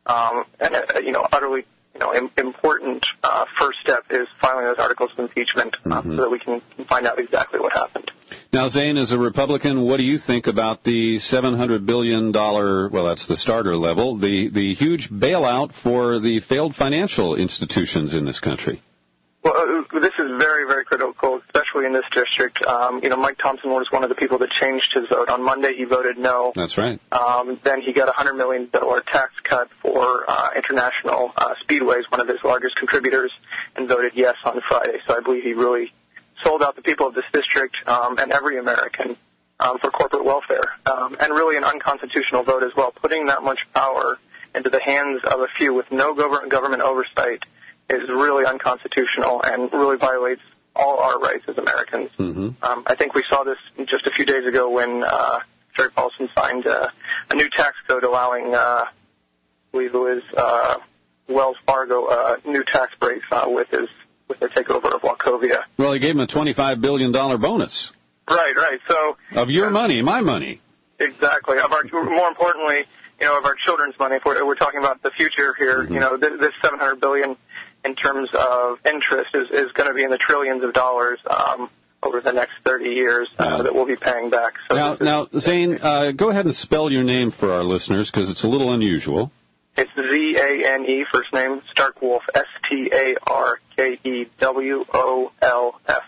and utterly. Important first step is filing those articles of impeachment so that we can find out exactly what happened. Now, Zane, as a Republican, what do you think about the $700 billion, well, that's the starter level, the huge bailout for the failed financial institutions in this country? Well, this is very, very critical, especially in this district. Mike Thompson was one of the people that changed his vote. On Monday, he voted no. That's right. Then he got a $100 million tax cut for International Speedways, one of his largest contributors, and voted yes on Friday. So I believe he really sold out the people of this district and every American for corporate welfare, and really an unconstitutional vote as well. Putting that much power into the hands of a few with no government oversight is really unconstitutional and really violates all our rights as Americans. Mm-hmm. I think we saw this just a few days ago when Jerry Paulson signed a new tax code allowing, I believe it was Wells Fargo, new tax breaks with their takeover of Wachovia. Well, he gave him a $25 billion bonus. Right. So of your money, my money. Exactly. More importantly, of our children's money. If we're talking about the future here, this $700 billion in terms of interest is going to be in the trillions of dollars over the next 30 years that we'll be paying back. So now, Zane, go ahead and spell your name for our listeners because it's a little unusual. It's Z-A-N-E, first name, Starkwolf, S-T-A-R-K-E-W-O-L-F.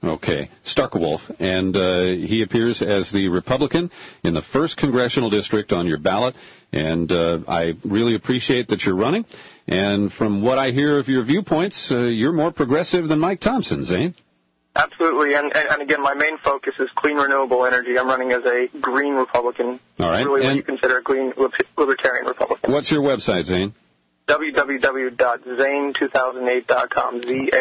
Okay, Starkewolf, and he appears as the Republican in the 1st Congressional District on your ballot, and I really appreciate that you're running. And from what I hear of your viewpoints, you're more progressive than Mike Thompson, Zane. Absolutely, and again, my main focus is clean, renewable energy. I'm running as a green Republican. All right. Really, what you consider a green libertarian Republican. What's your website, Zane? www.zane2008.com,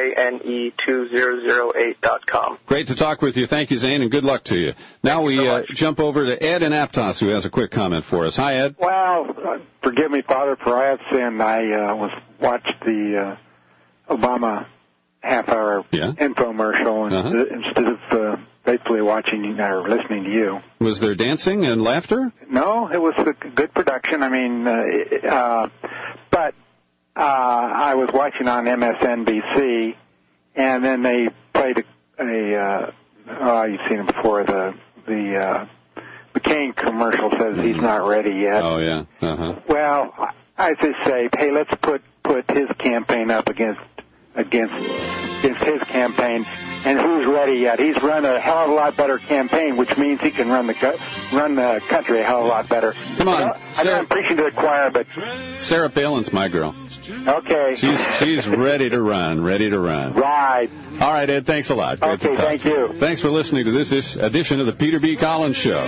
ZANE2008.com. Great to talk with you. Thank you, Zane, and good luck to you. Now we jump over to Ed in Aptos, who has a quick comment for us. Hi, Ed. Well, forgive me, Father, for I have sinned. I watched the Obama half-hour infomercial instead of faithfully watching or listening to you. Was there dancing and laughter? No, it was a good production. I mean, but I was watching on MSNBC, and then they played you've seen it before, the McCain commercial says he's not ready yet. Oh, yeah. Well, I just say, hey, let's put his campaign up against his campaign, and who's ready yet? He's run a hell of a lot better campaign, which means he can run the country a hell of a lot better. Come on, I know I'm preaching to the choir, but Sarah Palin's my girl. Okay, she's ready to run. Right. All right, Ed. Thanks a lot. Great okay, thank you. Thanks for listening to this edition of the Peter B. Collins Show.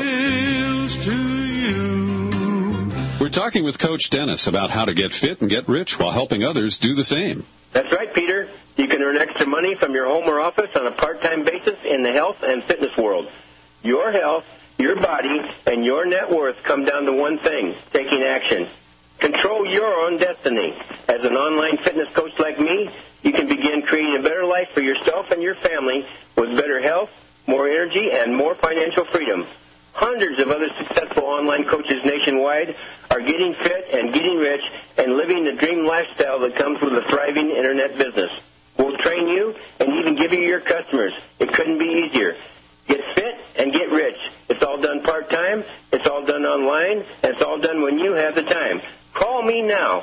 We're talking with Coach Dennis about how to get fit and get rich while helping others do the same. That's right, Peter. You can earn extra money from your home or office on a part-time basis in the health and fitness world. Your health, your body, and your net worth come down to one thing: taking action. Control your own destiny. As an online fitness coach like me, you can begin creating a better life for yourself and your family with better health, more energy, and more financial freedom. Hundreds of other successful online coaches nationwide are getting fit and getting rich and living the dream lifestyle that comes with a thriving internet business. We'll train you and even give you your customers. It couldn't be easier. Get fit and get rich. It's all done part-time, it's all done online, and it's all done when you have the time. Call me now.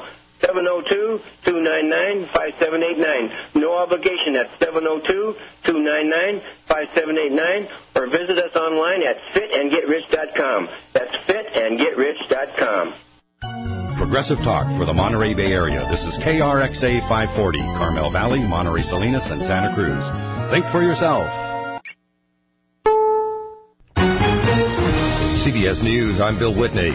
702-299-5789. No obligation. That's 702-299-5789. Or visit us online at fitandgetrich.com. That's fitandgetrich.com. Progressive talk for the Monterey Bay Area. This is KRXA 540, Carmel Valley, Monterey Salinas, and Santa Cruz. Think for yourself. CBS News, I'm Bill Whitney.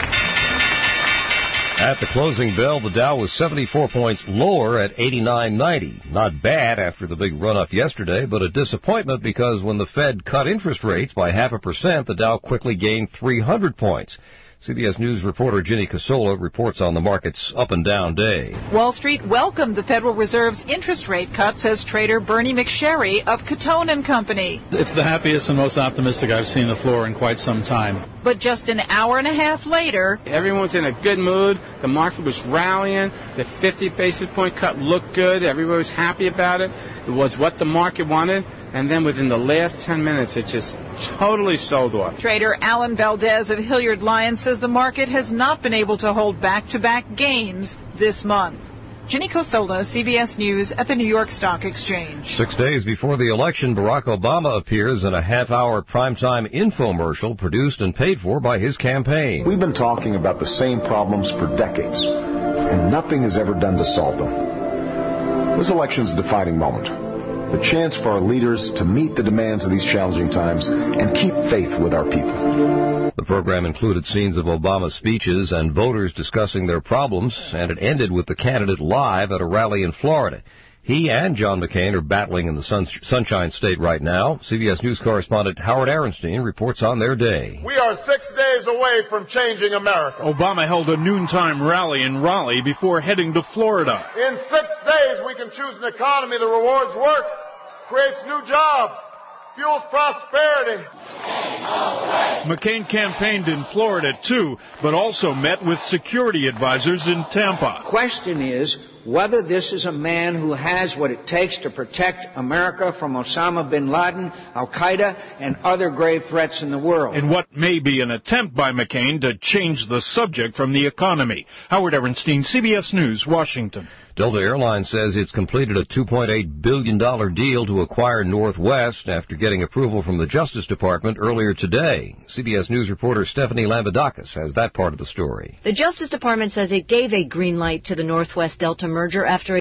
At the closing bell, the Dow was 74 points lower at 89.90. Not bad after the big run-up yesterday, but a disappointment because when the Fed cut interest rates by 0.5%, the Dow quickly gained 300 points. CBS News reporter Ginny Casola reports on the market's up-and-down day. Wall Street welcomed the Federal Reserve's interest rate cut, says trader Bernie McSherry of Catone & Company. It's the happiest and most optimistic I've seen the floor in quite some time. But just an hour and a half later, everyone's in a good mood. The market was rallying. The 50 basis point cut looked good. Everybody was happy about it. It was what the market wanted. And then within the last 10 minutes, it just totally sold off. Trader Alan Valdez of Hilliard Lyons says the market has not been able to hold back-to-back gains this month. Ginny Cosola, CBS News at the New York Stock Exchange. 6 days before the election, Barack Obama appears in a half-hour primetime infomercial produced and paid for by his campaign. We've been talking about the same problems for decades, and nothing is ever done to solve them. This election's a defining moment. The chance for our leaders to meet the demands of these challenging times and keep faith with our people. The program included scenes of Obama's speeches and voters discussing their problems, and it ended with the candidate live at a rally in Florida. He and John McCain are battling in the Sunshine State right now. CBS News correspondent Howard Aronstein reports on their day. We are 6 days away from changing America. Obama held a noontime rally in Raleigh before heading to Florida. In 6 days, we can choose an economy that rewards work, creates new jobs, fuels prosperity. McCain campaigned in Florida, too, but also met with security advisors in Tampa. Question is, whether this is a man who has what it takes to protect America from Osama bin Laden, Al-Qaeda, and other grave threats in the world. In what may be an attempt by McCain to change the subject from the economy. Howard Ehrenstein, CBS News, Washington. Delta Airlines says it's completed a $2.8 billion deal to acquire Northwest after getting approval from the Justice Department earlier today. CBS News reporter Stephanie Lambadakis has that part of the story. The Justice Department says it gave a green light to the Northwest Delta merger after